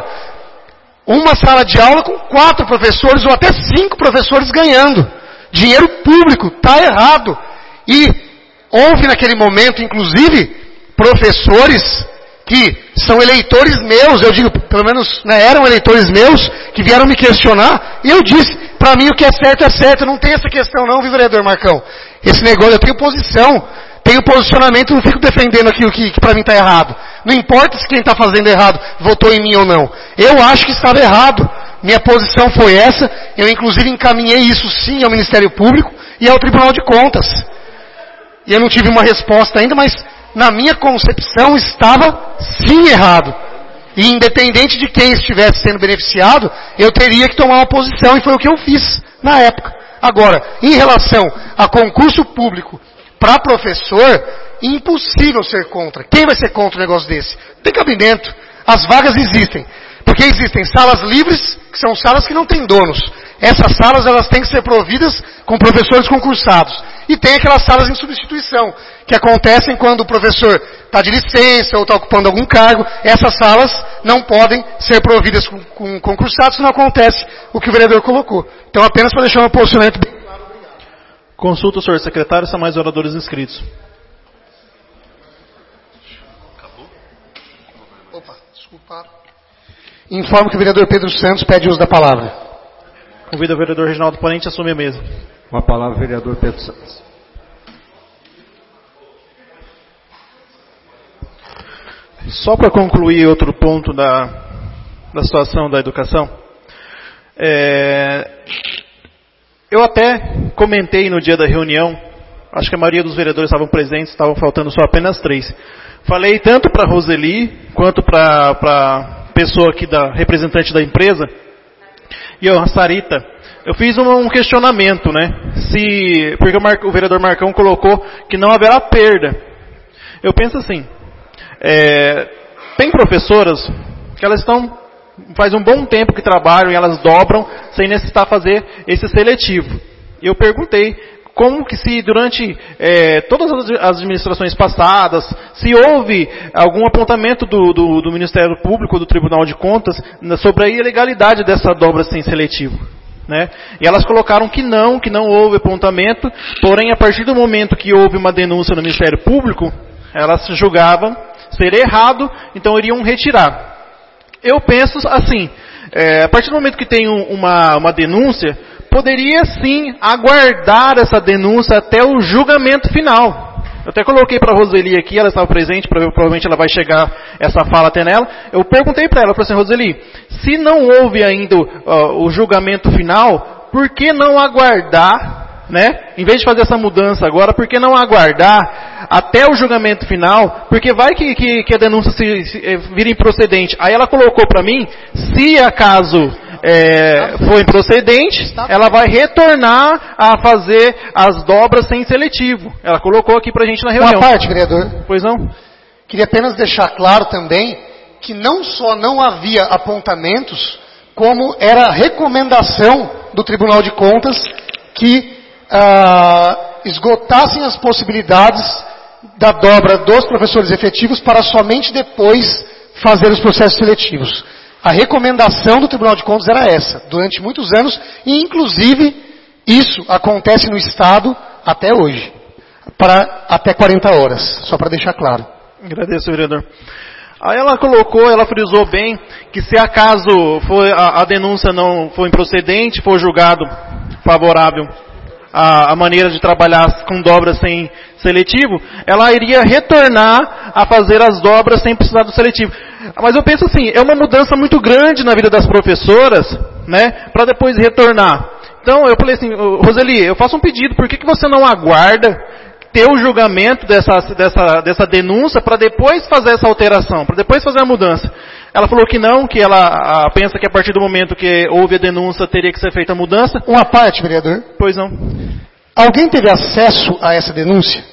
uma sala de aula com 4 professores ou até 5 professores ganhando. Dinheiro público, está errado. E houve naquele momento, inclusive, professores que são eleitores meus, eu digo, pelo menos, né, eram eleitores meus, que vieram me questionar, e eu disse, para mim o que é certo, não tem essa questão não, viu, vereador Marcão? Esse negócio, eu tenho posição, tenho posicionamento, não fico defendendo aquilo que para mim está errado. Não importa se quem está fazendo errado votou em mim ou não. Eu acho que estava errado. Minha posição foi essa, eu inclusive encaminhei isso sim ao Ministério Público e ao Tribunal de Contas. E eu não tive uma resposta ainda, mas na minha concepção estava sim errado. E independente de quem estivesse sendo beneficiado, eu teria que tomar uma posição e foi o que eu fiz na época. Agora, em relação a concurso público para professor, impossível ser contra. Quem vai ser contra um negócio desse? Tem cabimento. As vagas existem. Porque existem salas livres, que são salas que não têm donos. Essas salas elas têm que ser providas com professores concursados. E tem aquelas salas em substituição, que acontecem quando o professor está de licença ou está ocupando algum cargo. Essas salas não podem ser providas com concursados, se não acontece o que o vereador colocou. Então, apenas para deixar o meu posicionamento bem claro. Obrigado. Consulta o senhor secretário, são mais oradores inscritos. Opa, desculpa. Informo que o vereador Pedro Santos pede uso da palavra. Convido o vereador Reginaldo Ponente a assumir a mesa. Com a palavra, vereador Pedro Santos. Só para concluir outro ponto da situação da educação, eu até comentei no dia da reunião, acho que a maioria dos vereadores estavam presentes, estavam faltando só apenas 3. Falei tanto para a Roseli, quanto para a pessoa aqui, representante da empresa, e a Sarita. Eu fiz um questionamento, né? Porque o vereador Marcão colocou que não haverá perda. Eu penso assim, tem professoras que elas faz um bom tempo que trabalham e elas dobram sem necessitar fazer esse seletivo. Eu perguntei como que se durante todas as administrações passadas, se houve algum apontamento do Ministério Público, do Tribunal de Contas, sobre a ilegalidade dessa dobra sem seletivo. Né? E elas colocaram que não houve apontamento, porém a partir do momento que houve uma denúncia no Ministério Público, elas julgavam ser errado, então iriam retirar. Eu penso assim, a partir do momento que tem uma denúncia, poderia sim aguardar essa denúncia até o julgamento final. Eu até coloquei para a Roseli aqui, ela estava presente, provavelmente ela vai chegar essa fala até nela. Eu perguntei para ela, eu falei assim, Roseli, se não houve ainda o julgamento final, por que não aguardar, né? Em vez de fazer essa mudança agora, por que não aguardar até o julgamento final? Porque vai que a denúncia vira improcedente. Aí ela colocou para mim, se acaso for improcedente, ela vai retornar a fazer as dobras sem seletivo. Ela colocou aqui pra gente na reunião. Uma parte, vereador. Pois não? Queria apenas deixar claro também que não só não havia apontamentos, como era recomendação do Tribunal de Contas que esgotassem as possibilidades da dobra dos professores efetivos para somente depois fazer os processos seletivos. A recomendação do Tribunal de Contas era essa, durante muitos anos, e inclusive isso acontece no Estado até hoje, até 40 horas, só para deixar claro. Agradeço, vereador. Aí ela frisou bem, que se acaso a denúncia não for improcedente, for julgado favorável a maneira de trabalhar com dobras sem seletivo, ela iria retornar a fazer as dobras sem precisar do seletivo. Mas eu penso assim, é uma mudança muito grande na vida das professoras, né, para depois retornar. Então eu falei assim, Roseli, eu faço um pedido, por que você não aguarda ter o julgamento dessa denúncia para depois fazer essa alteração, para depois fazer a mudança? Ela falou que não, que ela pensa que a partir do momento que houve a denúncia teria que ser feita a mudança. Uma parte, vereador. Pois não. Alguém teve acesso a essa denúncia?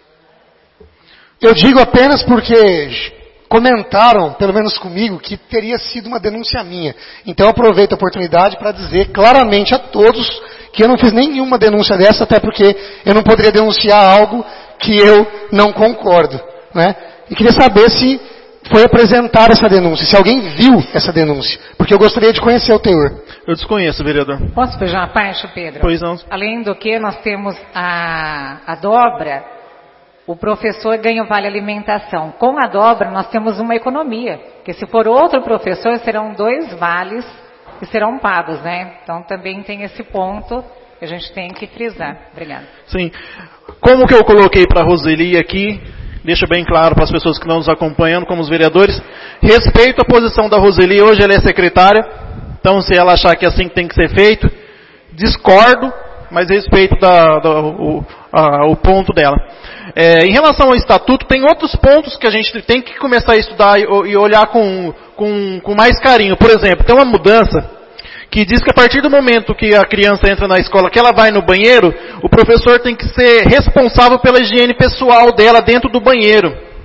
Eu digo apenas porque comentaram, pelo menos comigo, que teria sido uma denúncia minha. Então eu aproveito a oportunidade para dizer claramente a todos que eu não fiz nenhuma denúncia dessa, até porque eu não poderia denunciar algo que eu não concordo, né? E queria saber se foi apresentada essa denúncia, se alguém viu essa denúncia, porque eu gostaria de conhecer o teor. Eu desconheço, vereador. Posso pedir uma parte, Pedro? Pois não. Além do que, nós temos a dobra, o professor ganha o vale alimentação. Com a dobra, nós temos uma economia, porque se for outro professor, serão 2 vales que serão pagos, né? Então também tem esse ponto que a gente tem que frisar. Obrigada. Sim. Como que eu coloquei para a Roseli aqui, deixa bem claro para as pessoas que estão nos acompanhando, como os vereadores, respeito a posição da Roseli, hoje ela é secretária, então se ela achar que é assim que tem que ser feito, discordo, mas respeito o ponto dela. Em relação ao estatuto, tem outros pontos que a gente tem que começar a estudar e olhar com mais carinho. Por exemplo, tem uma mudança que diz que a partir do momento que a criança entra na escola, que ela vai no banheiro, o professor tem que ser responsável pela higiene pessoal dela dentro do banheiro.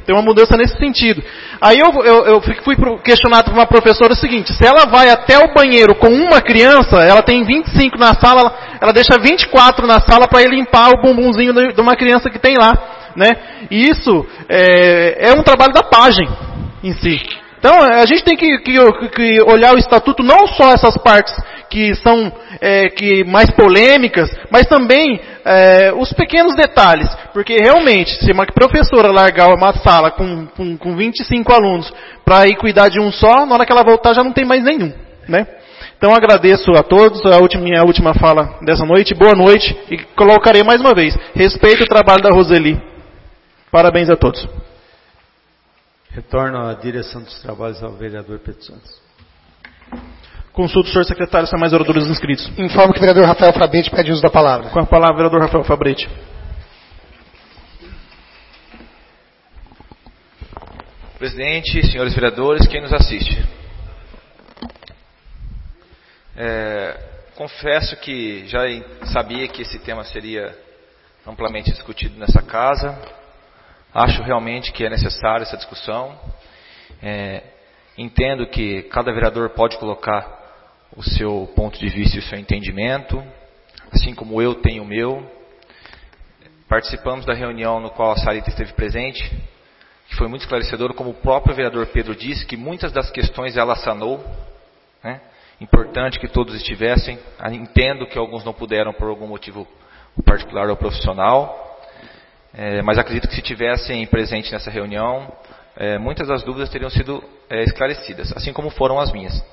Tem uma mudança nesse sentido. Aí eu fui questionado por uma professora o seguinte: se ela vai até o banheiro com uma criança, ela tem 25 na sala, ela deixa 24 na sala para ir limpar o bumbumzinho de uma criança que tem lá, né? E isso é um trabalho da PAGEM em si. Então a gente tem que olhar o estatuto, não só essas partes que são mais polêmicas, mas também os pequenos detalhes. Porque realmente, se uma professora largar uma sala com 25 alunos para ir cuidar de um só, na hora que ela voltar já não tem mais nenhum, né? Então agradeço a todos, minha última fala dessa noite, boa noite, e colocarei mais uma vez, respeito o trabalho da Roseli. Parabéns a todos. Retorno à direção dos trabalhos ao vereador Pedro Santos. Consulto o senhor secretário se há mais oradores inscritos. Informo que o vereador Rafael Fabrete pede uso da palavra. Com a palavra, vereador Rafael Fabrete. Presidente, senhores vereadores, quem nos assiste. Confesso que já sabia que esse tema seria amplamente discutido nessa casa. Acho realmente que é necessária essa discussão. Entendo que cada vereador pode colocar o seu ponto de vista e o seu entendimento, assim como eu tenho o meu. Participamos da reunião no qual a Sarita esteve presente, que foi muito esclarecedor, como o próprio vereador Pedro disse, que muitas das questões ela sanou, né? Importante que todos estivessem. Entendo que alguns não puderam por algum motivo particular ou profissional. Mas acredito que se tivessem presente nessa reunião, muitas das dúvidas teriam sido esclarecidas, assim como foram as minhas.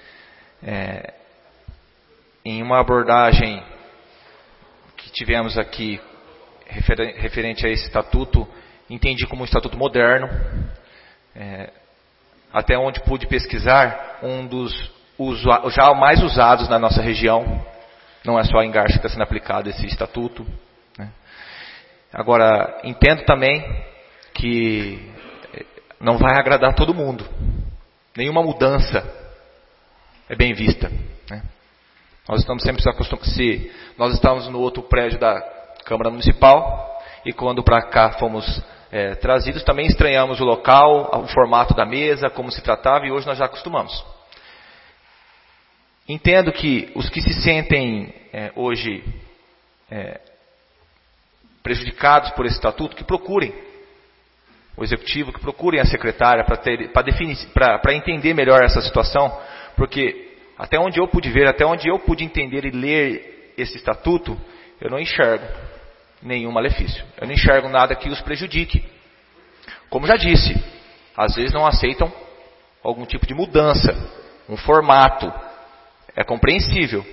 Em uma abordagem que tivemos aqui referente a esse estatuto, entendi como um estatuto moderno. Até onde pude pesquisar, um dos já mais usados na nossa região. Não é só em Garça que está sendo aplicado esse estatuto. Agora, entendo também que não vai agradar todo mundo. Nenhuma mudança é bem vista, né? Nós estamos sempre acostumados. Se nós estávamos no outro prédio da Câmara Municipal e quando para cá fomos trazidos, também estranhamos o local, o formato da mesa, como se tratava, e hoje nós já acostumamos. Entendo que os que se sentem hoje prejudicados por esse estatuto, que procurem o executivo, que procurem a secretária para entender melhor essa situação, porque até onde eu pude ver, até onde eu pude entender e ler esse estatuto, eu não enxergo nenhum malefício. Eu não enxergo nada que os prejudique. Como já disse, às vezes não aceitam algum tipo de mudança, um formato. É compreensível.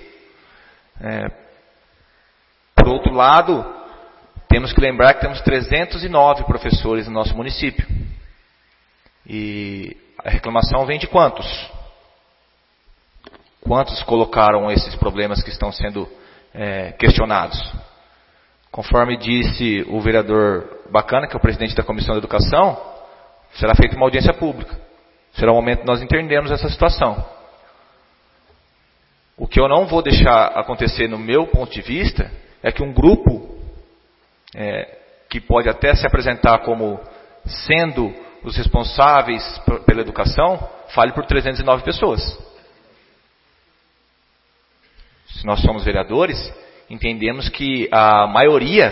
Por outro lado, temos que lembrar que temos 309 professores no nosso município. E a reclamação vem de quantos? Quantos colocaram esses problemas que estão sendo questionados? Conforme disse o vereador Bacana, que é o presidente da Comissão de Educação, será feita uma audiência pública. Será o momento de nós entendermos essa situação. O que eu não vou deixar acontecer no meu ponto de vista é que um grupo que pode até se apresentar como sendo os responsáveis pela educação, fale por 309 pessoas. Se nós somos vereadores, entendemos que a maioria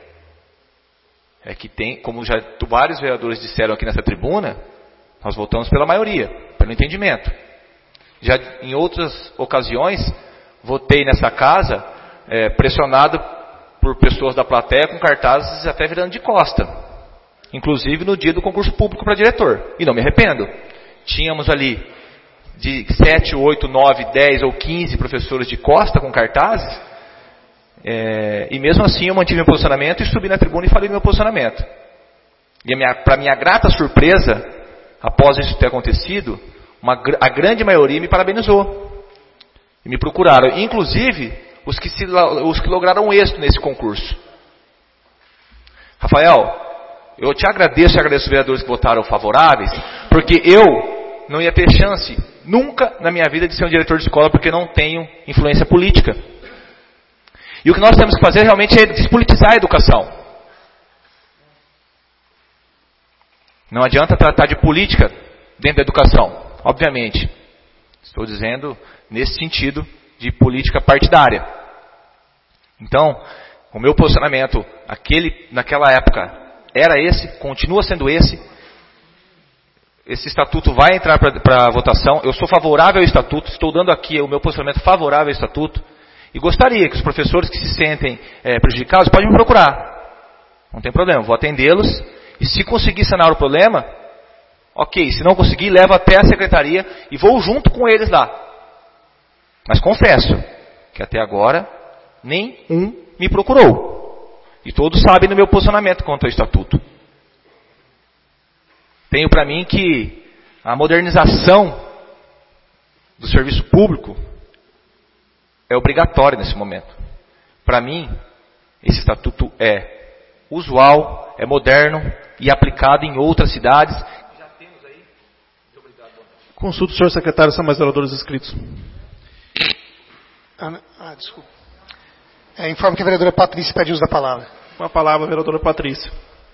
que tem, como já vários vereadores disseram aqui nessa tribuna, nós votamos pela maioria, pelo entendimento. Já em outras ocasiões, votei nessa casa pressionado por pessoas da plateia com cartazes até virando de costa. Inclusive no dia do concurso público para diretor. E não me arrependo. Tínhamos ali de 7, 8, 9, 10 ou 15 professores de costa com cartazes. E mesmo assim eu mantive meu posicionamento e subi na tribuna e falei do meu posicionamento. E para minha grata surpresa, após isso ter acontecido, a grande maioria me parabenizou. E me procuraram. Inclusive os que lograram êxito nesse concurso. Rafael, eu te agradeço e agradeço os vereadores que votaram favoráveis, porque eu não ia ter chance, nunca na minha vida, de ser um diretor de escola, porque não tenho influência política. E o que nós temos que fazer realmente é despolitizar a educação. Não adianta tratar de política dentro da educação, obviamente. Estou dizendo nesse sentido de política partidária. Então, o meu posicionamento naquela época era esse, continua sendo esse. Esse estatuto vai entrar para votação. Eu sou favorável ao estatuto, estou dando aqui o meu posicionamento favorável ao estatuto. E gostaria que os professores que se sentem prejudicados podem me procurar. Não tem problema, vou atendê-los. E se conseguir sanar o problema, ok. Se não conseguir, levo até a secretaria e vou junto com eles lá. Mas confesso que até agora nem um me procurou. E todos sabem do meu posicionamento quanto ao estatuto. Tenho para mim que a modernização do serviço público é obrigatória nesse momento. Para mim, esse estatuto é usual, é moderno e aplicado em outras cidades. Já temos aí. Muito obrigado. Consulta o senhor secretário, são mais vereadores inscritos. Desculpa. Informo que a vereadora Patrícia pede uso da palavra. Com a palavra, a vereadora Patrícia.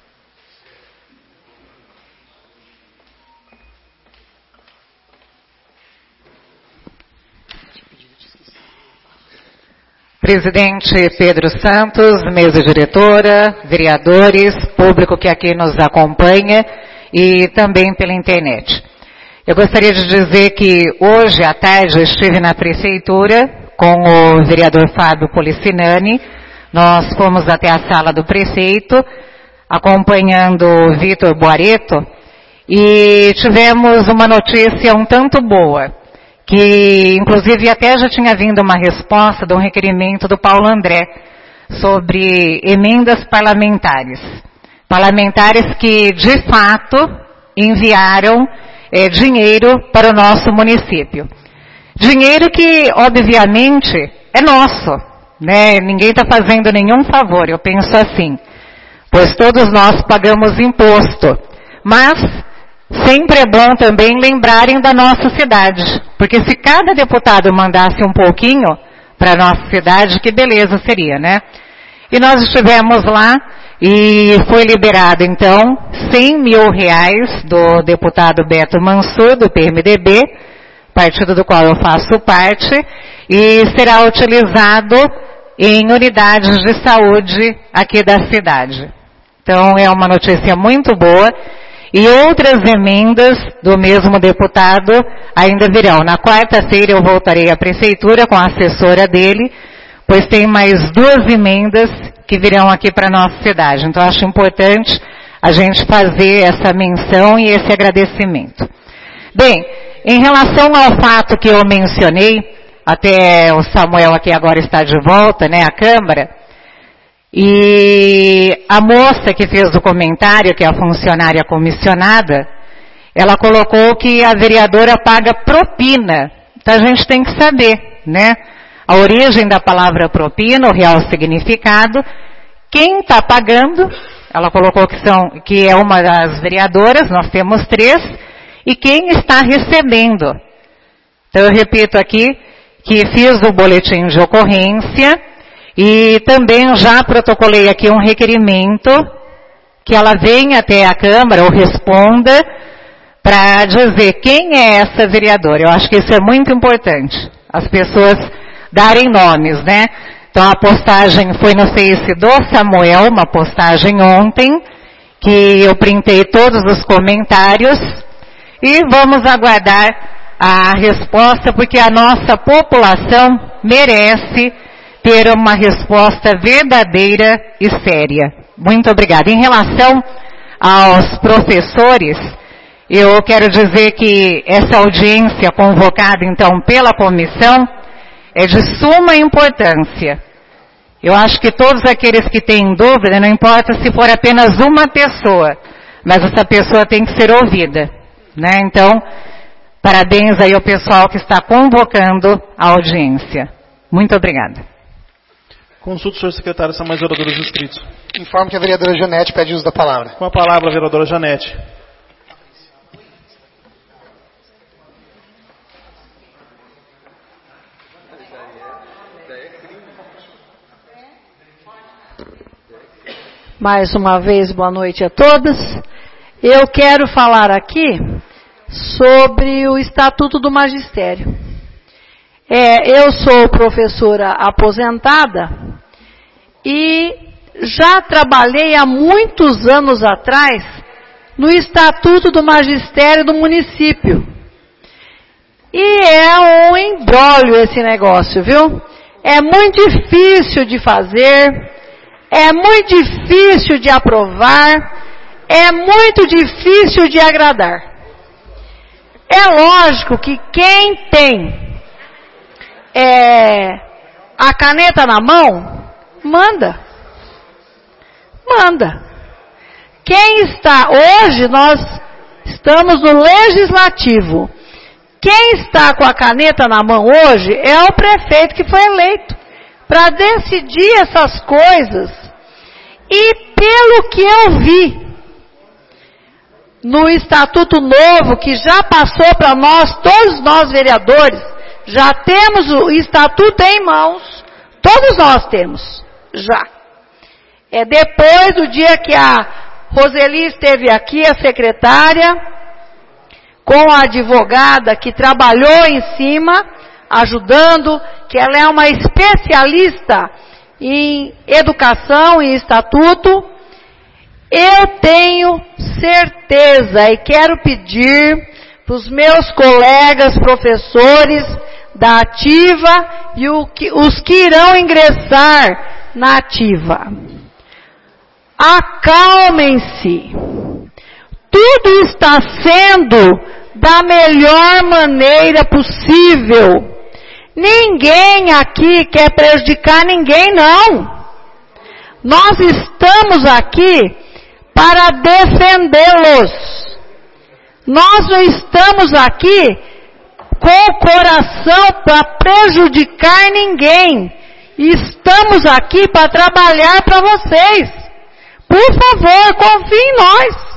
Presidente Pedro Santos, mesa diretora, vereadores, público que aqui nos acompanha e também pela internet. Eu gostaria de dizer que hoje à tarde eu estive na prefeitura com o vereador Fábio Policinani. Nós fomos até a sala do prefeito, acompanhando o Vitor Boareto, e tivemos uma notícia um tanto boa, que inclusive até já tinha vindo uma resposta de um requerimento do Paulo André sobre emendas parlamentares. Parlamentares que, de fato, enviaram dinheiro para o nosso município. Dinheiro que, obviamente, é nosso, né? Ninguém está fazendo nenhum favor, eu penso assim, pois todos nós pagamos imposto. Mas sempre é bom também lembrarem da nossa cidade, porque se cada deputado mandasse um pouquinho para a nossa cidade, que beleza seria, né? E nós estivemos lá e foi liberado, então, R$100 mil do deputado Beto Mansur, do PMDB, partido do qual eu faço parte, e será utilizado em unidades de saúde aqui da cidade. Então, é uma notícia muito boa. E outras emendas do mesmo deputado ainda virão. Na quarta-feira eu voltarei à prefeitura com a assessora dele, pois tem mais 2 emendas que virão aqui para a nossa cidade. Então acho importante a gente fazer essa menção e esse agradecimento. Bem, em relação ao fato que eu mencionei, até o Samuel aqui agora está de volta, né, à Câmara, e a moça que fez o comentário, que é a funcionária comissionada, ela colocou que a vereadora paga propina. Então a gente tem que saber, né? A origem da palavra propina, o real significado. Quem está pagando, ela colocou que é uma das vereadoras, nós temos 3, e quem está recebendo. Então eu repito aqui que fiz o boletim de ocorrência, e também já protocolei aqui um requerimento que ela venha até a Câmara ou responda para dizer quem é essa vereadora. Eu acho que isso é muito importante, as pessoas darem nomes, né? Então a postagem foi no Face do Samuel, uma postagem ontem, que eu printei todos os comentários e vamos aguardar a resposta, porque a nossa população merece ter uma resposta verdadeira e séria. Muito obrigada. Em relação aos professores, eu quero dizer que essa audiência convocada, então, pela comissão, é de suma importância. Eu acho que todos aqueles que têm dúvida, não importa se for apenas uma pessoa, mas essa pessoa tem que ser ouvida, né? Então, parabéns aí ao pessoal que está convocando a audiência. Muito obrigada. Consulta o senhor secretário, são mais vereadores inscritos. Informo que a vereadora Janete pede uso da palavra. Com a palavra, a vereadora Janete. Mais uma vez, boa noite a todos. Eu quero falar aqui sobre o Estatuto do Magistério. Eu sou professora aposentada e já trabalhei há muitos anos atrás no Estatuto do Magistério do município. E é um imbróglio esse negócio, viu? É muito difícil de fazer, é muito difícil de aprovar, é muito difícil de agradar. É lógico que quem tem a caneta na mão, manda. Quem está, hoje nós estamos no legislativo. Quem está com a caneta na mão hoje é o prefeito que foi eleito para decidir essas coisas. E pelo que eu vi no Estatuto Novo, que já passou para nós, todos nós vereadores, já temos o Estatuto em mãos, todos nós temos, já. Depois do dia que a Roseli esteve aqui, a secretária, com a advogada que trabalhou em cima, ajudando, que ela é uma especialista em educação e estatuto, eu tenho certeza e quero pedir para os meus colegas professores da Ativa e os que irão ingressar na Ativa. Acalmem-se. Tudo está sendo da melhor maneira possível. Ninguém aqui quer prejudicar ninguém, não. Nós estamos aqui para defendê-los. Nós não estamos aqui com o coração para prejudicar ninguém. Estamos aqui para trabalhar para vocês. Por favor, confiem em nós.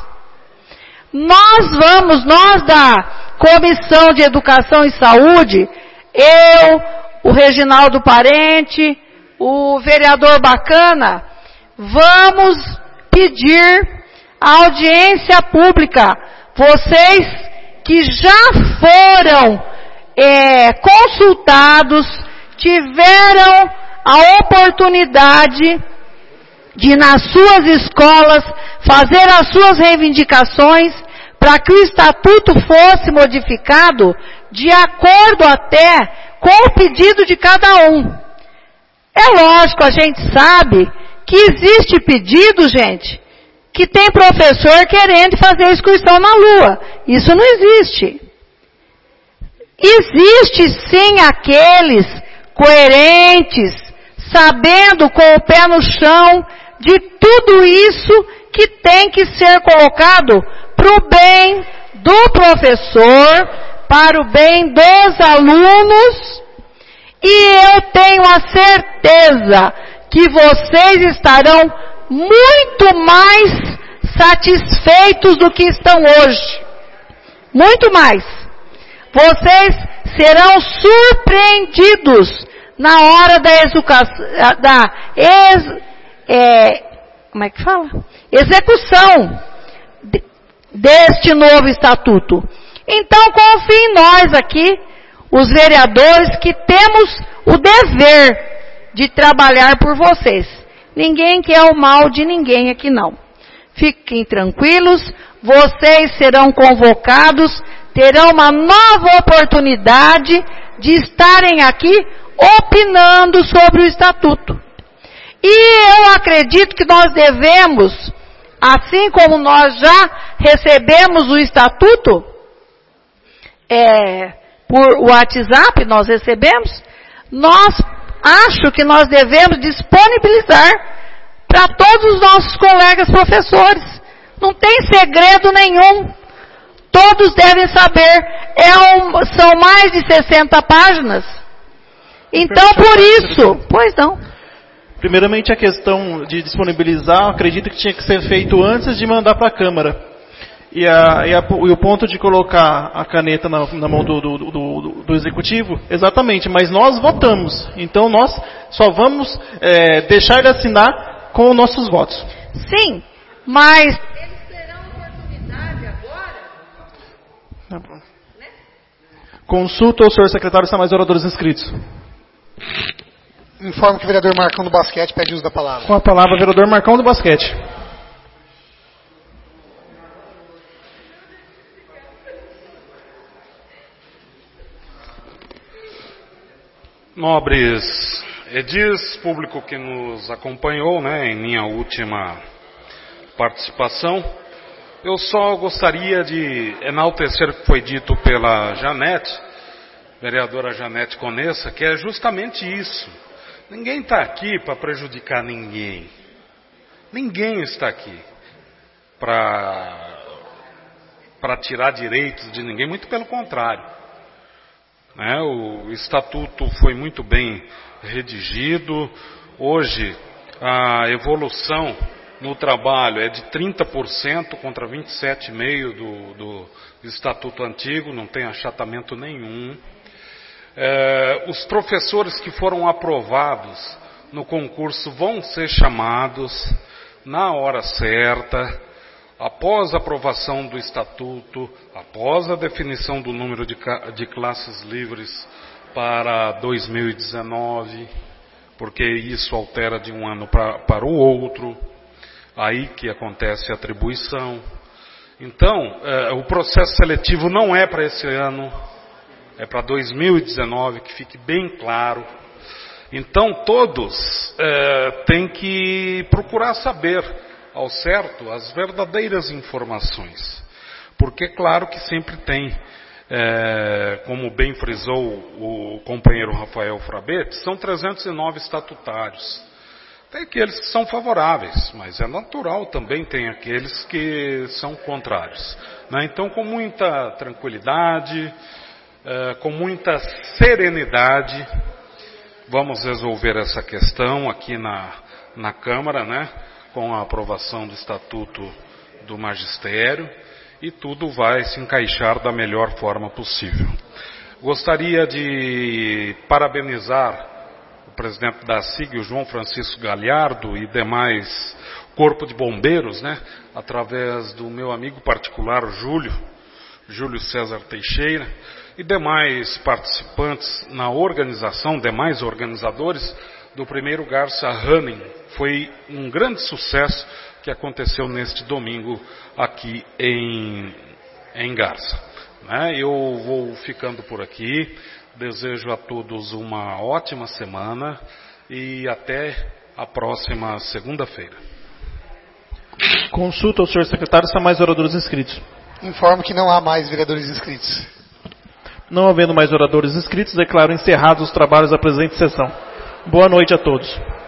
Nós da Comissão de Educação e Saúde, eu, o Reginaldo Parente, o vereador Bacana, vamos pedir audiência pública. Vocês que já foram consultados, tiveram a oportunidade de nas suas escolas fazer as suas reivindicações para que o estatuto fosse modificado de acordo até com o pedido de cada um. É lógico, a gente sabe que existe pedido, gente, que tem professor querendo fazer excursão na Lua. Isso não existe. Existe sim aqueles coerentes, sabendo com o pé no chão de tudo isso que tem que ser colocado para o bem do professor, para o bem dos alunos, e eu tenho a certeza que vocês estarão muito mais satisfeitos do que estão hoje. Muito mais. Vocês serão surpreendidos na hora da execução deste novo estatuto. Então confiem em nós aqui, os vereadores, que temos o dever de trabalhar por vocês. Ninguém quer o mal de ninguém aqui não. Fiquem tranquilos, vocês serão convocados, terão uma nova oportunidade de estarem aqui opinando sobre o estatuto. E eu acredito que nós devemos, assim como nós já recebemos o estatuto, por WhatsApp nós recebemos, acho que nós devemos disponibilizar para todos os nossos colegas professores. Não tem segredo nenhum. Todos devem saber. São mais de 60 páginas. Então, por isso... Pois não. Primeiramente, a questão de disponibilizar, acredito que tinha que ser feito antes de mandar para a Câmara. E o ponto de colocar a caneta na mão do Executivo, exatamente, mas nós votamos. Então, nós só vamos deixar ele assinar com os nossos votos. Sim, mas eles terão a oportunidade Consulta ao senhor secretário se há mais oradores inscritos. Informo que o vereador Marcão do Basquete pede uso da palavra. Com a palavra, o vereador Marcão do Basquete. Nobres edis, público que nos acompanhou, né, em minha última participação, eu só gostaria de enaltecer o que foi dito pela Janete, vereadora Janete Conessa, que é justamente isso. Ninguém está aqui para prejudicar ninguém. Ninguém está aqui para tirar direitos de ninguém, muito pelo contrário. Né? O estatuto foi muito bem redigido. Hoje a evolução no trabalho é de 30% contra 27,5% do estatuto antigo, não tem achatamento nenhum. Os professores que foram aprovados no concurso vão ser chamados na hora certa, após a aprovação do estatuto, após a definição do número de classes livres para 2019, porque isso altera de um ano para o outro, aí que acontece a atribuição. Então, o processo seletivo não é para esse ano, é para 2019, que fique bem claro. Então, todos têm que procurar saber ao certo as verdadeiras informações. Porque, claro que sempre tem, como bem frisou o companheiro Rafael Frabete, são 309 estatutários. Tem aqueles que são favoráveis, mas é natural também tem aqueles que são contrários. Né? Então, com muita tranquilidade, com muita serenidade, vamos resolver essa questão aqui na Câmara, né? Com a aprovação do Estatuto do Magistério, e tudo vai se encaixar da melhor forma possível. Gostaria de parabenizar o presidente da SIG, o João Francisco Galhardo, e demais corpo de bombeiros, né? Através do meu amigo particular, Júlio César Teixeira, e demais participantes na organização, demais organizadores do primeiro Garça Running. Foi um grande sucesso que aconteceu neste domingo aqui em Garça. Né? Eu vou ficando por aqui, desejo a todos uma ótima semana e até a próxima segunda-feira. Consulta ao senhor secretário se há mais oradores inscritos. Informo que não há mais vereadores inscritos. Não havendo mais oradores inscritos, declaro encerrados os trabalhos da presente sessão. Boa noite a todos.